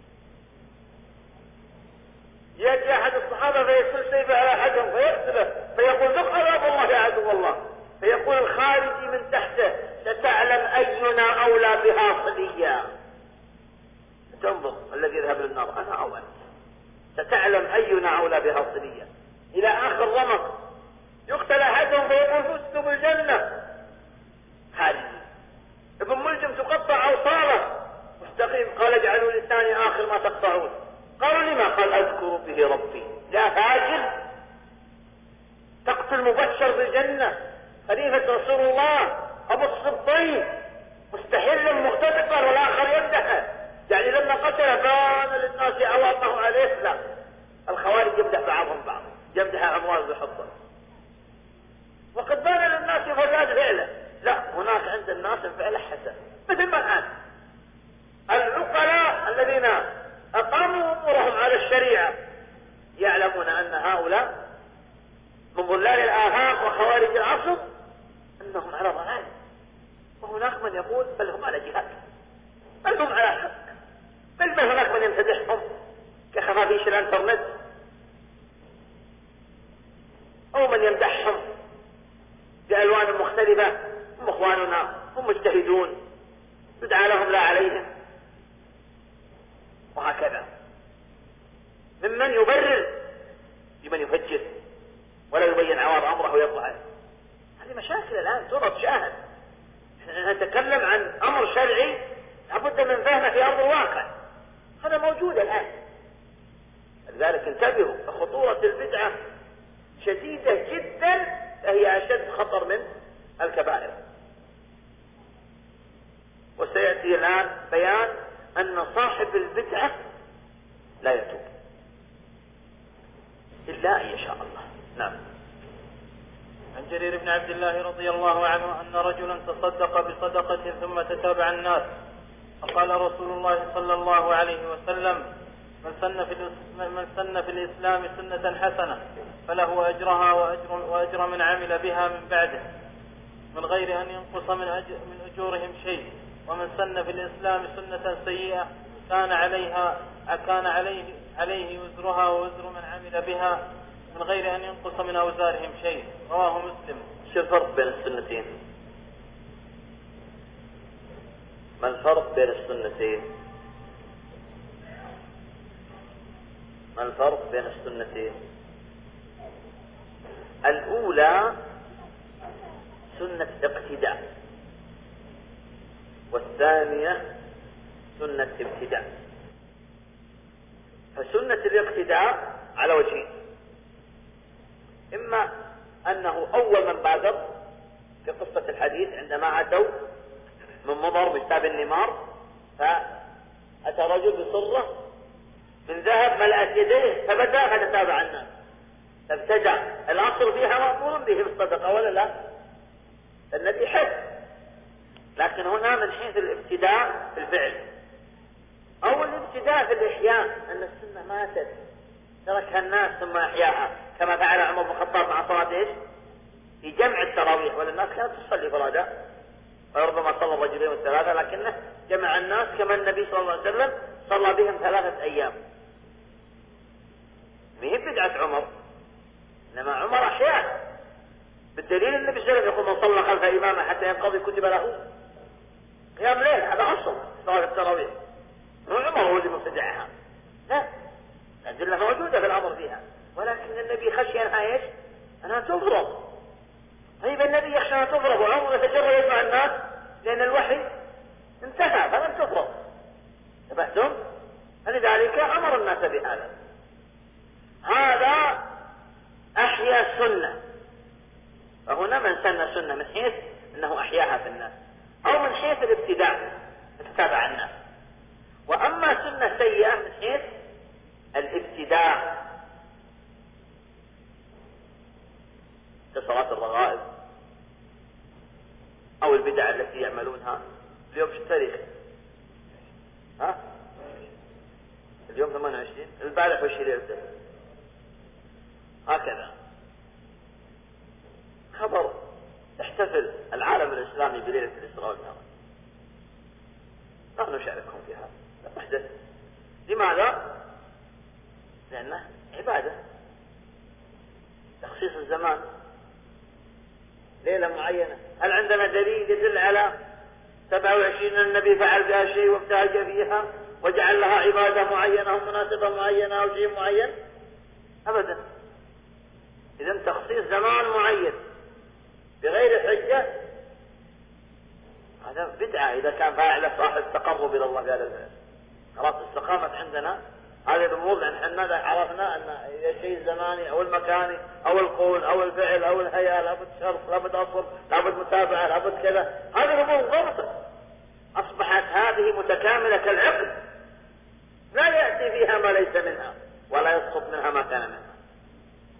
يأتي أحد الصحابة فيسل سيفه على أحدهم فيقتله فيقول ذق عذاب الله يا عدو الله، فيقول الخارجي من تحته ستعلم أينا أولى بها صليا. تنظر الذي يذهب للنار أنا أو أنت، ستعلم أينا أولى بها صليا. إلى آخر رمق يقتل أحدهم فيقول فزت بالجنة. خارجي ابن ملجم تقطع أوصاله مستقيم، قال اجعلوا لساني آخر ما تقطعون. قالوا لما؟ قال أذكر به ربي. لا فاجر تقتل مبشر بالجنة خليفة رسول الله أبو السبطين فعله حسن، مثل ما الآن العقلاء الذين أقاموا أمورهم على الشريعة يعلمون أن هؤلاء من ضلال الآفاق وخوارج العصر أنهم على ضلال، وهناك من يقول بل هم على جهاد، بل هم على حق، بل هناك من يمتدحهم كخفافيش الانترنت، أو من يمدحهم بألوان مختلفة، هم إخواننا، هم مجتهدون، يدعى لهم لا عليهم، وهكذا ممن يبرر لمن يفجر ولا يبين عوار أمره ويطلع. هذه مشاكل الآن ترى تشاهد. نتكلم عن أمر شرعي لابد من فهمه في أرض الواقع، هذا موجود الآن. لذلك انتبهوا، فخطورة البدعة شديدة جدا، فهي أشد خطر من الكبائر. وسيأتي الآن بيان أن صاحب البدعة لا يتوب إلا أن يشاء الله. نعم. عن جرير بن عبد الله رضي الله عنه أن رجلا تصدق بصدقة ثم تتابع الناس، فقال رسول الله صلى الله عليه وسلم: من سن في الإسلام سنة حسنة فله أجرها وأجر من عمل بها من بعده من غير أن ينقص من أجورهم شيء، ومن سن في الإسلام سنة سيئة كان عليه وزرها ووزر من عمل بها من غير أن ينقص من أوزارهم شيء. رواه مسلم. شو الفرق بين السنتين؟ ما الفرق بين السنتين؟ ما الفرق بين السنتين؟ الأولى سنة اقتداء، والثانية سنة ابتداء. فسنة الاقتداء على وجهين: إما أنه أول من بادر في قصة الحديث عندما أتوا من مضر بسبب النمار، فأتى رجل بصرة من ذهب ملأت يديه فبدأ فتتابع الناس، فابتدأ. الأصل فيها مأمور به بالصدقة ولا لا؟ النبي حث، لكن هنا من حيث الابتداء في الفعل أو الابتداء في الإحياء، أن السنة ماتت تركها الناس ثم أحياها، كما فعل عمر بن الخطاب مع صلاة إيش؟ في جمع التراويح، والناس كانت تصلي فرادى، وربما صلى الرجلين والثلاثة، لكنه جمع الناس كما النبي صلى الله عليه وسلم صلى بهم 3 أيام. ما هي بدعة عمر، إنما عمر أحياها، بالدليل النبي صلى الله عليه وسلم يقول: من صلى خلف إمامه حتى ينقضي كتب له قيام ليل. هذا أصل صلاة التراويح، عمر هو اللي مبتدعها، لا، الأدلة موجودة في الأمر فيها، ولكن النبي خشي أنها إيش؟ أنها تفرض. طيب النبي يخشى أنها تفرض، وعمر يتجرى يجمع الناس لأن الوحي انتهى فلم تفرض. تبهتم؟ فلذلك أمر الناس بهذا. هذا أحيا السنة، فهنا من سن سنة من حيث أنه أحياها في الناس، أو من حيث الابتداء فتتابع الناس. وأما سنة سيئة من حيث الابتداء كصلاة الرغائب أو البدع التي يعملونها اليوم. في التاريخ اليوم 28، البارح والشريع هكذا خبر احتفل العالم الإسلامي بليلة الإسراء والمعراج، نحن نشاركهم في هذا، لا محدث. لماذا؟ لأنه عبادة، تخصيص الزمان، ليلة معينة. هل عندنا دليل يدل على 27 النبي فعل بها شيء وابتهج فيها وجعل لها عبادة معينة ومناسبة معينة أو شيء معين؟ أبدا. إذن تخصيص زمان معين بغير حجة هذا بدعة، إذا كان فاعله صاحب تقرب إلى الله بهذا الفعل. خلاص استقامت عندنا هذه الأمور، لأن احنا عرفنا أن الشيء الزماني أو المكاني أو القول أو الفعل أو الهيئة لابد شرط، لابد أصل، لابد متابعة، لابد كذا. هذه الأمور ضبطت، أصبحت هذه متكاملة كالعقد، لا يأتي فيها ما ليس منها ولا يسقط منها ما كان منها.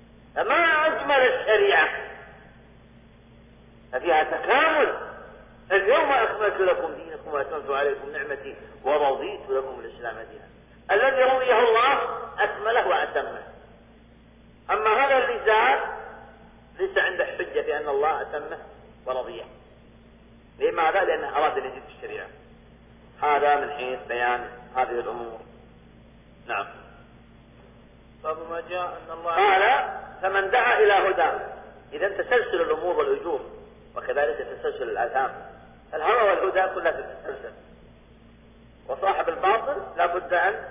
فما أجمل الشريعة، ففيها تكامل اليوم أكملت لكم دينكم وأتممت عليكم نعمتي ورضيت لكم الإسلام دينا. الذي رضيه الله أكمله وأتمه. أما هذا اللي زاد ليس عنده حجة بأن الله أتمه ورضيه. لماذا؟ لأنه أراد أن يجد الشريعة. هذا من حيث بيان هذه الأمور. نعم. باب ما جاء أن الله قال فمن دعا إلى هدى. إذا تسلسل الأمور والأجور وكذلك تسلسل الآثام. الهوى والهدى كلها تتسلسل. وصاحب الباطل لا بد أن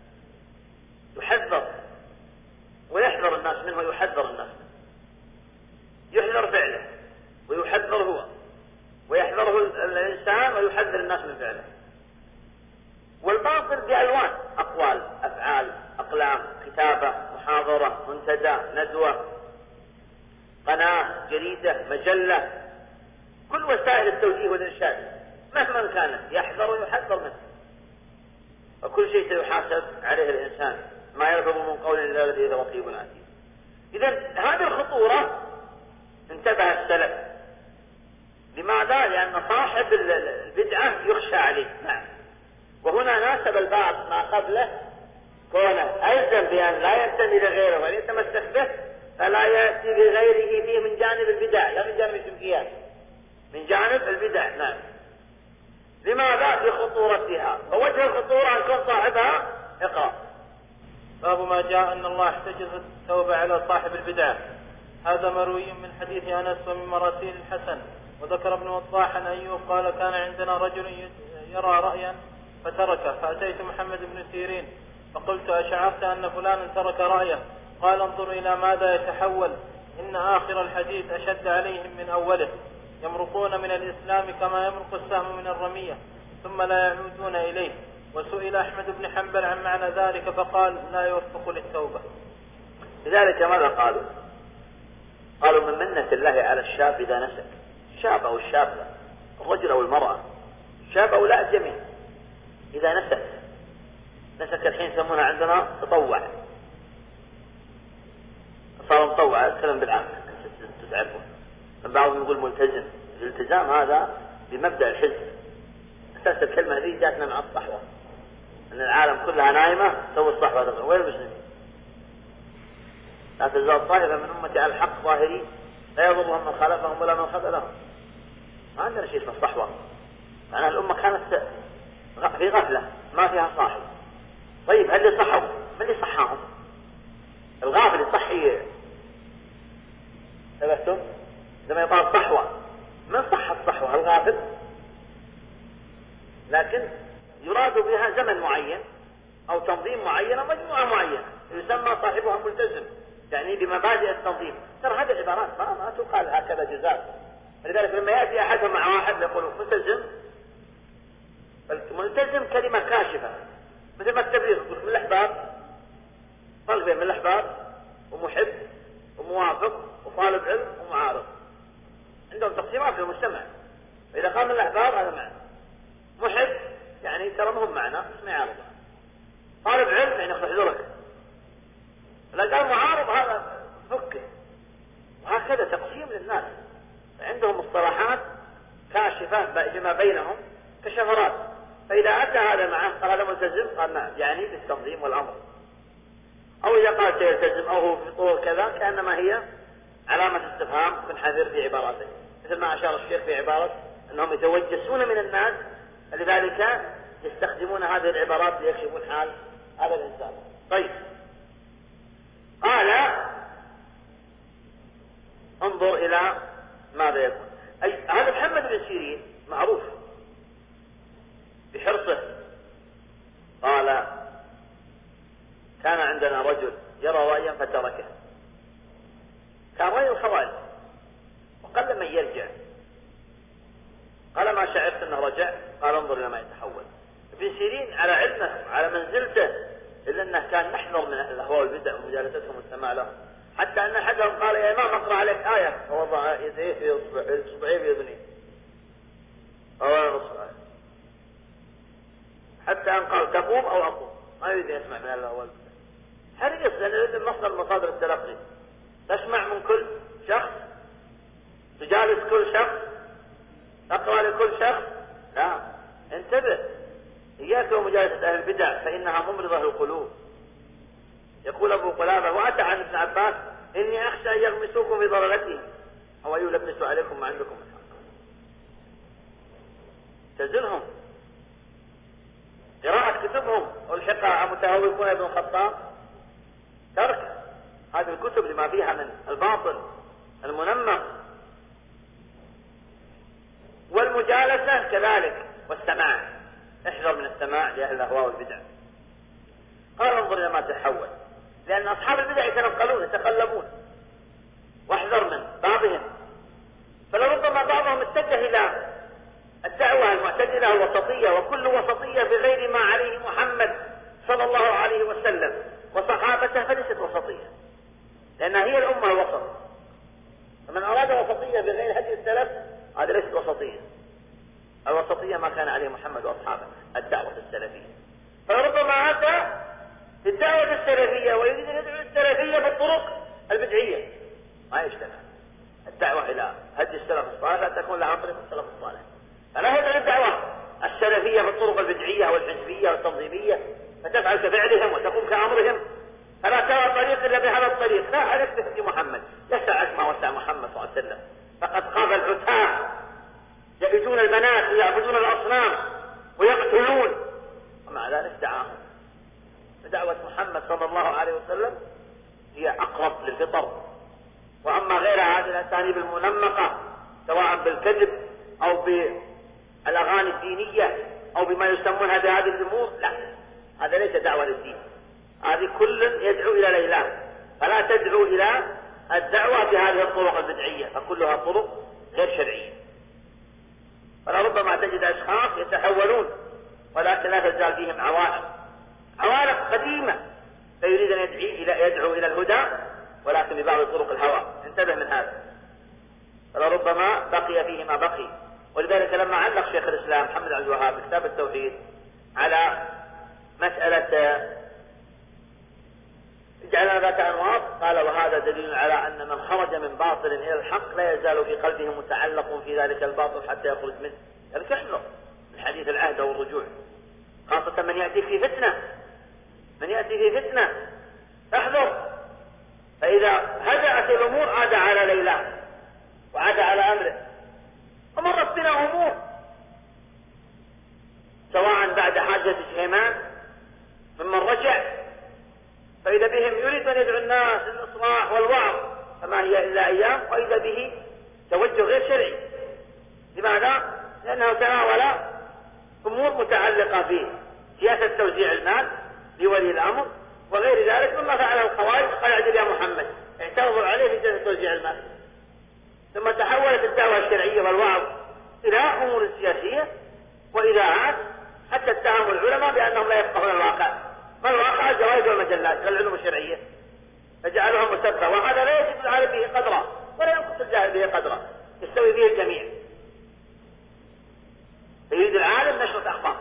يحذر ويحذر الناس منه ويحذر الناس منه. يحذر فعله ويحذر هو ويحذره الإنسان ويحذر الناس من فعله. والباطل بألوان: أقوال، أفعال، أقلام، كتابة، محاضرة، منتدى، ندوة، قناة، جريدة، مجلة، كل وسائل التوجيه والإرشاد مهما كانت يحذر ويحذر منه. وكل شيء سيحاسب عليه الإنسان، ما يلفظ من قول إلا لديه رقيب عتيد. إذا هذه الخطورة انتبه السلف. لماذا؟ لأن صاحب البدعة يخشى عليه. نعم. وهنا ناسب البعض ما قبله كونه ألزم بأن لا ينتمي لغيره وأن يتمسك به، فلا يأتي بغيره فيه من جانب البدع لا من جانب الشركيات، من جانب البدع. نعم. لماذا؟ لخطورتها. ووجه الخطورة أن يكون صاحبها إقرار. باب ما جاء أن الله احتجز التوبة على صاحب البدعة. هذا مروي من حديث أنس ومن مراسيل الحسن. وذكر ابن وضاح عن أيوب قال: كان عندنا رجل يرى رأيا فتركه، فأتيت محمد بن سيرين فقلت: أشعرت أن فلانا ترك رأيه؟ قال: انظر إلى ماذا يتحول، إن آخر الحديث أشد عليهم من أوله، يمرقون من الإسلام كما يمرق السهم من الرمية ثم لا يعودون إليه. وسئل أحمد بن حنبل عن معنى ذلك فقال: لا يوفق للتوبة. لذلك ماذا قالوا؟ قالوا: من منة الله على الشاب إذا نسك، الشاب أو الشابة، الرجل أو المرأة، الشاب أو لا الجميع، إذا نسك الحين يسمونها عندنا تطوع، صار مطوع. أتكلم بالعام تعرفون. بعضهم يقول ملتزم. الالتزام هذا بمبدأ الحزب. أساس الكلمة هذه جاتنا مع الصحوة، أن العالم كلها نايمة تسوي الصحوة. وين المسلمين؟ لا تزال طائفة من أمتي على الحق ظاهرين لا يضرهم من خالفهم ولا من خذلهم. ما عندنا شيء اسمه الصحوة. معناها الأمة كانت في غفلة ما فيها صاحب. طيب هل اللي صحوا؟ من اللي صحاهم؟ الغافل يصحي. ثبتم؟ لما يقال صحوة، من صح الصحوة؟ الغافل. لكن يراد بها زمن معين أو تنظيم معين أو مجموعة معينة يسمى صاحبها ملتزم، يعني بمبادئ التنظيم. ترى هذه العبارات ما تقال هكذا جزاء. لذلك لما يأتي أحدهم مع واحد يقول ملتزم، الملتزم كلمة كاشفة، مثل ما التبليغ يقول من الأحباب، فرق بين من الأحباب ومحب وموافق وطالب علم ومعارض. عندهم تقسيمات في المجتمع. فإذا قال من الأحباب هذا معنى. محب يعني ترى مهم معنى اسمه عارض. طالب علم يعني يحذرك. لا قال معارض هذا فكه. وهكذا تقسيم للناس. عندهم مصطلحات كاشفة بما بينهم كشفرات. فإذا أتى هذا معه قال هذا ملتزم، قال نعم يعني بالتنظيم والأمر. أو إذا قال سيلتزم أو هو في طور كذا كأنما هي علامة استفهام. كن حذر في عباراته، مثل ما أشار الشيخ في عبارة أنهم يتوجسون من الناس، لذلك يستخدمون هذه العبارات ليكشفون حال هذا الإنسان. طيب قال: انظر إلى ماذا يكون. هذا محمد بن سيرين معروف بحرصه. قال: كان عندنا رجل يرى رأيا فتركه. كان رأي الخوارج وقل من يرجع. قال: ما شعرت أنه رجع؟ قال: انظر إلى ما يتحول. ابن سيرين على علمه على منزلته، إلا أنه كان يحذر من أهل الأهواء والبدع ومجالستهم والسماع لهم، حتى أن أحدهم قال: يا إمام أقرأ عليك آية، فوضع يديه في إصبعيه في أذنيه حتى أن قال: تقوم أو أقوم. ما يريد يسمع من الأهواء والبدع. حريص لأن مصدر التلقي. تسمع من كل شخص، تجالس كل شخص، تقرأ لكل إياك ومجالسة أهل البدع فإنها ممرضة للقلوب. يقول أبو قلابة: وأتى عن ابن عباس: إني أخشى أن يغمسوكم في ضلالتهم أو يلبسوا عليكم ما عندكم من حق. تزلهم قراءة كتبهم والحقها متهوكون ابن الخطاب، ترك هذه الكتب لما فيها من الباطل المنمق، والمجالسة كذلك، والسماع، احذر من السماع لأهل الأهواء والبدع. قال: انظر إلى ما تحول، لأن أصحاب البدع يتنقلون يتقلبون، واحذر من بعضهم، فلربما بعضهم اتجه إلى الدعوة المعتدلة الوسطية، وكل وسطية بغير ما عليه محمد صلى الله عليه وسلم وصحابته فليست وسطية، لأنها هي الأمة الوسط. فمن أراد وسطية بغير هدي السلف هذه ليست وسطية. الوسطية ما كان عليه محمد وأصحابه، الدعوة السلفية. فربما أتى بالدعوة السلفية ويريد أن يدعو السلفية بالطرق البدعية، ما يشتغل. الدعوة إلى هدي السلف الصالح لا تكون لها طريق السلف الصالح، فلا يدعو الدعوة السلفية بالطرق البدعية والحزبية والتنظيمية فتفعل كفعلهم وتقوم كأمرهم، فلا ترى طريق إلا بهذا الطريق. لا، عليك بهدي محمد، يسعك ما وسع محمد صلى الله عليه وسلم. فقد خاب العتاة يئدون البنات ويعبدون الأصنام ويقتلون، ومع ذلك دعاهم. فدعوة محمد صلى الله عليه وسلم هي أقرب للفطر. وأما غير هذه الأساليب المنمقة سواء بالكذب أو بالأغاني الدينية أو بما يسمونها بهذه الأمور، لا، هذا ليس دعوة للدين. هذه كل يدعو إلى ليلى، فلا تدعو إلى الدعوة بهذه الطرق البدعية، فكلها طرق غير شرعية. فلربما تجد أشخاص يتحولون ولكن لا تزال فيهم عوالق قديمة، فيريد أن يدعو إلى الهدى ولكن ببعض طرق الهوى. انتبه من هذا، فلربما بقي فيه ما بقي. ولذلك لما علق شيخ الإسلام محمد عبد الوهاب كتاب التوحيد على مسألة اجعلنا ذات أنواط، قال: وهذا دليل على أن من خرج من باطل إلى الحق لا يزال في قلبه متعلق في ذلك الباطل حتى يخرج منه. ذلك يحذر من حديث العهد والرجوع، خاصة من يأتي في فتنة، احذر. فإذا هدأت الأمور عاد على ليلى وعاد على أمره. ومرت بنا أمور سواء بعد حاجة شيمان ممن رجع فإذا بهم يريد أن يدعو الناس للإصلاح والوعظ، فما هي إلا أيام وإذا به توجه غير شرعي. لماذا؟ لأنه تناول أمور متعلقة به سياسة توزيع المال لولي الأمر وغير ذلك مما فعله الخوارج. قال: اعدل يا محمد، اعترضوا عليه في سياسة توزيع المال. ثم تحولت الدعوة الشرعية والوعظ إلى أمور سياسية وإذاعات، حتى اتهموا العلماء بأنهم لا يفقهون الواقع. ما الواقع؟ الجرائد والمجلات العلوم الشرعية، فجعلوها مسبة، وهذا لا يجب العالم به قدره ولا ينقص الجاهل به قدره، يستوي به الجميع. فيريد العالم نشرة أخبار،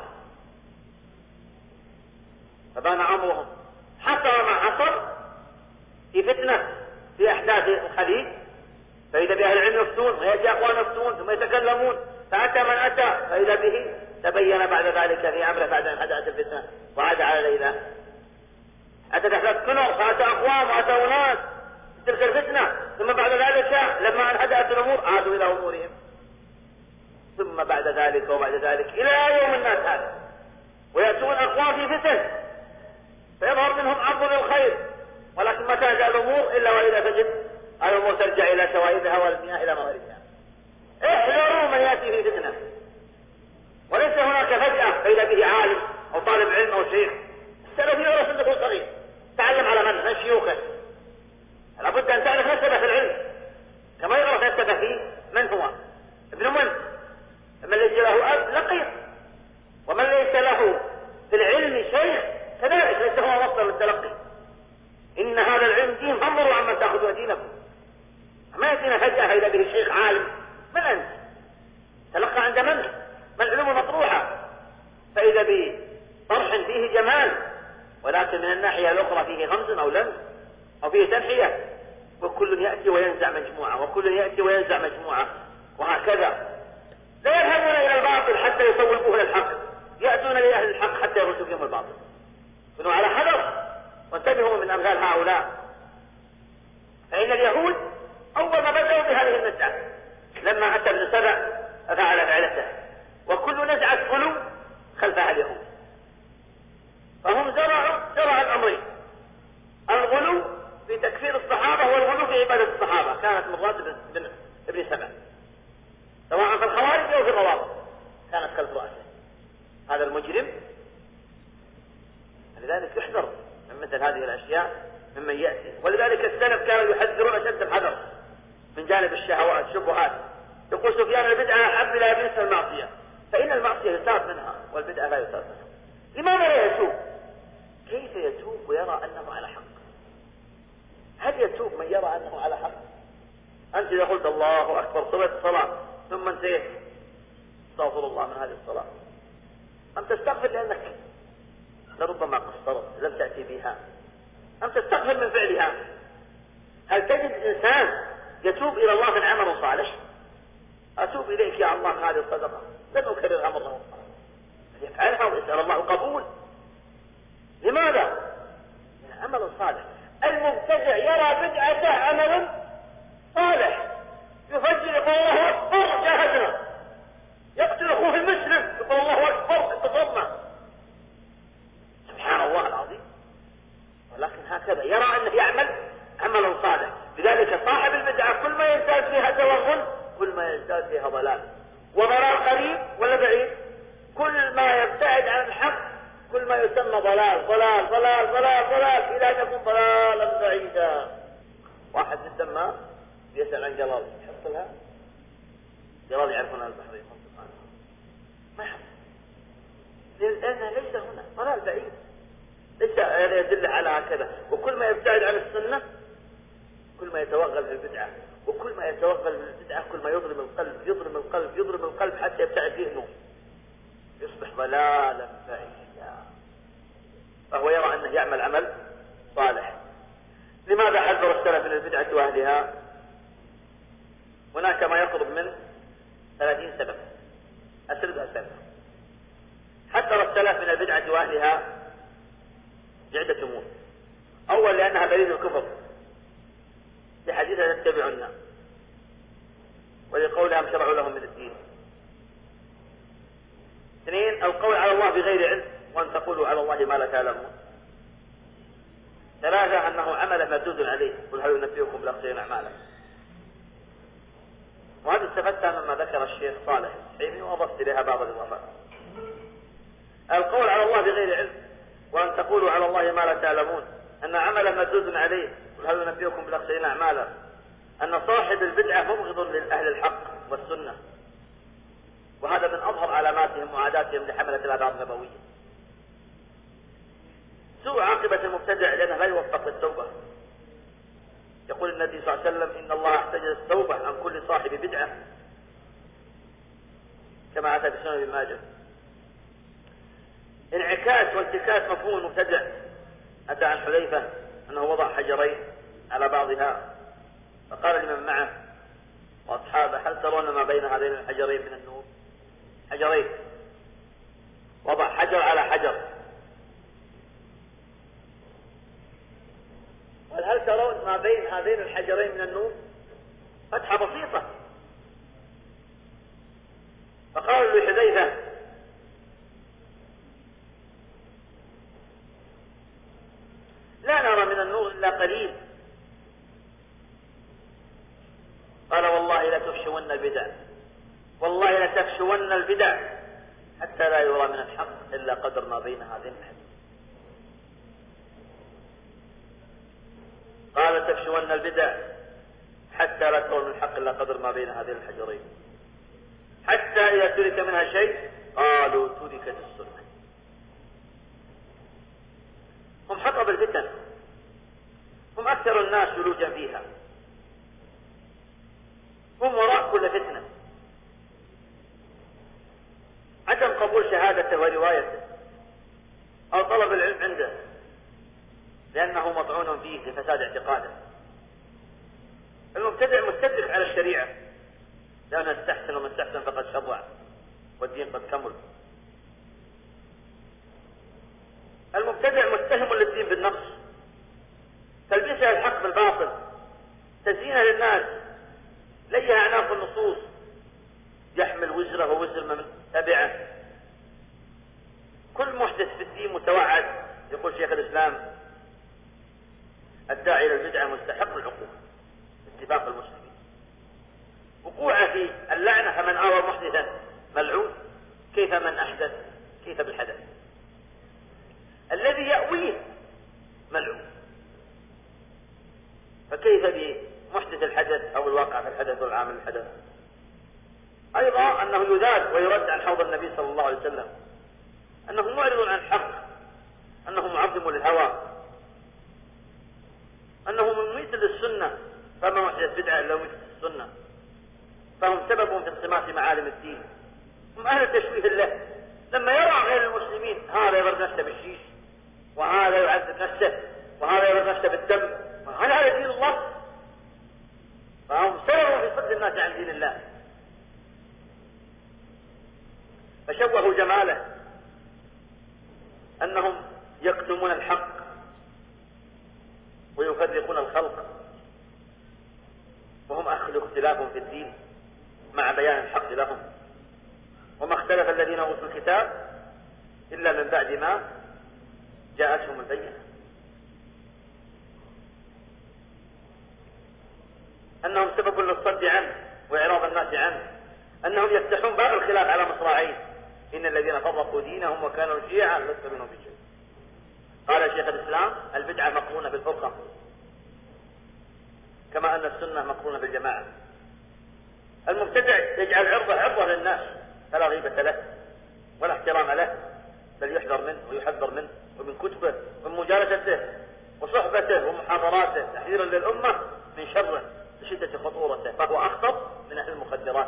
فبان أمرهم. حصل ما حصل في فتنة في أحداث الخليج، فإذا بأهل العلم يفتون ويأتي أخوان يفتون ثم يتكلمون، فأتى من أتى فإذا به تبين بعد ذلك في أمره بعد أن هدأت الفتنة وعاد على ليلى. أتت أحداث كنر فأتى أقوام وأتى أناس تلك الفتنة، ثم بعد ذلك لما أن هدأت الأمور عادوا إلى أمورهم، ثم بعد ذلك وبعد ذلك إلى يوم الناس هذا، ويأتون أقوام في فتن فيظهر منهم عرض للخير، ولكن ما ترجع الأمور إلا وإذا تجد الأمور ترجع إلى شوائبها والمياه إلى مغاربها. احذروا من يأتي في فتنة، وليس هناك فجأة فإذا به عالم أو طالب علم أو شيخ. السلف يورث عنده صغير، تعلم على من شيوخه، لابد أن تعرف نسبه في العلم كما يعرف نسبه فيه من هو ابن من ليس له أب لقيط، ومن ليس له في العلم شيخ كذلك ليس هو مصدر للتلقي. إن هذا العلم دين، فانظروا عمن تأخذوا دينكم. ما يأتينا فجأة فإذا به الشيخ عالم، من أنت؟ تلقى عند من؟ ما العلوم المطروحة؟ فإذا به طرح فيه جمال، ولكن من الناحية الأخرى فيه غمز أو لمس أو فيه تنحية، وكل يأتي وينزع مجموعة وكل يأتي وينزع مجموعة، وهكذا لا يذهبون إلى الباطل حتى يسوقوه للحق، يأتون لأهل الحق حتى يغلسوا فيهم الباطل. كونوا على حذر وانتبهوا من أمثال هؤلاء، فإن اليهود أول ما بدأوا بهذه النزعة لما أتى ابن سبع فعل فعلته، وكل نزعة غلو خلفها اليهود. فهم زرعوا الأمرين، الغلو في تكفير الصحابة والغلو في عبادة الصحابة، كانت مرات بن ابن سبع سواء في الخوارج أو في الروافض كانت خلف رأسه هذا المجرم. لذلك يحذر من مثل هذه الأشياء ممن يأتي. ولذلك السلف كانوا يحذرون أشد الحذر من جانب الشهوات الشبهات. يقول سفيان البدعة أحب إلى إبليس المعصية، فإن المعصية يتاب منها والبدعة لا يتاب منها. لماذا لا يتوب؟ كيف يتوب ويرى أنه على حق؟ هل يتوب من يرى أنه على حق؟ أنت إذا قلت الله أكبر صليت الصلاة ثم انتهيت استغفر الله من هذه الصلاة، أم تستغفر لأنك لربما قصرت لم تأتي بها، أم تستغفر من فعلها؟ هل تجد إنسان يتوب إلى الله من عمل صالح؟ أتوب إليك يا الله من هذه الصدقة لن أكررها مرة أخرى، يفعلها ويسأل الله القبول. لماذا؟ من عمل صالح. المبتدع يرى بدعته عمل صالح، يفجر يقول الله أكبر جاهدنا، يقتل أخوه المسلم يقول الله أكبر انتصرنا، سبحان الله العظيم. ولكن هكذا يرى أنه يعمل عملا صالح. لذلك صاحب البدعة كل ما يزداد فيها توغل كل ما يزداد فيها ضلال، وضلال قريب ولا بعيد؟ كل ما يبتعد عن الحق كل ما يسمى ضلال ضلال ضلال ضلال ضلال إلى أن يكون ضلالا بعيدا. واحد من الدمام يسأل عن جلال يحصلها، جلال يعرفون البحرين ما يحصل، لأنها ليس هنا ضلال بعيد، ليس يدل على هكذا. وكل ما يبتعد عن السنة كل ما يتوغل في البدعة، وكل ما يتوغل في البدعة كل ما يظلم القلب يظلم القلب يظلم القلب حتى يبتعد فيه النور يصبح ضلالا بعيدا. فهو يرى أنه يعمل عمل صالح. لماذا حذر السلف من البدعة وأهلها؟ هناك ما يقرب من 30 سبب أسردها السلف. حذر السلف من البدعة وأهلها لعدة أمور. أول لأنها دليل الكفر لحديث تتبعنا، ولقولهم شرعوا لهم من الدين. اثنين القول على الله بغير علم وأن تقولوا على الله ما لا تعلمون. ثلاثة أنه عمل مردود عليه قل هل ينبئكم بالأخسرين أعمالا. وهذا استفدتها مما ذكر الشيخ صالح الحيمي وأضفت إليها بعض الإضافات. القول على الله بغير علم وأن تقولوا على الله ما لا تعلمون، أن عمل مردود عليه قل هل ينبئكم بالأخسرين أعمالا، أن صاحب البدعة مبغض لأهل الحق والسنة، وهذا من أظهر علاماتهم وعاداتهم لحملة الآثار النبوية. سوء عاقبة المبتدع لأنه لا يوفق للتوبة. يقول النبي صلى الله عليه وسلم إن الله احتجز التوبة عن كل صاحب بدعة كما أتى بسنن ابن ماجه. انعكاس وانتكاس مفهوم المبتدع أتى عن حذيفة أنه وضع حجرين على بعضها فقال لمن معه وأصحابه هل ترون ما بين هذين الحجرين من النور؟ حجرين، وضع حجر على حجر، قال هل ترون ما بين هذين الحجرين من النور؟ فتحة بسيطة. فقالوا لحذيفة لا نرى من النور إلا قليل. قال والله لتفشون البدع، والله لتفشون البدع حتى لا يرى من الحق إلا قدر ما بين هذين الحجرين. قال تفشون البدع حتى لا ترى من الحق إلا قدر ما بين هذين الحجرين، حتى إذا ترك منها شيء قالوا تركت السنة. هم حطب الفتن، هم أكثر الناس ولوجا فيها، هم وراء كل فتنة. عدم قبول شهادته وروايته أو طلب العلم عنده لأنه مطعون فيه لفساد اعتقاده. المبتدع مستدرك على الشريعة لأنه استحسن ومن استحسن فقد شرع والدين قد كمل. تزيينها للناس ليها أعناق النصوص، يحمل وزره ووزر من تبعه. كل محدث في الدين متوعد. يقول شيخ الإسلام: الداعي إلى البدعة مستحق العقوبة اتفاق المسلمين. وقوعه في اللعنة: فمن آوى محدثا ملعون. كيف من أحدث؟ كيف بالحدث؟ الذي يأويه ملعون، فكيف بمحدث الحدث أو الواقع في الحدث والعامل الحدث؟ أيضا أنه يذاد ويرد عن حوض النبي صلى الله عليه وسلم، أنه معرض عن الحق، أنه معظم للهوى، أنه مميت للسنة، فما محدث بدعة إلا مميت للسنة، فهم سبب في انصماس معالم الدين. هم أهل تشويه له. لما يرى غير المسلمين هذا يضرب نفسه بالشيش، وهذا يعذب نفسه، وهذا يضرب نفسه بالدم، هل هذا دين الله؟ فهم سبب في صد الناس عن دين الله. فشوهوا جماله، أنهم يكتمون الحق ويفرقون الخلق، وهم أهل اختلاف في الدين مع بيان الحق لهم. وما اختلف الذين أوتوا الكتاب إلا من بعد ما جاءتهم البينة. أنهم سبب للصد عنه وإعراض الناس عنه، أنهم يفتحون باب الخلاف على مصراعيه: إن الذين فرقوا دينهم وكانوا شيعا لست منهم في شيء. قال شيخ الإسلام: البدعة مقرونة بالفرقة، كما أن السنة مقرونة بالجماعة. المبتدع يجعل عرضه عرضة للناس، فلا غيبة له ولا احترام له، بل يحذر منه ويحذر منه ومن كتبه ومن مجالسته وصحبته ومحاضراته تحذيرا للأمة من شره بشدة خطورته، فهو أخطر من أهل المخدرات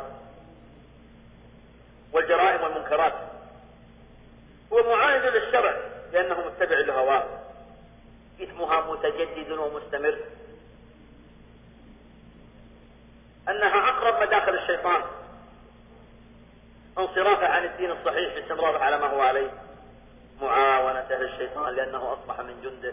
والجرائم والمنكرات. هو معاند للشرع لأنه متبع لهواه، إثمها متجدد ومستمر، أنها أقرب مداخل الشيطان، انصرافه عن الدين الصحيح باستمراره على ما هو عليه، معاونته للشيطان لأنه أصبح من جنده،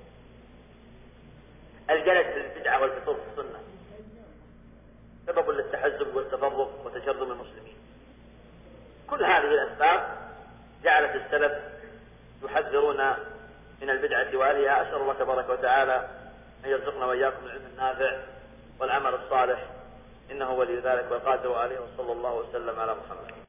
الجلد في البدعة والفطور في السنة، سبب للتحزب والتفرق وتشرذم المسلمين. كل هذه الأسباب جعلت السلف يحذرون من البدعة وأهلها. أسأل الله تبارك وتعالى أن يرزقنا وإياكم العلم النافع والعمل الصالح، إنه ولي ذلك والقادر عليه، وصلى الله وسلم على محمد.